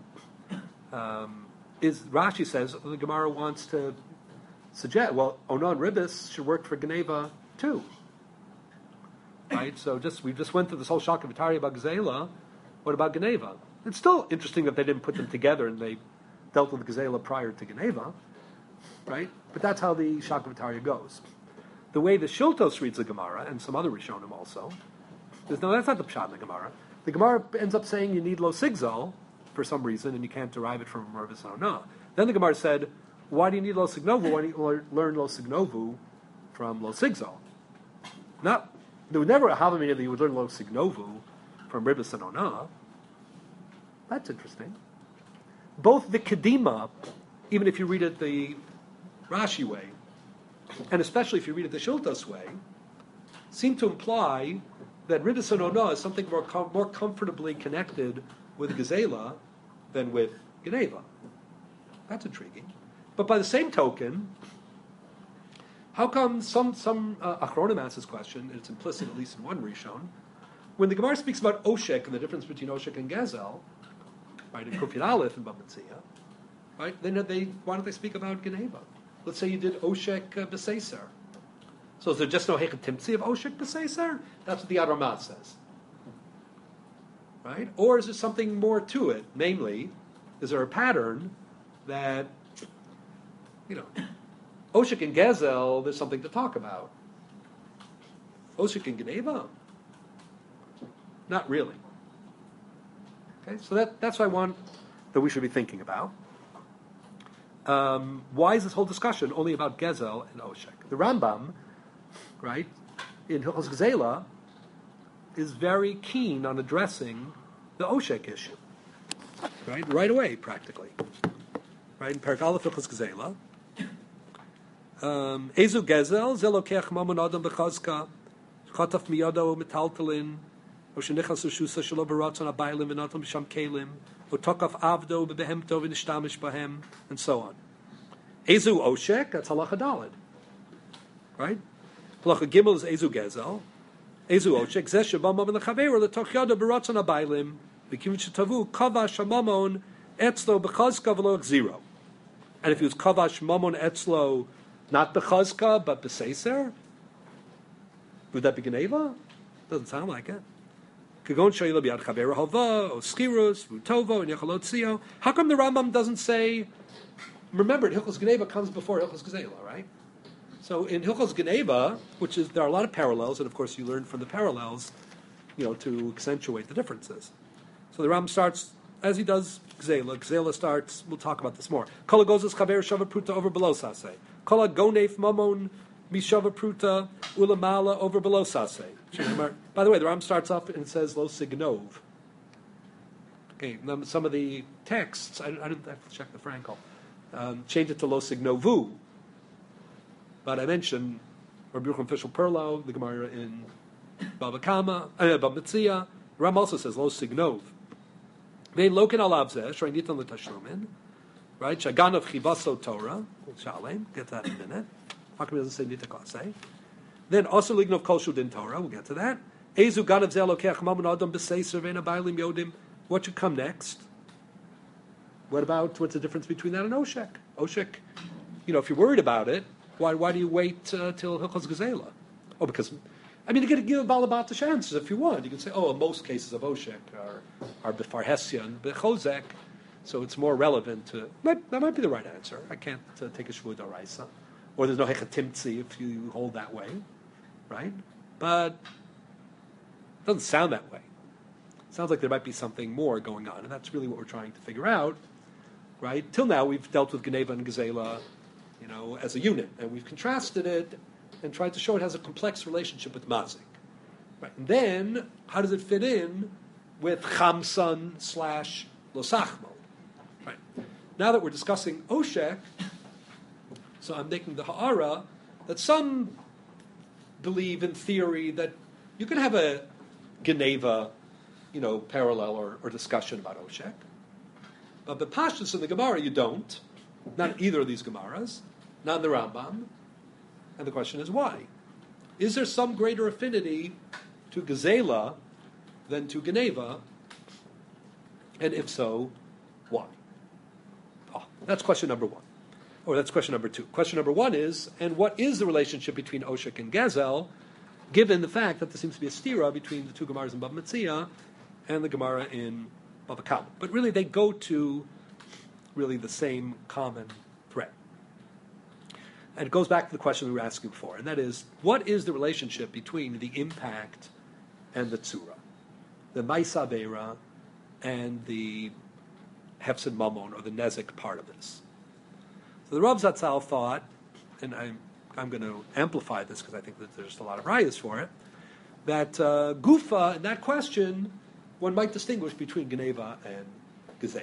Rashi says the Gemara wants to suggest, well, Ono and Ribbis should work for Geneva too. Right? So we just went through this whole Shakavatari about Gzela. What about Geneva? It's still interesting that they didn't put them together and they dealt with Gzela prior to Geneva. Right? But that's how the Shakavatari goes. The way the Shiltos reads the Gemara, and some other Rishonim also, that's not the Pshat in the Gemara. The Gemara ends up saying you need Lo Sigzal for some reason, and you can't derive it from Mervis Ona. Then the Gemara said, why do you need Lo Signovu? Why don't you learn Lo Signovu from Lo Sigzal? There would never have a meaning that you would learn Lo Signovu from Ribbis and Ona. That's interesting. Both the Kedima, even if you read it the Rashi way, and especially if you read it the Shiltos way, seem to imply that Ribbis and Ona is something more comfortably connected with Gzela than with Geneva. That's intriguing. But by the same token, how come some Achronim asks this question, and it's implicit at least in one Rishon, when the Gemara speaks about Oshek and the difference between Oshek and Gezel, right, in Kufir Aleph and Bamitzia, right, why don't they speak about Geneva? Let's say you did Oshek B'Seiser. So is there just no Hechatimtzi of Oshek B'Seiser? That's what the Aramah says. Right? Or is there something more to it? Namely, is there a pattern that, Oshek and Gezel, there's something to talk about. Oshek and Geneva? Not really. Okay, so that's what I want that we should be thinking about. Why is this whole discussion only about Gezel and Oshek? The Rambam, right, in Hilchos Gzela, is very keen on addressing the Oshek issue, right away, practically. Right, in Perek Aleph Hilchos Gzela, Ezu Gezel, Zelokech Mamon Adam Bechazka, Chataf Miyado Metaltalin, Oshenichas Ushusa Shelo Baratzon Abaylim V'Natam B'Sham Kelim, Otokaf Avdo B'Behemto V'Nishtamish Bahem, and so on. Ezu Oshek, that's Halacha Daled. Right? Halacha Gimel is Ezu Gezel. Ezu Oshek, Zeh Sheba Mamon L'Chaveru L'Toch Yado B'Ratzon Abaylim, V'Kivin Shetavu, Kavash HaMamon Etzlo B'Chazka V'Lo Zero. And if he was Kavash Mamon Etzlo, not B'Chazka, but B'Seiser, would that be Geneva? Doesn't sound like it. How come the Rambam doesn't say? Remember, Hilchos Geneva comes before Hilchos Gzela, right? So in Hilchos Geneva, there are a lot of parallels, and of course you learn from the parallels, to accentuate the differences. So the Rambam starts as he does Gzela. Gzela starts. We'll talk about this more. Kol gozes chaver shava pruta over below sase. Kol gonef mamon mishava pruta ulamala over below sase. By the way, the Ram starts off and it says Lo Signov. Okay, some of the texts, I didn't have to check the Frankel, change it to Lo Signovu. But I mentioned Rabbi Yochanan Fishel Perlo, the Gemara in Baba Metzia. Ram also says Lo Signov. Vein Loken Alavzeh, Shreinitan L'Tashlumin, right? Shaganov Chivaso Torah, Shalem, get to that in a minute. How come he doesn't say Nitakase? Then also Lignov Kol Shudin Torah, we'll get to that. Ezu Ganav Zelokech Mamon Adam B'Seiser Ve'ena Bailim Yodim. What should come next? What's the difference between that and Oshek? Oshek, if you're worried about it, why do you wait till Hilchos Gzela? Oh, because, you can give Balabat a chance if you want. You can say, most cases of Oshek are B'far Hesya and B'chozek, so it's more relevant to, that might be the right answer. I can't take a Shvu D'Oraisa. Or there's no Hechatimtzi if you hold that way. Right? but it doesn't sound that way. It sounds like there might be something more going on, and that's really what we're trying to figure out, right? Till now, we've dealt with Geneva and Gezela, as a unit, and we've contrasted it and tried to show it has a complex relationship with Mazik. Right. And then, how does it fit in with Chamsan / Losachmo? Right. Now that we're discussing Oshek, so I'm making the ha'ara that some believe in theory that you can have a Geneva, parallel or discussion about Oshek. But the Pashtus in the Gemara, you don't. Not in either of these Gemaras, not in the Rambam. And the question is why? Is there some greater affinity to Gezela than to Geneva? And if so, why? That's question number one. Or that's question number two. Question number one is, and what is the relationship between Oshek and Gezel, given the fact that there seems to be a stira between the two Gemaras in Bava Metzia and the Gemara in Bava Kama? But really they go to really the same common thread. And it goes back to the question we were asking before, and that is, what is the relationship between the impact and the tzura, the Maisa Aveira and the Hefsed Mamon, or the Nezek part of this? So the Rav Zatzal thought, and I'm going to amplify this because I think that there's a lot of rayas for it, that Gufa, in that question, one might distinguish between Geneva and Gezela.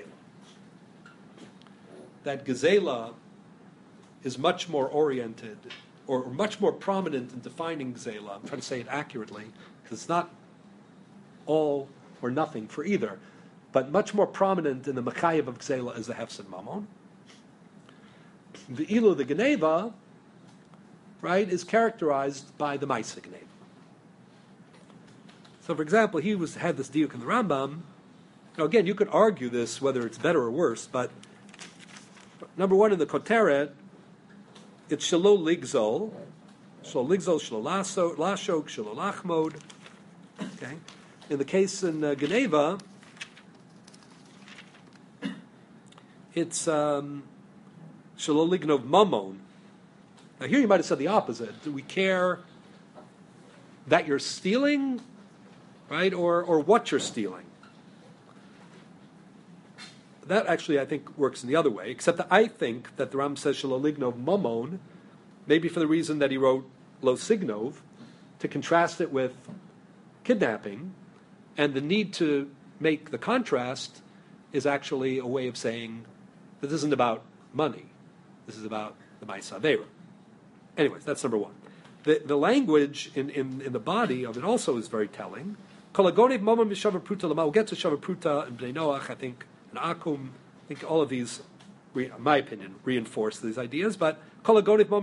That Gezela is much more oriented, or much more prominent in defining Gezela. I'm trying to say it accurately, because it's not all or nothing for either, but much more prominent in the Machayev of Gezela is the Hefsed Mamon. The Ilu, the Geneva, right, is characterized by the Maisa Geneva. So, for example, he had this diuk in the Rambam. Now, again, you could argue this, whether it's better or worse, but number one in the Koteret, it's Shalo Ligzol, Shalo Lashok, Shalo Lachmod. Okay? In the case in Geneva, it's Shalo Lignov Mamon. Now here you might have said the opposite. Do we care that you're stealing, right, or what you're stealing? That actually, I think, works in the other way, except that I think that the Ram says Shelo Lignov Mamon, maybe for the reason that he wrote Lo Signov, to contrast it with kidnapping, and the need to make the contrast is actually a way of saying that this isn't about money. This is about the Maisa Aveira. Anyways, that's number one. The language in the body of it also is very telling. We'll get to Shava Pruta and Bnei Noach, I think, Akum, I think all of these, in my opinion, reinforce these ideas. But over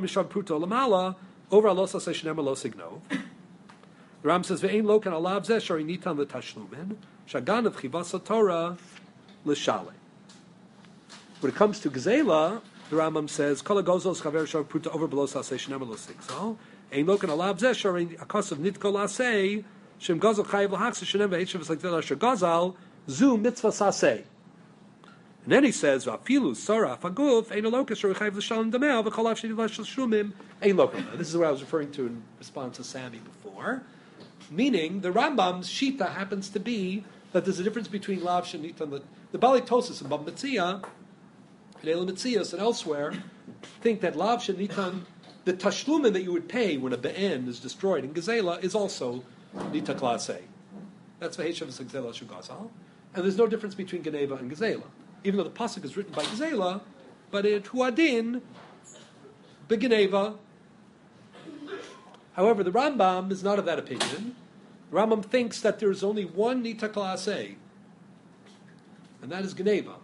the Ram says ve'ein lo kan alav zeh shari nitan l'tashlumin shagan of chivas Torah l'shale. When it comes to Gezela, the Rambam says kol gozos chaver shav pruta over below saseh shenem lo sigzal ein lo kan alav zeh shari akos of nitko laseh shem gozol chayiv l'hachse shenem ve'etshav like that asher gozal zu mitzvah saseh. And then he says, "Afilu Sarah Faguf Ein Lokas Shurichayv L'Shalom Damel V'Cholav Sheniv Shulmim Ein Lokas." This is what I was referring to in response to Sammy before, meaning the Rambam's shita happens to be that there's a difference between Lav Shenitan. The Bali Tosas and Bava Metzia, and Elam Metzias and elsewhere think that Lav Shenitan, the tashlumin that you would pay when a be'en is destroyed in Gezela, is also Nita Klasei. That's V'Heshav S'Gzela Shugazal, and there's no difference between Geneva and Gezela. Even though the pasuk is written by Gezela, but it huadin begeneva. However, the Rambam is not of that opinion. The Rambam thinks that there is only one nita klasei, and that is Geneva,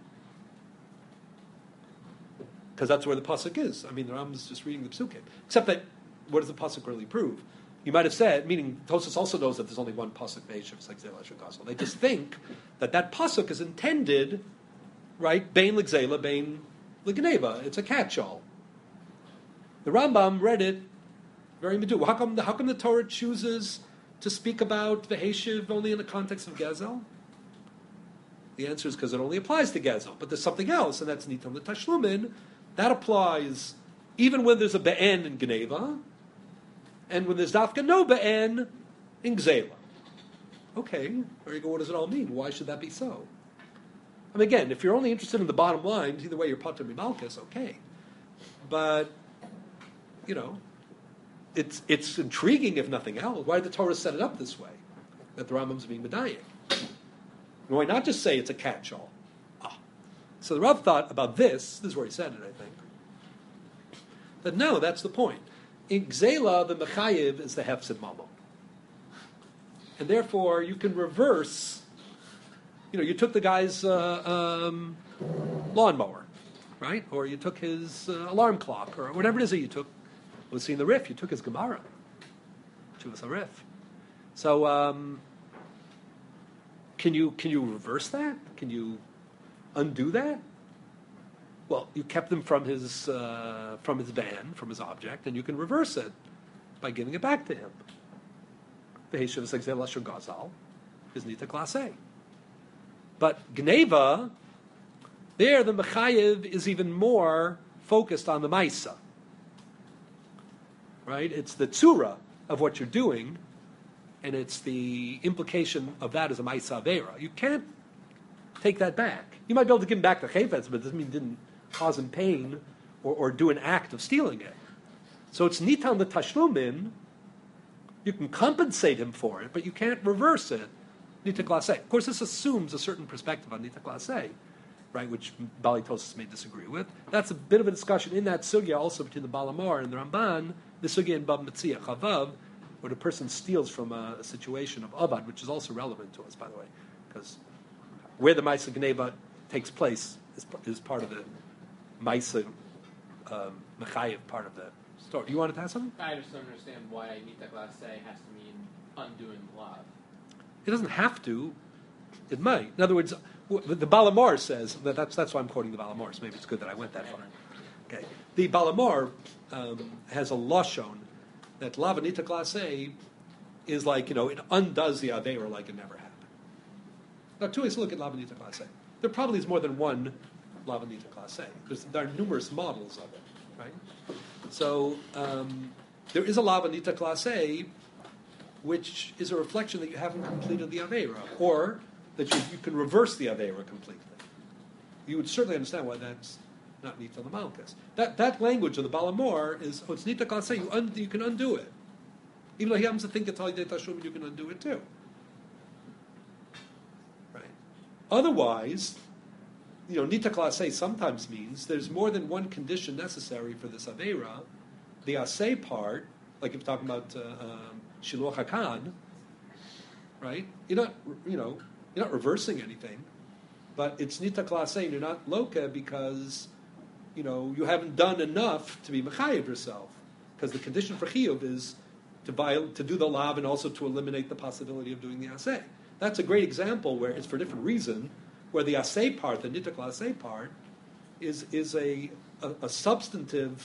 because that's where the pasuk is. I mean, the Rambam is just reading the psukim. Except that, what does the pasuk really prove? You might have said, meaning Tosas also knows that there's only one pasuk Ve'eshav S'Gzela Shugazal. They just think that pasuk is intended. Right, Bain L'Gzela, Bain L'Geneva. It's a catch-all. The Rambam read it very medu. How come the Torah chooses to speak about V'Heshiv only in the context of Gezel? The answer is because it only applies to Gezel. But there's something else, and that's Nitam L'Tashlumin. That applies even when there's a Be'en in Geneva, and when there's dafka no be'en, in gzela. Okay, there you go. What does it all mean? Why should that be so? I mean, again, if you're only interested in the bottom line, either way you're pater mimalchus, okay. But, it's intriguing if nothing else. Why did the Torah set it up this way? That the Rambam's being medayik. Why not just say it's a catch-all? So the Rav thought about this is where he said it, I think, that no, that's the point. In Gzela, the Mechayiv is the Hefsid Mamo. And therefore, you can reverse, you took the guy's lawnmower, right? Or you took his alarm clock, or whatever it is that you took. We'll see in the Rif, you took his Gemara. Chuvas HaRif. So, can you reverse that? Can you undo that? Well, you kept him from his van, from his object, and you can reverse it by giving it back to him. The Heshav is Gzela Asher Gazal is Nita Class A. But Gneva, there the Mechayiv is even more focused on the Maisa. Right? It's the Tzura of what you're doing, and it's the implication of that as a Maisa Avera. You can't take that back. You might be able to give him back the Chayfetz, but it doesn't mean it didn't cause him pain or do an act of stealing it. So it's Nitan the Tashlumin. You can compensate him for it, but you can't reverse it. Nita Class A. Of course, this assumes a certain perspective on Nita Class A, right, which Bali Tosas may disagree with. That's a bit of a discussion in that sugya also between the Balamar and the Ramban, the sugya in Bab Metzia Chavav, where the person steals from a situation of Avad, which is also relevant to us, by the way, because where the Maisa Gneva takes place is part of the Maisa Mechayiv part of the story. You wanted to ask something? I just don't understand why Nita Class A has to mean undoing lav. It doesn't have to. It might. In other words, the Balamar says, that's why I'm quoting the Balamar, so maybe it's good that I went that far. Okay. The Balamar has a lashon that Lavanita Class A is like, it undoes the Aveira like it never happened. Now, two ways to look at Lavanita Class A. There probably is more than one Lavanita Class A. There are numerous models of it, right? So there is a Lavanita Class A which is a reflection that you haven't completed the Aveira, or that you can reverse the Aveira completely. You would certainly understand why that's not Nita Lamalkas. That language of the Balamor is, it's Nita Class A, you can undo it. Even though he happens to think it's Halidei Tashlumin, you can undo it too. Right? Otherwise, Nita Class A sometimes means there's more than one condition necessary for this Aveira. The Aseh part, like if you're talking about Shiluach HaKan, right? You're not reversing anything, but it's Nita Class A, and you're not Loka because, you haven't done enough to be Mechayiv yourself. Because the condition for Chiyuv is to do the Lav and also to eliminate the possibility of doing the Aseh. That's a great example where it's for a different reason, where the Aseh part, the Nita Class A part, is a substantive,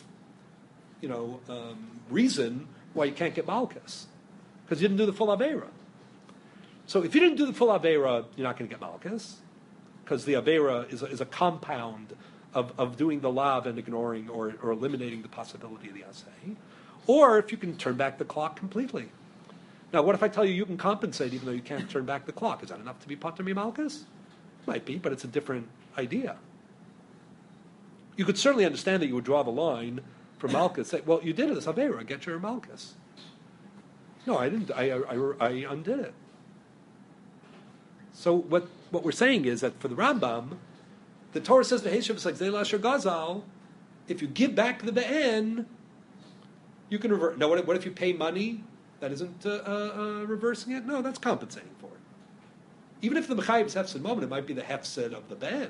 reason why you can't get Malchus. Because you didn't do the full Aveira. So if you didn't do the full Aveira, you're not going to get Malchus. Because the Aveira is a compound of doing the Lav and ignoring or eliminating the possibility of the Aseh. Or if you can turn back the clock completely. Now, what if I tell you can compensate even though you can't turn back the clock? Is that enough to be Pater Malchus? Might be, but it's a different idea. You could certainly understand that you would draw the line for Malchus. Say, well, you did it, it's Aveira, get your Malchus. No, I didn't. I undid it. So what we're saying is that for the Rambam, the Torah says, "V'heshav Gzela Asher Gazal." If you give back the be'en, you can revert. Now, what if you pay money that isn't reversing it? No, that's compensating for it. Even if the Mechayiv is Hefsid moment, it might be the Hefsid of the be'en.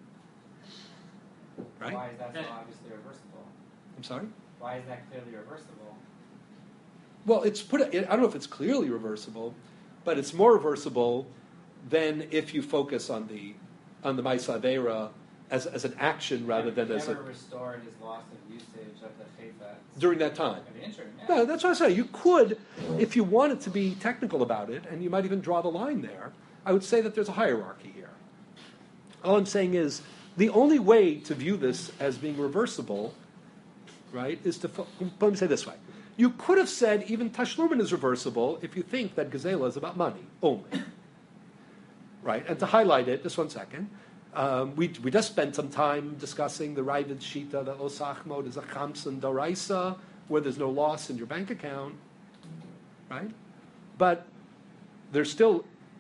Right? Why is that so obviously reversible? I'm sorry? Why is that clearly reversible? Well, I don't know if it's clearly reversible, but it's more reversible than if you focus on the Maisa Aveira as an action rather than as a... never restored his loss of usage of the Chayfetz during that time. of the interim, yeah. No, that's what I say. You could, if you wanted to be technical about it, and you might even draw the line there, I would say that there's a hierarchy here. All I'm saying is, the only way to view this as being reversible, right, is to... Let me say this way. You could have said even Tashlumin is reversible if you think that Gezela is about money only. Right? And to highlight it, just 1 second, we just spent some time discussing the Ravid Shita that Lo Sachmod is a Chamson Doraisa, where there's no loss in your bank account. Right? But there's still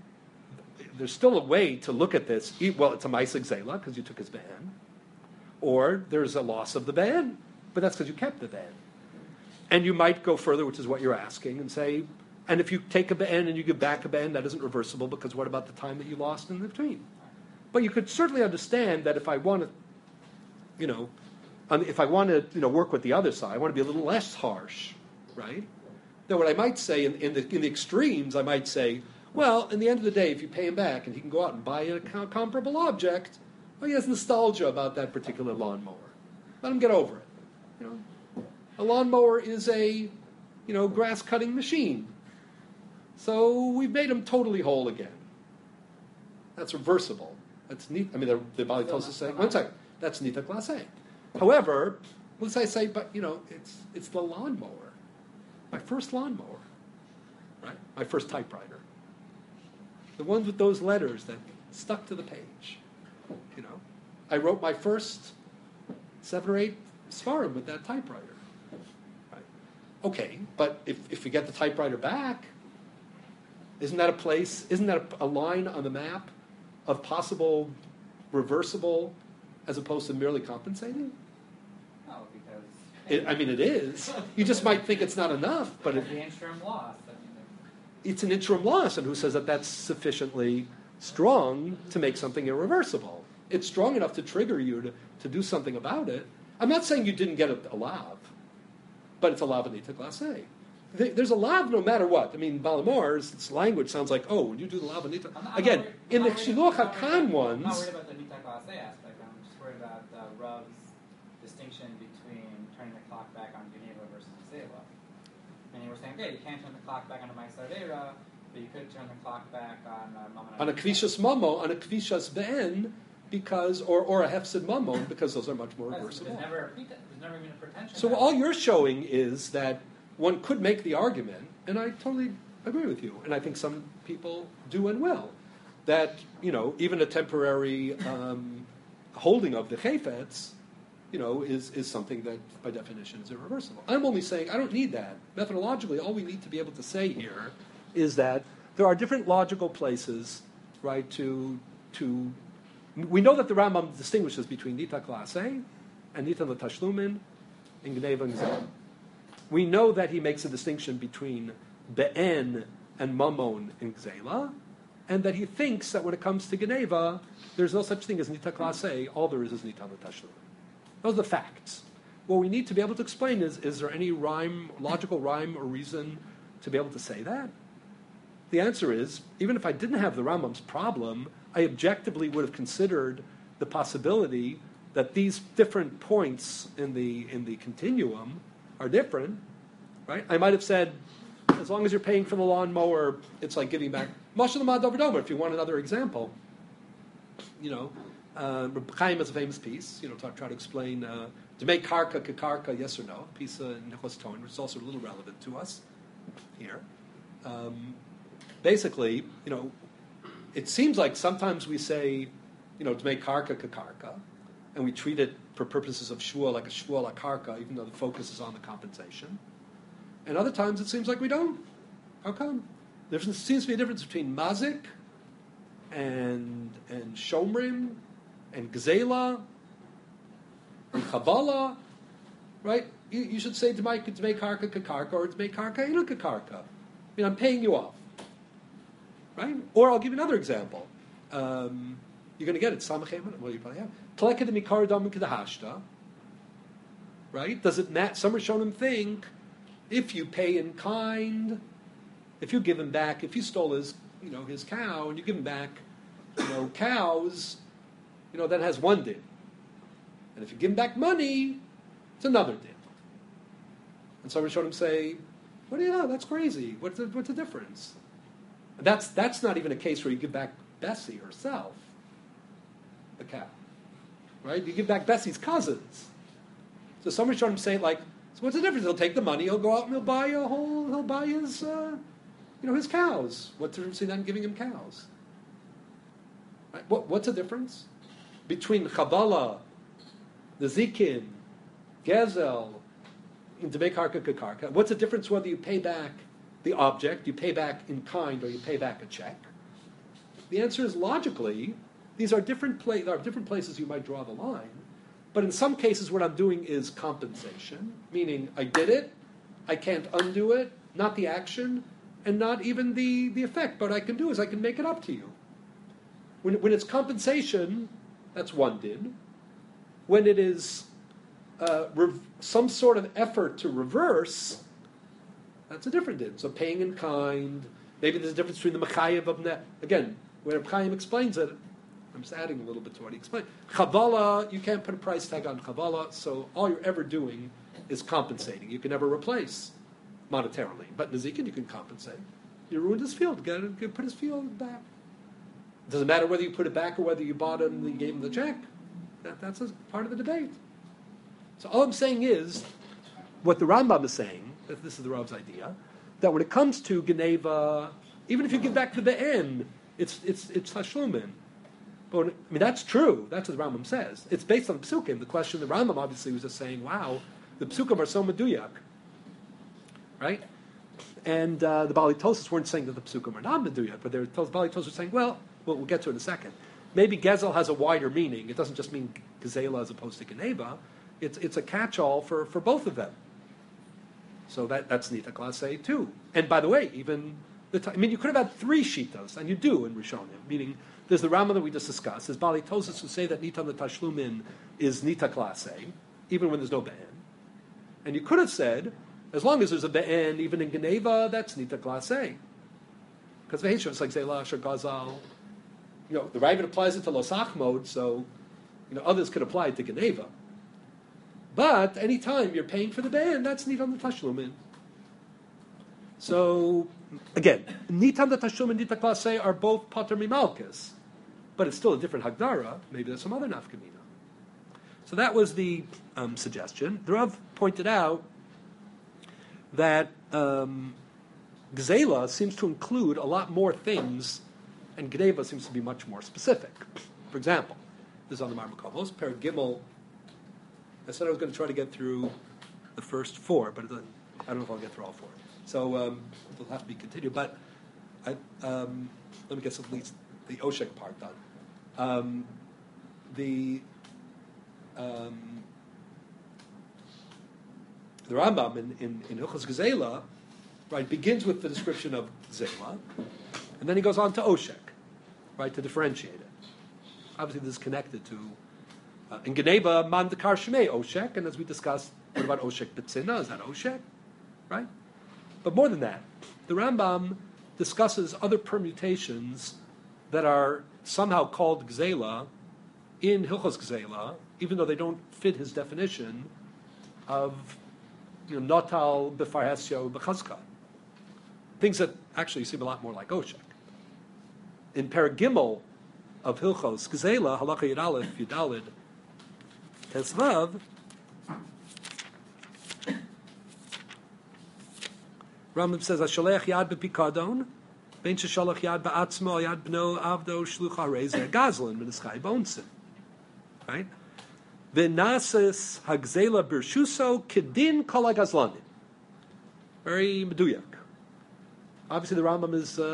a way to look at this. Well, it's a Maisa Gzela because you took his ban, or there's a loss of the ban, but that's because you kept the ban. And you might go further, which is what you're asking, and say, and if you take a ban and you give back a ban, that isn't reversible because what about the time that you lost in between? But you could certainly understand that if I want to, work with the other side, I want to be a little less harsh, right? Then what I might say in the extremes, I might say, well, in the end of the day, if you pay him back and he can go out and buy a comparable object, well, he has nostalgia about that particular lawnmower. Let him get over it. A lawnmower is a, grass-cutting machine. So we've made him totally whole again. That's reversible. That's neat. I mean, the Bali Tosa is saying, 1 second, that's nita glase. However, let's say, but, it's the lawnmower. My first lawnmower, right? My first typewriter. The ones with those letters that stuck to the page. I wrote my first 7 or 8 svarim with that typewriter. Right? Okay, but if we get the typewriter back, isn't that a line on the map of possible reversible as opposed to merely compensating? No, because... it is. You just might think it's not enough, but the interim loss. It's an interim loss, and who says that that's sufficiently strong to make something irreversible? It's strong enough to trigger you to do something about it. I'm not saying you didn't get a lav, but it's a lav anita glase. There's a lav no matter what. I mean, Balamar's language sounds like, when you do the lav anita... Again, in the Shiluch HaKan ones... I'm not worried about the nita glase aspect. I'm just worried about Rav's distinction between turning the clock back on Geneva versus Zela. And you were saying, okay, you can't turn the clock back on a Maisarera, but you could turn the clock back on Mamon. On a Kvishas Mamo, on a Kvishas Ben, because, or a Hefsid Mamon, because those are much more reversible. There's never been a pretension. So all you're showing is that one could make the argument, and I totally agree with you, and I think some people do and will, that, even a temporary holding of the chayfetz, is something that, by definition, is irreversible. I'm only saying I don't need that. Methodologically, all we need to be able to say here is that there are different logical places, right, to we know that the Rambam distinguishes between Nita Klase and Nita L'Tashlumin and Gneva and Gzela. We know that he makes a distinction between Be'en and Mamon and Gzela, and that he thinks that when it comes to Gneva, there's no such thing as Nita Klase, all there is Nita L'Tashlumin. Those are the facts. What we need to be able to explain is there any logical rhyme or reason to be able to say that? The answer is, even if I didn't have the Rambam's problem, I objectively would have considered the possibility that these different points in the continuum are different, right? I might have said, as long as you're paying for the lawnmower, it's like giving back. Mashal Amad Dover, if you want another example. Reb Chaim has a famous piece, try to explain Dmei Karka Kakarka, yes or no, a piece in Nicholas Tone, which is also a little relevant to us here. Basically, it seems like sometimes we say, Dmei Karka Kakarka, and we treat it for purposes of shua like a shua la karka, even though the focus is on the compensation. And other times it seems like we don't. How come? There seems to be a difference between mazik and shomrim and gzela and chavala, right? You should say Dmei Karka Kakarka or Dmei Karka Ina Kakarka. I'm paying you off, right? Or I'll give you another example. You're going to get it. Samachem. Well, you probably have. Tleked mikar dam kedahashta. Right? Does it matter? Some Rishonim think if you pay in kind, if you give him back, if you stole his cow and you give him back, cows, that has one din. And if you give him back money, it's another din. And some Rishonim say, what do you know? That's crazy. What's the difference? And that's not even a case where you give back Bessie herself, the cow. Right? You give back Bessie's cousins. So some Rishonim say, So what's the difference? He'll take the money, he'll go out and he'll buy his, his cows. What's the difference in giving him cows? Right? What's the difference between Chabala, the Zikin, Gezel, in Debei Karka Kakarka? What's the difference whether you pay back the object, you pay back in kind, or you pay back a check? The answer is logically, these are different places you might draw the line. But in some cases, what I'm doing is compensation, meaning I did it, I can't undo it, not the action, and not even the effect. But what I can do is I can make it up to you. When it's compensation, that's one din. When it is some sort of effort to reverse, that's a different din. So paying in kind, maybe there's a difference between the Mechayev of net. Again, when Chaim explains it, I'm just adding a little bit to what he explained. Chavala, you can't put a price tag on Chavala, so all you're ever doing is compensating. You can never replace monetarily. But Nezikin, you can compensate. You ruined his field. Put his field back. It doesn't matter whether you put it back or whether you bought him and you gave him the check. That's a part of the debate. So all I'm saying is, what the Rambam is saying, that this is the Rav's idea, that when it comes to Geneva, even if you give back the Be'en, it's Tashlumin. But that's true. That's what the Rambam says. It's based on the Psukim. The question, the Rambam obviously was just saying, wow, the Psukim are so meduyak. Right? And the Bali Tosis weren't saying that the Psukim are not meduyak, but the Bali Tosis were saying, well, we'll get to it in a second. Maybe Gezel has a wider meaning. It doesn't just mean Gezela as opposed to Geneva. It's a catch-all for both of them. So that's Nita Class A too. And by the way, even you could have had three Shitas, and you do in Rishonim, meaning there's the Rambam that we just discussed. There's Bali Tosis who say that Nita the Tashlumin is Nita Class A, even when there's no Be'en. And you could have said, as long as there's a Be'en, even in Geneva, that's Nita Class A. Because Veheshav is like Zelash or Gazal. The Ravid applies it to Losach mode, so others could apply it to Geneva. But any time you're paying for the Be'en, that's Nitam the Tashlumin. So, again, Nitam the Tashlumin and Nita Class A are both Pater Mimalkis. But it's still a different Hagdara. Maybe there's some other Nafkamina. So that was the suggestion. The Rav pointed out that Gzela seems to include a lot more things, and Geneva seems to be much more specific. For example, this is on the Marmakovos, Perek Gimel. I said I was going to try to get through the first four, but I don't know if I'll get through all four. So it'll have to be continued. But let me get at least the Oshek part done. The Rambam in Hilchos Gezela, right, begins with the description of Gezela, and then he goes on to Oshek, right, to differentiate it. Obviously, this is connected to in Geneva, Man Dekar Shmei Oshek, and as we discussed, what about Oshek Betzina? Is that Oshek? Right? But more than that, the Rambam discusses other permutations that are somehow called Gzela in Hilchos Gzela, even though they don't fit his definition of Notal B'Farhesya B'Chazka. Things that actually seem a lot more like Oshek. In Perek Gimel of Hilchos Gzela, Halacha Yud Aleph, Yudalid, Tesvav, Rambam says, "Asholech yad b'pikadon, ben shesholech yad ba'atzmo yad b'no avdo shluch harei gazlan v'neschai bonsin." Right? V'nases hagzela birshuso kedin kol hagazlanim. Very meduyak. Obviously, the Rambam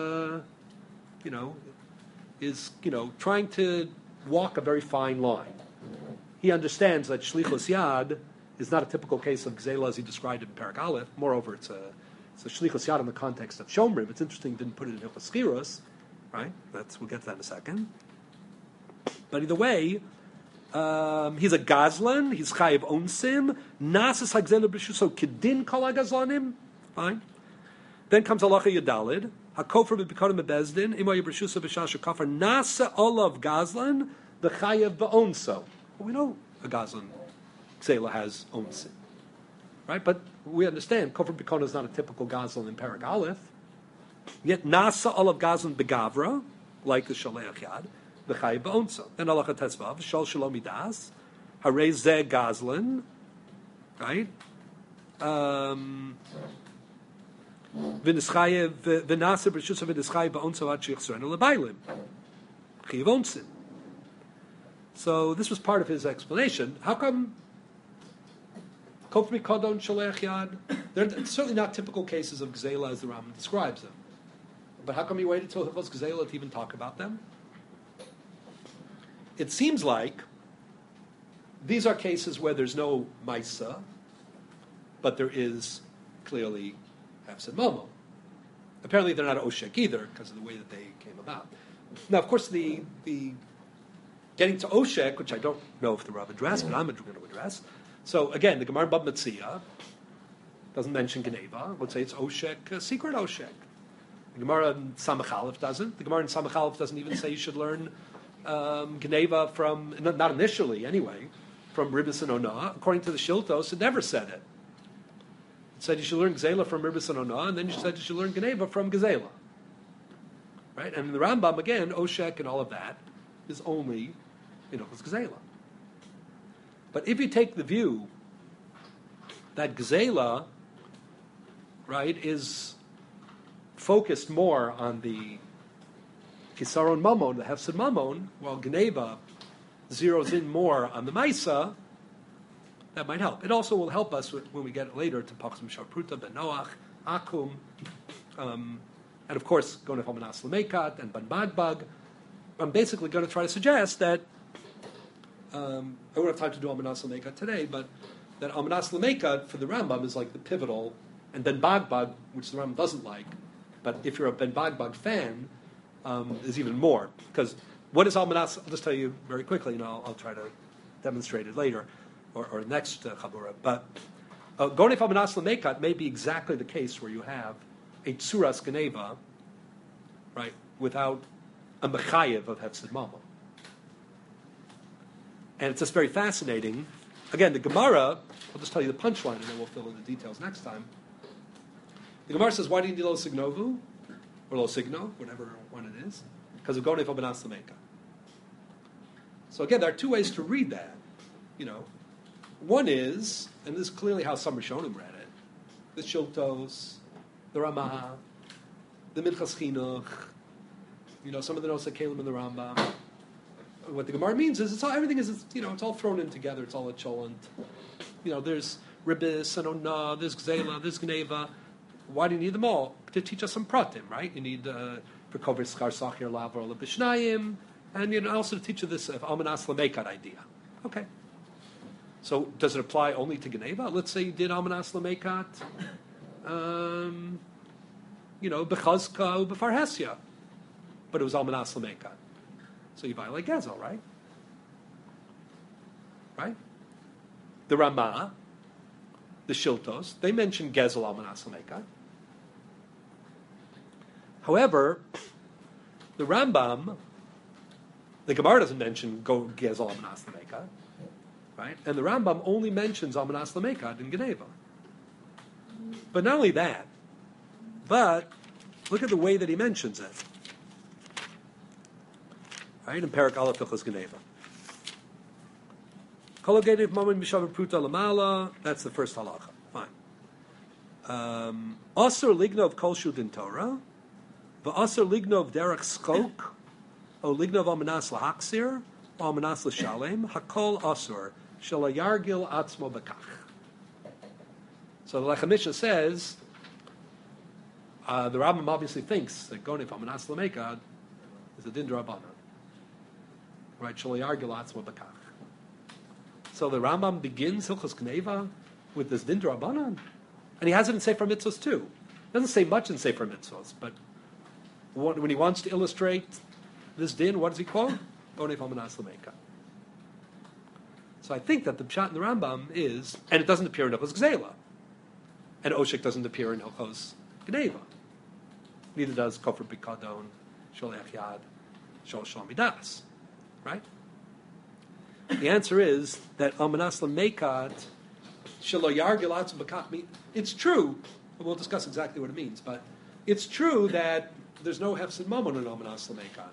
is trying to walk a very fine line. He understands that shlichus yad is not a typical case of gzela as he described it in Perek Aleph. Moreover, it's a shlichus yad in the context of shomrim. It's interesting he didn't put it in Hilchos Skiros, right? We'll get to that in a second. But either way, he's a gazlan. He's chayiv onsim. Nasas hagzela b'shuso kedin kol hagazlanim. Fine. Then comes halacha yadalid. Hakofer b'bikodim bebezdin. Imo yibrishusa b'shasha kafar nasa olav gazlan the chayiv ba'onso. Well, we know a gazlan gzela has onsim. Right? But we understand Kofar Bikona is not a typical Gazlan in Perek Aleph. Yet Nasa Olav Gazlan Begavra, like the Shaleach Yad, the Chayiv Ba'onsa. Then Allah Tesvav, Shal Shalom Midas, Harei Zeh Gazlan, right? V'nischayev v'nasa b'rishus v'nischayev ba'onsavat shichzrenu lebailim. Chiyav onsin. So this was part of his explanation. How come Kofmi Kodon Shalech Yad? They're certainly not typical cases of Gzela as the Rambam describes them. But how come he waited till Hilchos Gzela to even talk about them? It seems like these are cases where there's no Maisa, but there is clearly Hefsed Momo. Apparently they're not Oshek either because of the way that they came about. Now, of course, the getting to Oshek, which I don't know if the Rav addressed, but I'm going to address. So again, the Gemara Bab Metzia doesn't mention Geneva. Let's say it's Oshek, secret Oshek. The Gemara in Samach Aleph doesn't. The Gemara in Samach Aleph doesn't even say you should learn Geneva from, not initially anyway, from Ribis and Onah. According to the Shiltos, it never said it. It said you should learn Gzela from Ribis and Onah, and then you said you should learn Geneva from Gzela. Right? And in the Rambam, again, Oshek and all of that is only in Hilchos Gzela. But if you take the view that Gzela, right, is focused more on the Kisaron Mamon, the Hefsed Mamon, while Geneva zeroes in more on the Maisa, that might help. It also will help us when we get later to Pachsim Sharpruta, Ben Noach, Akum, and of course, Gonef Almanas Lamekat and Ban Bagbag. I'm basically going to try to suggest that I won't have time to do Almanas Lamekat today, but that Almanas Lamekat for the Rambam is like the pivotal, and Ben Bagbag, which the Rambam doesn't like, but if you're a Ben Bagbag fan, is even more. Because what is Almanas? I'll just tell you very quickly, and I'll try to demonstrate it later, or next Chabura. But Gonef Almanas Lamekat may be exactly the case where you have a Tsuras Geneva, right, without a Mechayev of Hefsed Mama. And it's just very fascinating. Again, the Gemara, I'll just tell you the punchline and then we'll fill in the details next time. The Gemara says, why do you need Lo Signovu? Or Lo Signo, whatever one it is. Because of Gonef Almanas Lamekat. So again, there are two ways to read that. You know, one is, and this is clearly how some Rishonim read it, the Shiltos, the Ramah, the Minchas Chinuch, some of the Nosei Kalim in the Rambam. What the Gemara means is everything is, it's all thrown in together. It's all a cholent. There's Ribis and Onah, there's Gzela, there's Geneva. Why do you need them all? To teach us some pratim, right? You need for Kover Skar Sachir Lavar Lebishnayim, and also to teach you this Almanas Lamekat idea. Okay. So does it apply only to Geneva? Let's say you did Almanas Lamekat, Bechazka Befarhesia, but it was Almanas Lamekat. So you violate Gezel, right? Right? The Ramah, the Shiltos, they mention Gezel Almanas Lamekat. However, the Rambam, the Gemara doesn't mention Gezel Almanas Lamekat, right? And the Rambam only mentions Almanas Lamekat in Geneva. But not only that, but look at the way that he mentions it. Right, in Perak Aleph Hilchos Geneva. Kologated Mamin Mishav Pruta Lamala, that's the first halacha. Fine. Asur Lignov Kol Shudin Torah, V'asur Lignov Derech Skok, O Lignov Almanas Lahaksir, Almanas L'Shalem, Hakol Asur, Shalayargil Atzmo Bekach. So the Lechem Mishnah says, the Rambam obviously thinks that Gonef Almanas Lamekat is a Din D'Rabbanan. Right, so the Rambam begins Hilchos Geneva with this Din D'Rabbanan, and he has it in Sefer Mitzvos too. He doesn't say much in Sefer Mitzvos, but when he wants to illustrate this din, what does he quote? Gonef Almanas Lamekat. So I think that the pshat in the Rambam is, and it doesn't appear in Hilchos Gzela, and Oshek doesn't appear in Hilchos Geneva. Neither does Kofar Bikadon, Sholech Yad, Shol Midas. Right? The answer is that Almanas Lamekat Shelo Yargil Atzmo Bekach. It's true, and we'll discuss exactly what it means, but it's true that there's no Hefsed Mamon in Almanas Lamekat.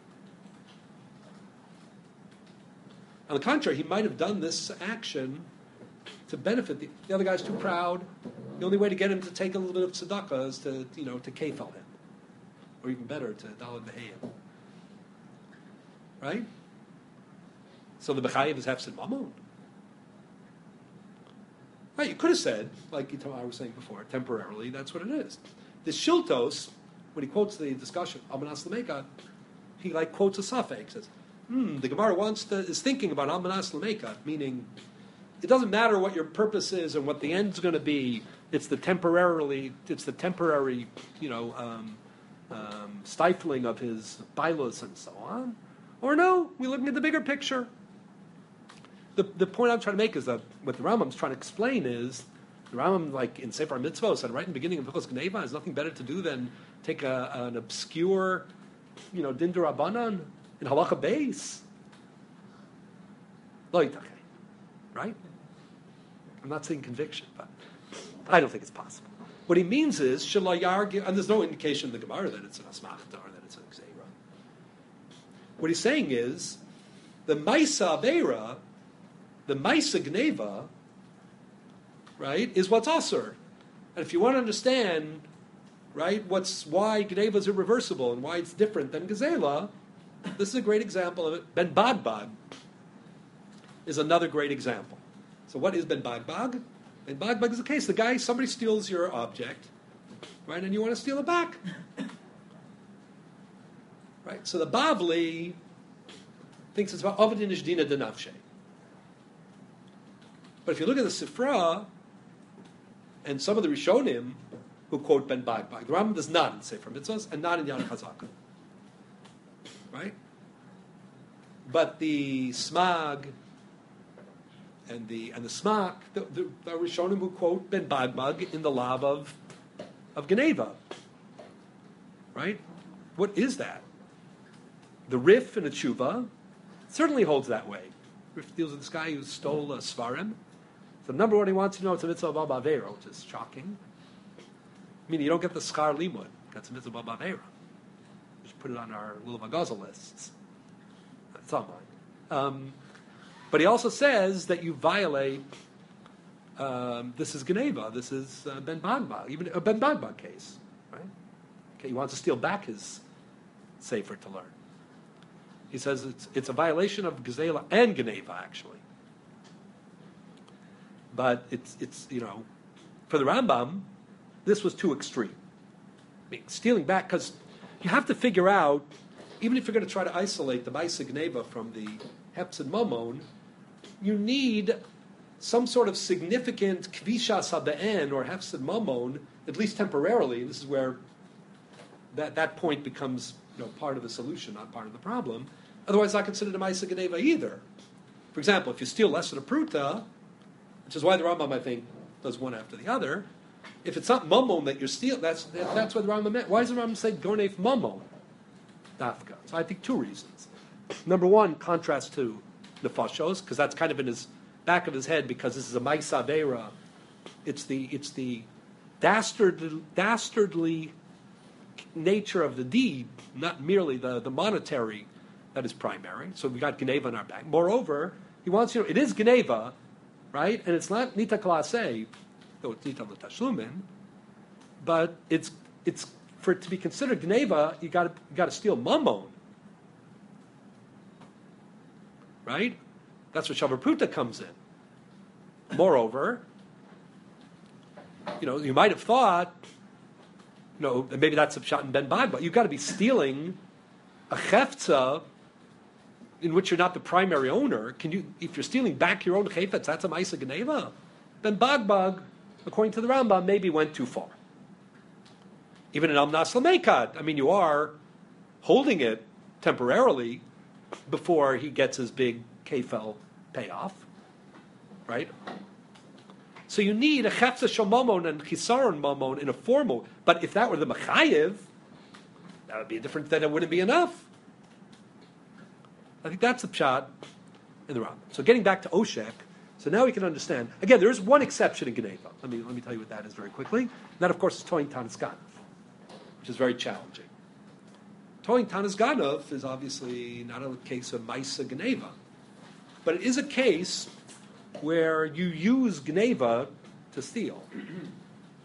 On the contrary, he might have done this action to benefit the other guy's too proud. The only way to get him to take a little bit of tzedakah is to kefal him, or even better, to dalad behayim. Right? So the bechayev is hefsid mamon. Right? You could have said, like I was saying before, temporarily. That's what it is. This Shiltos, when he quotes the discussion Almanas L'Meikad, he quotes a suffix. Says, the Gemara is thinking about Almanas L'Meikad, meaning it doesn't matter what your purpose is and what the end's going to be. It's the temporary, stifling of his bailos and so on. Or no, we're looking at the bigger picture. The point I'm trying to make is that what the Rambam's trying to explain is the Rambam, like in Sefer Mitzvot, said right in the beginning of Hilchos Gneva, has nothing better to do than take an obscure, Din D'Rabbanan in Halacha Beis. Lo yitachei, right? I'm not saying conviction, but I don't think it's possible. What he means is Shelo Yargi, and there's no indication in the Gemara that it's an asmachta or that it's an gzeira. What he's saying is the Maisa Aveira, the Maisa Gneva, right, is what's asur. And if you want to understand, right, why Gneva is irreversible and why it's different than Gezela, this is a great example of it. Ben Bagbag is another great example. So what is Ben Bagbag? Ben Bagbag is the case. Somebody steals your object, right, and you want to steal it back. Right? So the Bavli thinks it's about Avadin Ishdina Denavshe. But if you look at the Sifra and some of the Rishonim who quote Ben Bagbag, the Rambam does not in Sefer Mitzvos and not in Yad Chazaka. Right? But the Smag and the Smak, the Rishonim who quote Ben Bagbag in the Lav of Geneva. Right? What is that? The Rif in a Tshuva certainly holds that way. Rif deals with this guy who stole Svarim. So number one, he wants to know it's a mitzvah of Avera, which is shocking. I mean, you don't get the Schar Limud. That's a mitzvah of Avera. Just put it on our Lulav HaGazel lists. It's on mine. But he also says that you violate, this is Geneva, this is Ben Bagbag, even a Ben Bagbag case. Right? Okay, he wants to steal back his sefer to learn. He says it's a violation of Gezela and Geneva, actually. But it's for the Rambam, this was too extreme. I mean, stealing back, because you have to figure out, even if you're going to try to isolate the Maisa Geneva from the Hepzid Mamon, you need some sort of significant Kvishas HaBe'en or Hepzid Mamon, at least temporarily. This is where that point becomes part of the solution, not part of the problem. Otherwise, not considered a Maisa Geneva either. For example, if you steal less than a pruta, which is why the Rambam, I think, does one after the other, if it's not Mamon that you're stealing, that's what the Rambam meant. Why does the Rambam say Gonef Mamon? Dafka. So I think two reasons. Number one, contrast to Nefashos, because that's kind of in his back of his head, because this is a Maisa Aveira. It's the dastardly nature of the deed, not merely the monetary that is primary. So we got Geneva in our back. Moreover, he wants it is Geneva, right? And it's not Nita Klase, though it's Nita L'Tashlumin, but it's for it to be considered Geneva, you got to steal Mammon. Right? That's where Shavar Pruta comes in. Moreover, you might have thought, maybe that's a shot in Ben Bag, but you've got to be stealing a chefza in which you're not the primary owner. If you're stealing back your own chefetz, that's a Maisa Geneva? Ben Bagbag, according to the Rambam, maybe went too far. Even in Almanas L'Meikad, I mean, you are holding it temporarily before he gets his big kefel payoff, right? So you need a chefza shel mamon and chisaron mamon in a formal. But if that were the mechayev, that would be different. Then it wouldn't be enough. I think that's the pshat in the Rambam. So getting back to Oshek, so now we can understand. Again, there is one exception in Geneva. Let me tell you what that is very quickly. And that, of course, is towing Tanis Ganov, which is very challenging. Towing Tanis Ganov is obviously not a case of Maisa Geneva, but it is a case where you use Geneva to steal.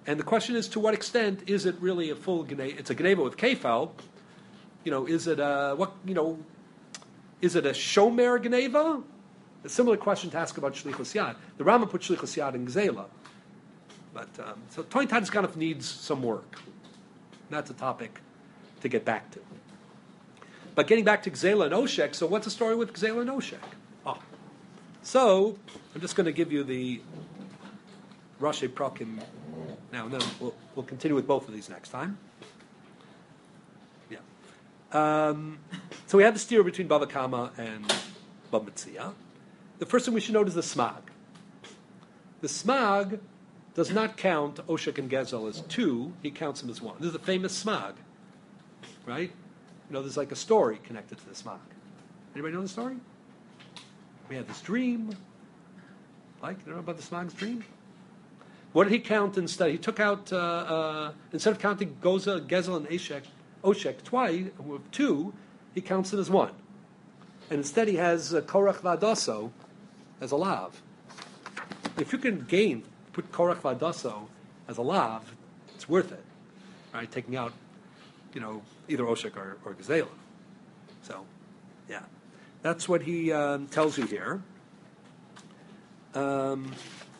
And the question is, to what extent is it really a full gneva? It's a gneva with kefal. Is it a Is it a shomer gneva? A similar question to ask about shlichus yad. The Rambam put shlichus yad in gzela, but so Toin Tanis kind of needs some work. That's a topic to get back to. But getting back to gzela and oshek, so what's the story with gzela and oshek? So I'm just going to give you the Rashi Prakim now, and then we'll continue with both of these next time. Yeah. So we have the steer between Bava Kama and Bava Metzia. The first thing we should note is the smag. The smag does not count Oshek and Gezel as two; he counts them as one. This is the famous smag, right? There's like a story connected to the smag. Anybody know the story? We had this dream. You know about the smag's dream? What did he count instead? He took out, instead of counting Goza, Gezel, and Oshek twice, with two, he counts them as one. And instead he has Korach Vadaso as a lav. If you can put Korach Vadaso as a lav, it's worth it. Right? Taking out, either Oshek or Gezela. So, yeah. That's what he tells you here. Parshas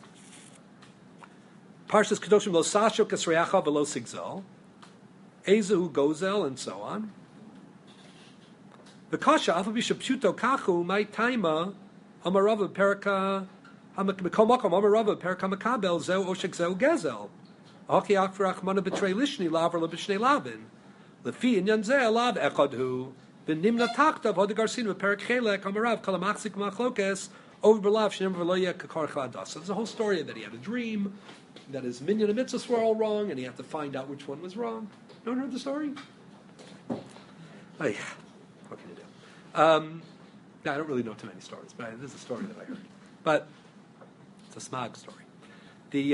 Kedoshim lo sasho kasreacha velo sigzol, ezehu gozel, and so on. The kasha afav b'shapshuto kachu my taima amarava perika hamakom amarava perika makabel zeu oshek zeu gezel. Haki akfrach mana betrei lishni laver lebishnei lavin. Lefi inyan zeh lav echadhu. V'nimna takta v'hodegarsin v'perik chelek amarav kalamachzik machlokes. Over Belav, Shem Veloya Kakar Chadas. So there's a whole story that he had a dream, that his minyan and mitzvahs were all wrong, and he had to find out which one was wrong. No one heard the story? What can you do? I don't really know too many stories, but this is a story that I heard. But it's a smag story. The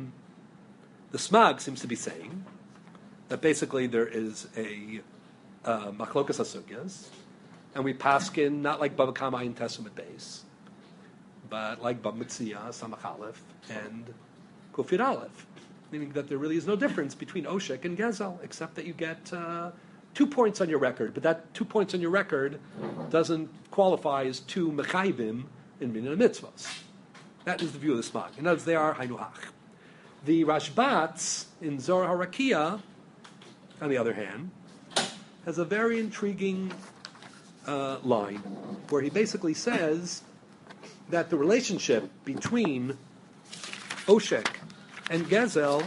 smag seems to be saying that basically there is a machlokas asugyas, and we paskin not like Bava Kama in Testament base, but like Bava Metzia, Samach Aleph, and Kufir Aleph, meaning that there really is no difference between Oshek and Gezel, except that you get 2 points on your record, but that 2 points on your record doesn't qualify as 2 Mechayvim in Minyan Mitzvahs. That is the view of the Smag. In other words, they are Hainuhach. The Rashbats in Zohar HaRakia, on the other hand, has a very intriguing line where he basically says that the relationship between Oshek and Gezel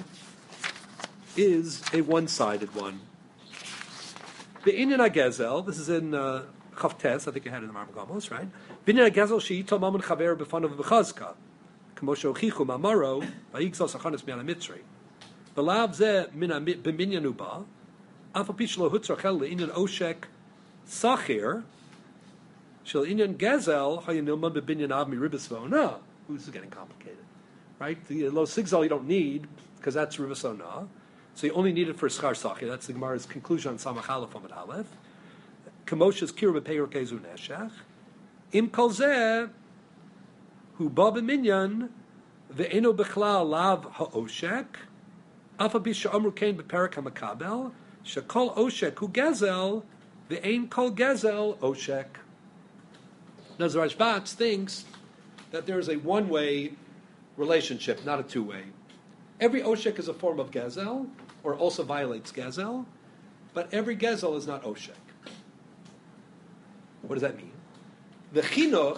is a one-sided one. The Inyan HaGezel, this is in Chavtes, I think you had it in the Marmar Gamos, right? Inyan HaGezel she'ito mamun chaver b'fanav b'chazka, k'moshe ochichu ma'amaro, v'yigzos achanes mi'al ha'mitzri. V'lav zeh b'minyan uba, af al pi shelo hutzrachel le'inyan Oshek sachir, shel inyan Gezel hayanilman b'binyan av miribas v'ona. This is getting complicated, right? The lo sigzal you don't need because that's ribas v'ona, so you only need it for schar sachir. That's the Gemara's conclusion on Samach Aleph Amud Aleph. Kamoshes kiru b'peir kezu neshach. Im kol zeh hu ba b'minyan ve'eno b'chlal lav ha'oshek. Afa b'isha amru kein b'perik ha'makabel. Shekol oshek hu Gezel ve'ein kol Gezel oshek. Now, the Rashbats thinks that there is a one-way relationship, not a two-way. Every Oshek is a form of Gezel, or also violates Gezel, but every Gezel is not Oshek. What does that mean? The Chinuch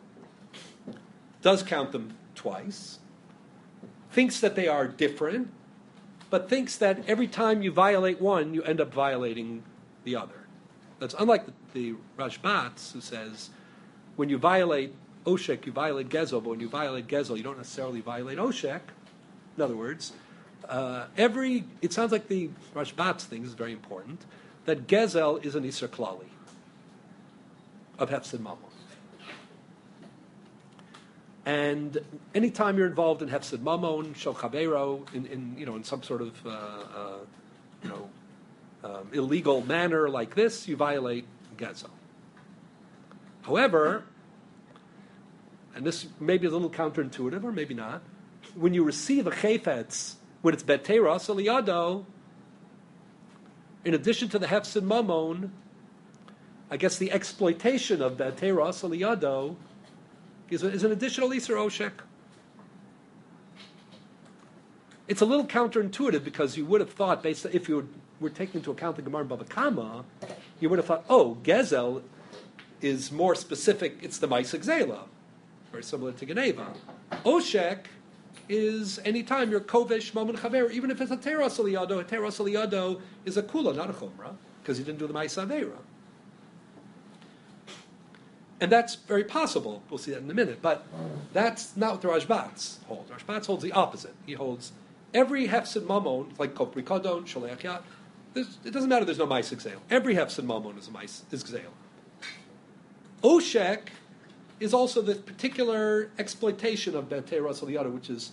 does count them twice, thinks that they are different, but thinks that every time you violate one, you end up violating the other. That's unlike the Rashbats, who says, when you violate Oshek, you violate Gezel, but when you violate Gezel, you don't necessarily violate Oshek. In other words, it sounds like the Rashbat's thing is very important, that Gezel is an Isser Klali of Hefsed Mammon. And anytime you're involved in Hefsed Mammon, Shel Chavero, in some sort of illegal manner like this, you violate Gezel. However, and this may be a little counterintuitive, or maybe not, when you receive a chayfetz when it's beteras aliyado, in addition to the hefsid mamon, I guess the exploitation of beteras aliyado is an additional Isser Oshek. It's a little counterintuitive because you would have thought, based if you were taking into account the Gemara in Bava Kama, you would have thought, oh, Gezel is more specific. It's the Maisa Gzela, very similar to Geneva. Oshek is any time you're kovesh mamon chaver, even if it's a teras aliyado is a kula, not a chumrah, because you didn't do the Maisa Aveira. And that's very possible. We'll see that in a minute. But that's not what the Rashbatz holds. Rashbatz holds the opposite. He holds every hefsid mamon, like kopri kodon, sholeach yat. It doesn't matter. There's no ma'is gzeil. Every hefsid mamon is gzeil. Oshek is also the particular exploitation of beteras aliyado, which is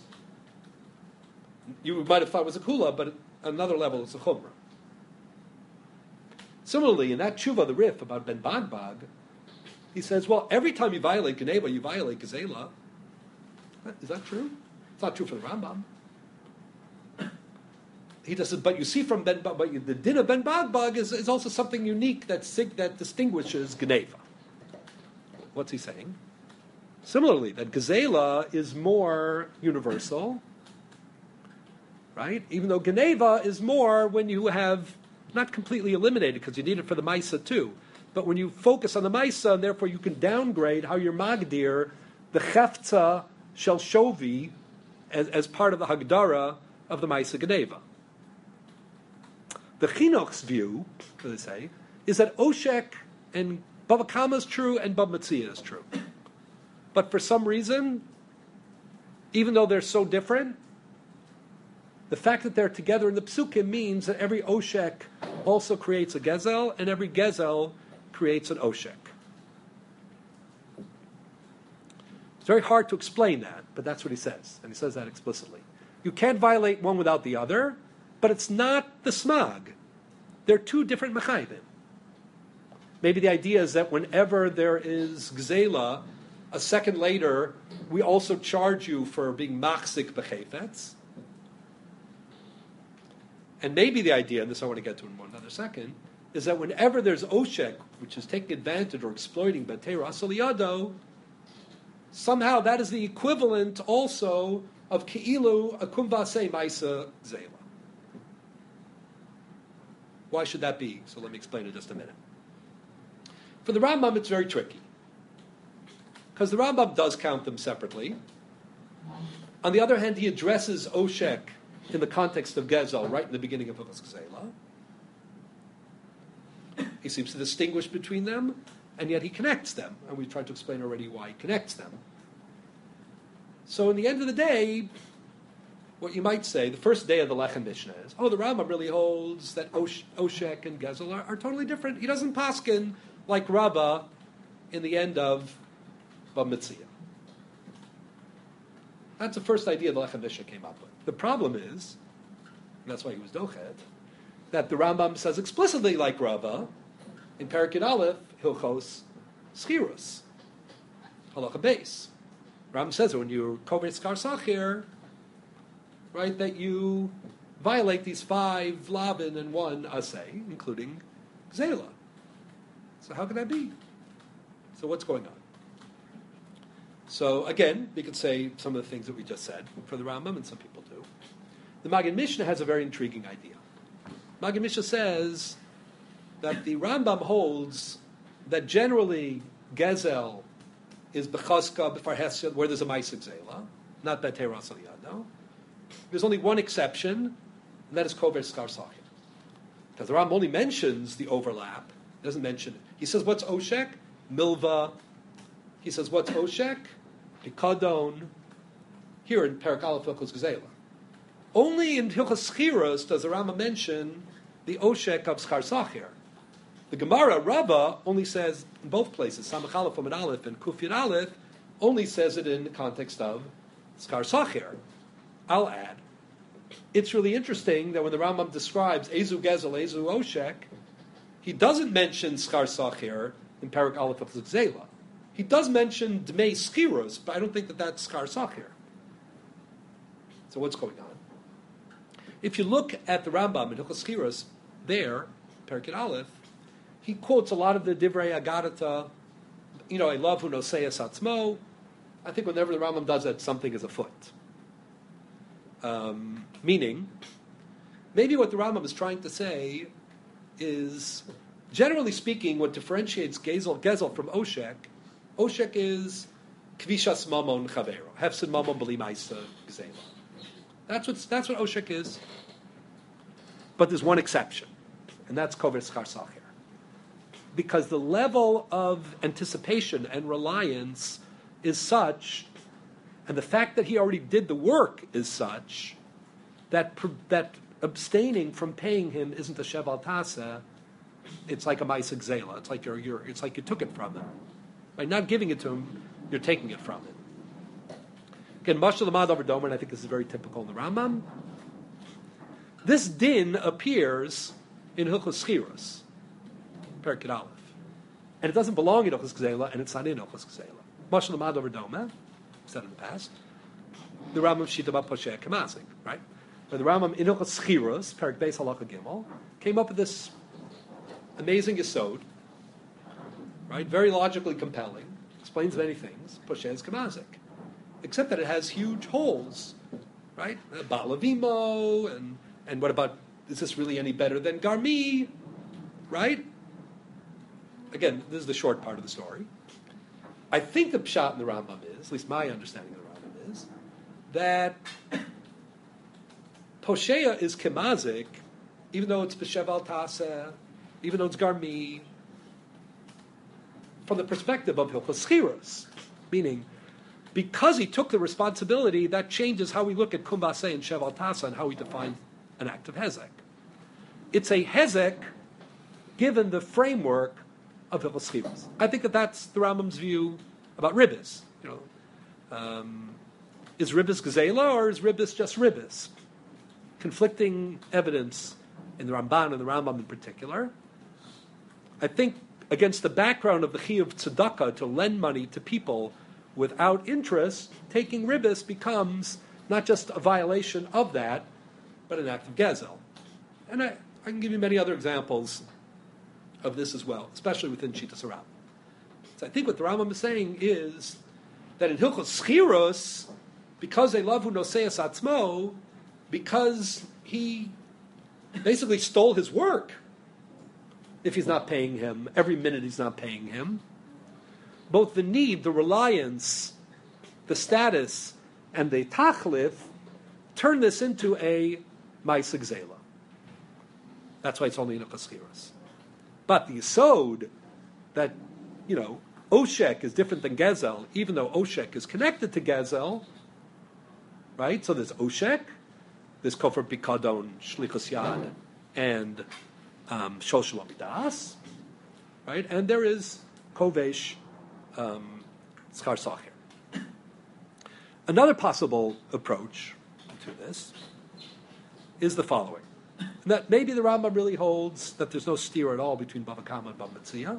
you might have thought was a kula, but at another level it's a chumrah. Similarly, in that tshuva, the riff about ben bagbag, he says, well, every time you violate Geneva, you violate Gezela. Is that true? It's not true for the Rambam. He just says, but you see from Ben Bagbag, the din of Ben Bagbag is also something unique that distinguishes Geneva. What's he saying? Similarly, that Gezela is more universal, right? Even though Geneva is more when you have not completely eliminated, because you need it for the Maisa too. But when you focus on the Maisa, and therefore you can downgrade how you're Magdir, the Chefza Shel Shovi, as part of the Hagdara of the Maisa Geneva. The Chinuch's view, as they say, is that Oshek and Bava Kama is true and Bava Metzia is true. But for some reason, even though they're so different, the fact that they're together in the Psukim means that every Oshek also creates a Gezel, and every Gezel creates an Oshek. It's very hard to explain that, but that's what he says, and he says that explicitly. You can't violate one without the other, but it's not the smag. They're two different mechayvim. Maybe the idea is that whenever there is gzela, a second later, we also charge you for being machzik b'chayfetz. And maybe the idea, and this I want to get to in another second, is that whenever there's oshek, which is taking advantage or exploiting beteras aliyado, somehow that is the equivalent also of keilu akum v'asei maisa zela. Why should that be? So let me explain in just a minute. For the Rambam, it's very tricky, because the Rambam does count them separately. On the other hand, he addresses oshek in the context of Gezel right in the beginning of Hilchos Gzela. He seems to distinguish between them, and yet he connects them. And we've tried to explain already why he connects them. So in the end of the day, what you might say, the first day of the Lechem Mishnah is, the Rambam really holds that Oshek and Gezel are totally different. He doesn't paskin like Rabbah in the end of Bava Metzia. That's the first idea the Lechem Mishnah came up with. The problem is, and that's why he was dochet, that the Rambam says explicitly like Rabbah in Perek Yud Aleph, Hilchos Schirus, Halacha Beis. Rambam says that when you're Kovet Skar Sachir, right, that you violate these 5 lavin and 1 asay, including Gzela. So how can that be? So what's going on? So again, we could say some of the things that we just said for the Rambam, and some people do. The Magen Mishnah has a very intriguing idea. Magen Mishnah says that the Rambam holds that generally Gezel is b'chaska b'farhesed, where there's a ma'aseh gzela, not beteras aliyado. There's only one exception, and that is kover skar sachir. Because the Rambam only mentions the overlap, he doesn't mention it. He says, what's oshek? Milva. He says, what's oshek? Pikadon. Here in Perek Aleph Hilchos Gzela. Only in Hilchos Schiros does the Rambam mention the oshek of skar sachir. The Gemara, Rabbah, only says in both places, Samach Aleph Amud Aleph and Kuf Yud Aleph, only says it in the context of skar sachir. I'll add, it's really interesting that when the Rambam describes Ezu Gezel, Ezu Oshek, he doesn't mention skar sachir in Perek Aleph of Zela. He does mention Dmei Schiros, but I don't think that that's skar sachir. So what's going on? If you look at the Rambam in Hilchos Schiros, there, Perikid Aleph, he quotes a lot of the Divrei Agadata, I love who noseas atzmo. I think whenever the Rambam does that, something is afoot. Meaning, maybe what the Rambam is trying to say is, generally speaking, what differentiates Gezel from Oshek is Kvishas Mamon Chavero, Hefsid Mamon B'li Maisa Gzela. That's what Oshek is. But there's one exception, and that's Kovetz Schar Sacher. Because the level of anticipation and reliance is such, and the fact that he already did the work is such, that abstaining from paying him isn't a sheval tasa. It's like a ma'aseh gzela. It's like it's like you took it from him. By not giving it to him, you're taking it from him. Again, Mashal Lamad over Domer, and I think this is very typical in the Rambam. This din appears in Hilchos Schiros, Perikid Aleph, and it doesn't belong in Hilchos Gzela, and it's not in Hilchos Gzela. Mashal Lamad over Domer, said in the past, the Rambam shita about Posheh Kamazik, right? But the Rambam in Hilchos Schiros, Perik Beis Halacha Gimel, came up with this amazing yesod, right? Very logically compelling, explains many things. Posheh is Kamazik, except that it has huge holes, right? Balavimo, and what about, is this really any better than Garmi, right? Again, this is the short part of the story. I think the pshat in the Rambam is, at least my understanding of the Rambam is, that Poshea is Kemazik, even though it's B'Sheval Taseh, even though it's Garmi, from the perspective of Hilchos Schiros, meaning, because he took the responsibility, that changes how we look at Kumbaseh and Sheval Taseh and how we define an act of Hezek. It's a Hezek given the framework of Hilchos Schiros. I think that that's the Rambam's view about Ribbis. Is Ribbis Gazela or is Ribbis just Ribbis? Conflicting evidence in the Ramban and the Rambam in particular. I think against the background of the Chiyuv Tzedakah to lend money to people without interest, taking Ribbis becomes not just a violation of that, but an act of Gezel. And I can give you many other examples of this as well, especially within Shitas Rambam. So I think what the Rambam is saying is that in Hilchos Schiros, because they love who noseas atzmo, because he basically stole his work, if he's not paying him, every minute he's not paying him, both the need, the reliance, the status, and the tachlif turn this into a ma'aseh gzela. That's why it's only in Hilchos Schiros. But the yesod that, Oshek is different than Gezel, even though Oshek is connected to Gezel, right? So there's Oshek, there's Kofar Bikadon, Shlichus Yad, and Shol Shalom Midas, right? And there is Kovesh Schar Sacher. Another possible approach to this is the following. That maybe the Rambam really holds that there's no steer at all between Bava Kama and Bava Metzia.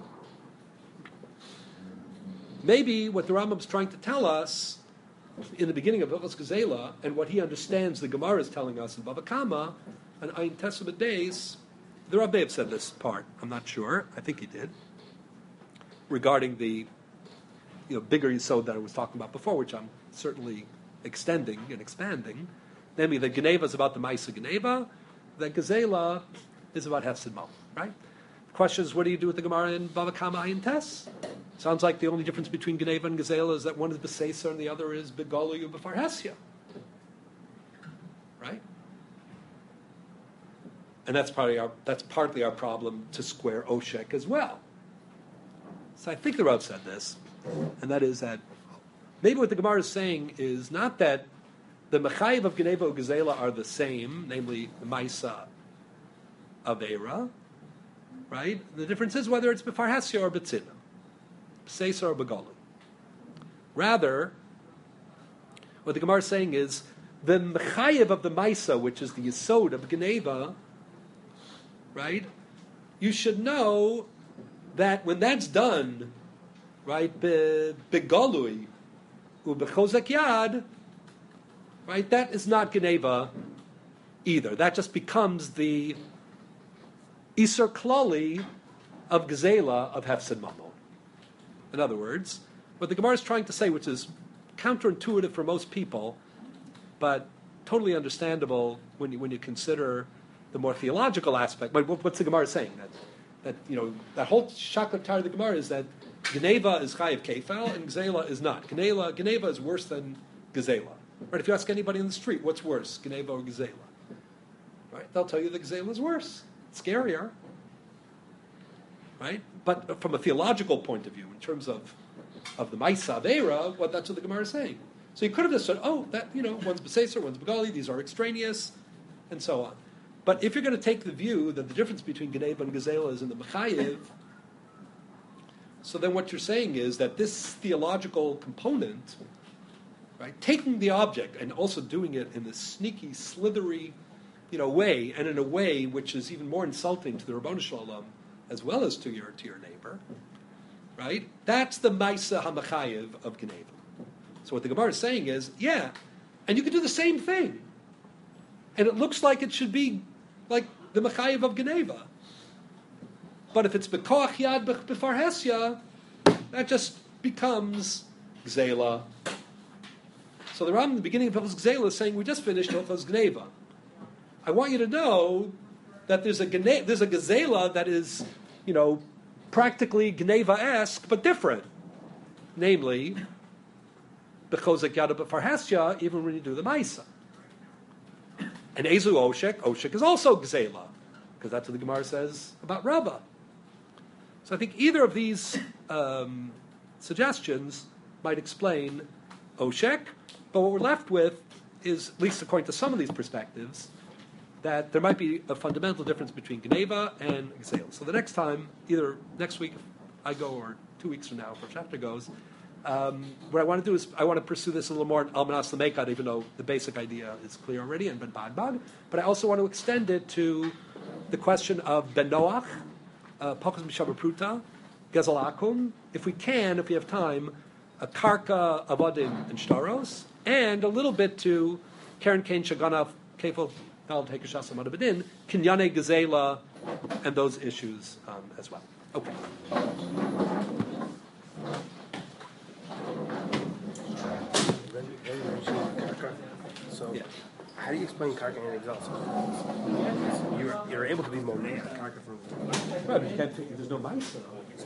Maybe what the Rambam is trying to tell us in the beginning of Hilchos Gzela, and what he understands the Gemara is telling us in Bava Kama, and Ayin Testament days, the Rabbeinu said this part, I'm not sure, I think he did, regarding the bigger yesod that I was talking about before, which I'm certainly extending and expanding, namely that Geneva is about the Ma'aseh Geneva, that Gazela is about Hefsid Mal, right? The question is, what do you do with the Gemara in Bava Kama Ayin Tes? Sounds like the only difference between Geneva and Gazela is that one is B'Seser and the other is B'Golu B'Farhesia. Right? And that's partly our problem to square Oshek as well. So I think the Rav said this, and that is that maybe what the Gemara is saying is not that the Mechayiv of Geneva and Gazela are the same, namely the Maisa Avera, right? The difference is whether it's B'Farhesia or B'Tzina. B'Seser or B'Golu. Rather, what the Gemara is saying is the Mechayiv of the Maisa, which is the Yesod of Geneva, right? You should know that when that's done, right, B'Golui u'B'Chozek Yad, right, that is not Geneva either. That just becomes the Isser Klali of Gezela of Hefsid Mamon. In other words, what the Gemara is trying to say, which is counterintuitive for most people, but totally understandable when you consider the more theological aspect. But what's the Gemara saying? That that whole shaklar of the Gemara is that Geneva is chayiv kefal and Gezela is not. Geneva is worse than Gezela. Right? If you ask anybody in the street, what's worse, Geneva or Gezela? Right? They'll tell you that Gezela is worse. It's scarier. Right? But from a theological point of view, in terms of the Maisa Aveira, that's what the Gemara is saying. So you could have just said, one's Beseser, one's Begali, these are extraneous, and so on. But if you're going to take the view that the difference between Geneva and Gezela is in the Mechayiv, so then what you're saying is that this theological component, right, taking the object and also doing it in this sneaky, slithery, way, and in a way which is even more insulting to the Rabbanu Shalom as well as to your neighbor, right? That's the Maisa HaMechayiv of Geneva. So what the Gemara is saying is, yeah, and you can do the same thing, and it looks like it should be like the Mechayiv of Geneva. But if it's Bekoach Yad B'Farhesya, that just becomes Gzela. So the Ram in the beginning of Hilchos Gzela is saying, we just finished Hilchos Geneva. I want you to know that there's a Gzela that is, practically Geneva-esque, but different. Namely, Bechozek Yad B'Farhesya, even when you do the Maisa. And Ezu Oshek is also Gzela, because that's what the Gemara says about Rabbah. So I think either of these suggestions might explain Oshek, but what we're left with is, at least according to some of these perspectives, that there might be a fundamental difference between Geneva and Gzela. So the next time, either next week if I go or 2 weeks from now if Shafter goes, what I want to do is I want to pursue this a little more in Almanas Lamekad, even though the basic idea is clear already, and Ben Badbag. But I also want to extend it to the question of Ben Noach, Pachas Mishaber Pruta, Gezel Akum, if we have time, a Karka, Avodim, and Shtaros, and a little bit to Karen Kain Shaganav, Kefal, Tal Tekashas Amadabedin, Kinyane Gezela, and those issues as well. Okay. So, how do you explain Karka and Exalt? You're able to be Monet Karka from. Right, but you can't take, there's no mice.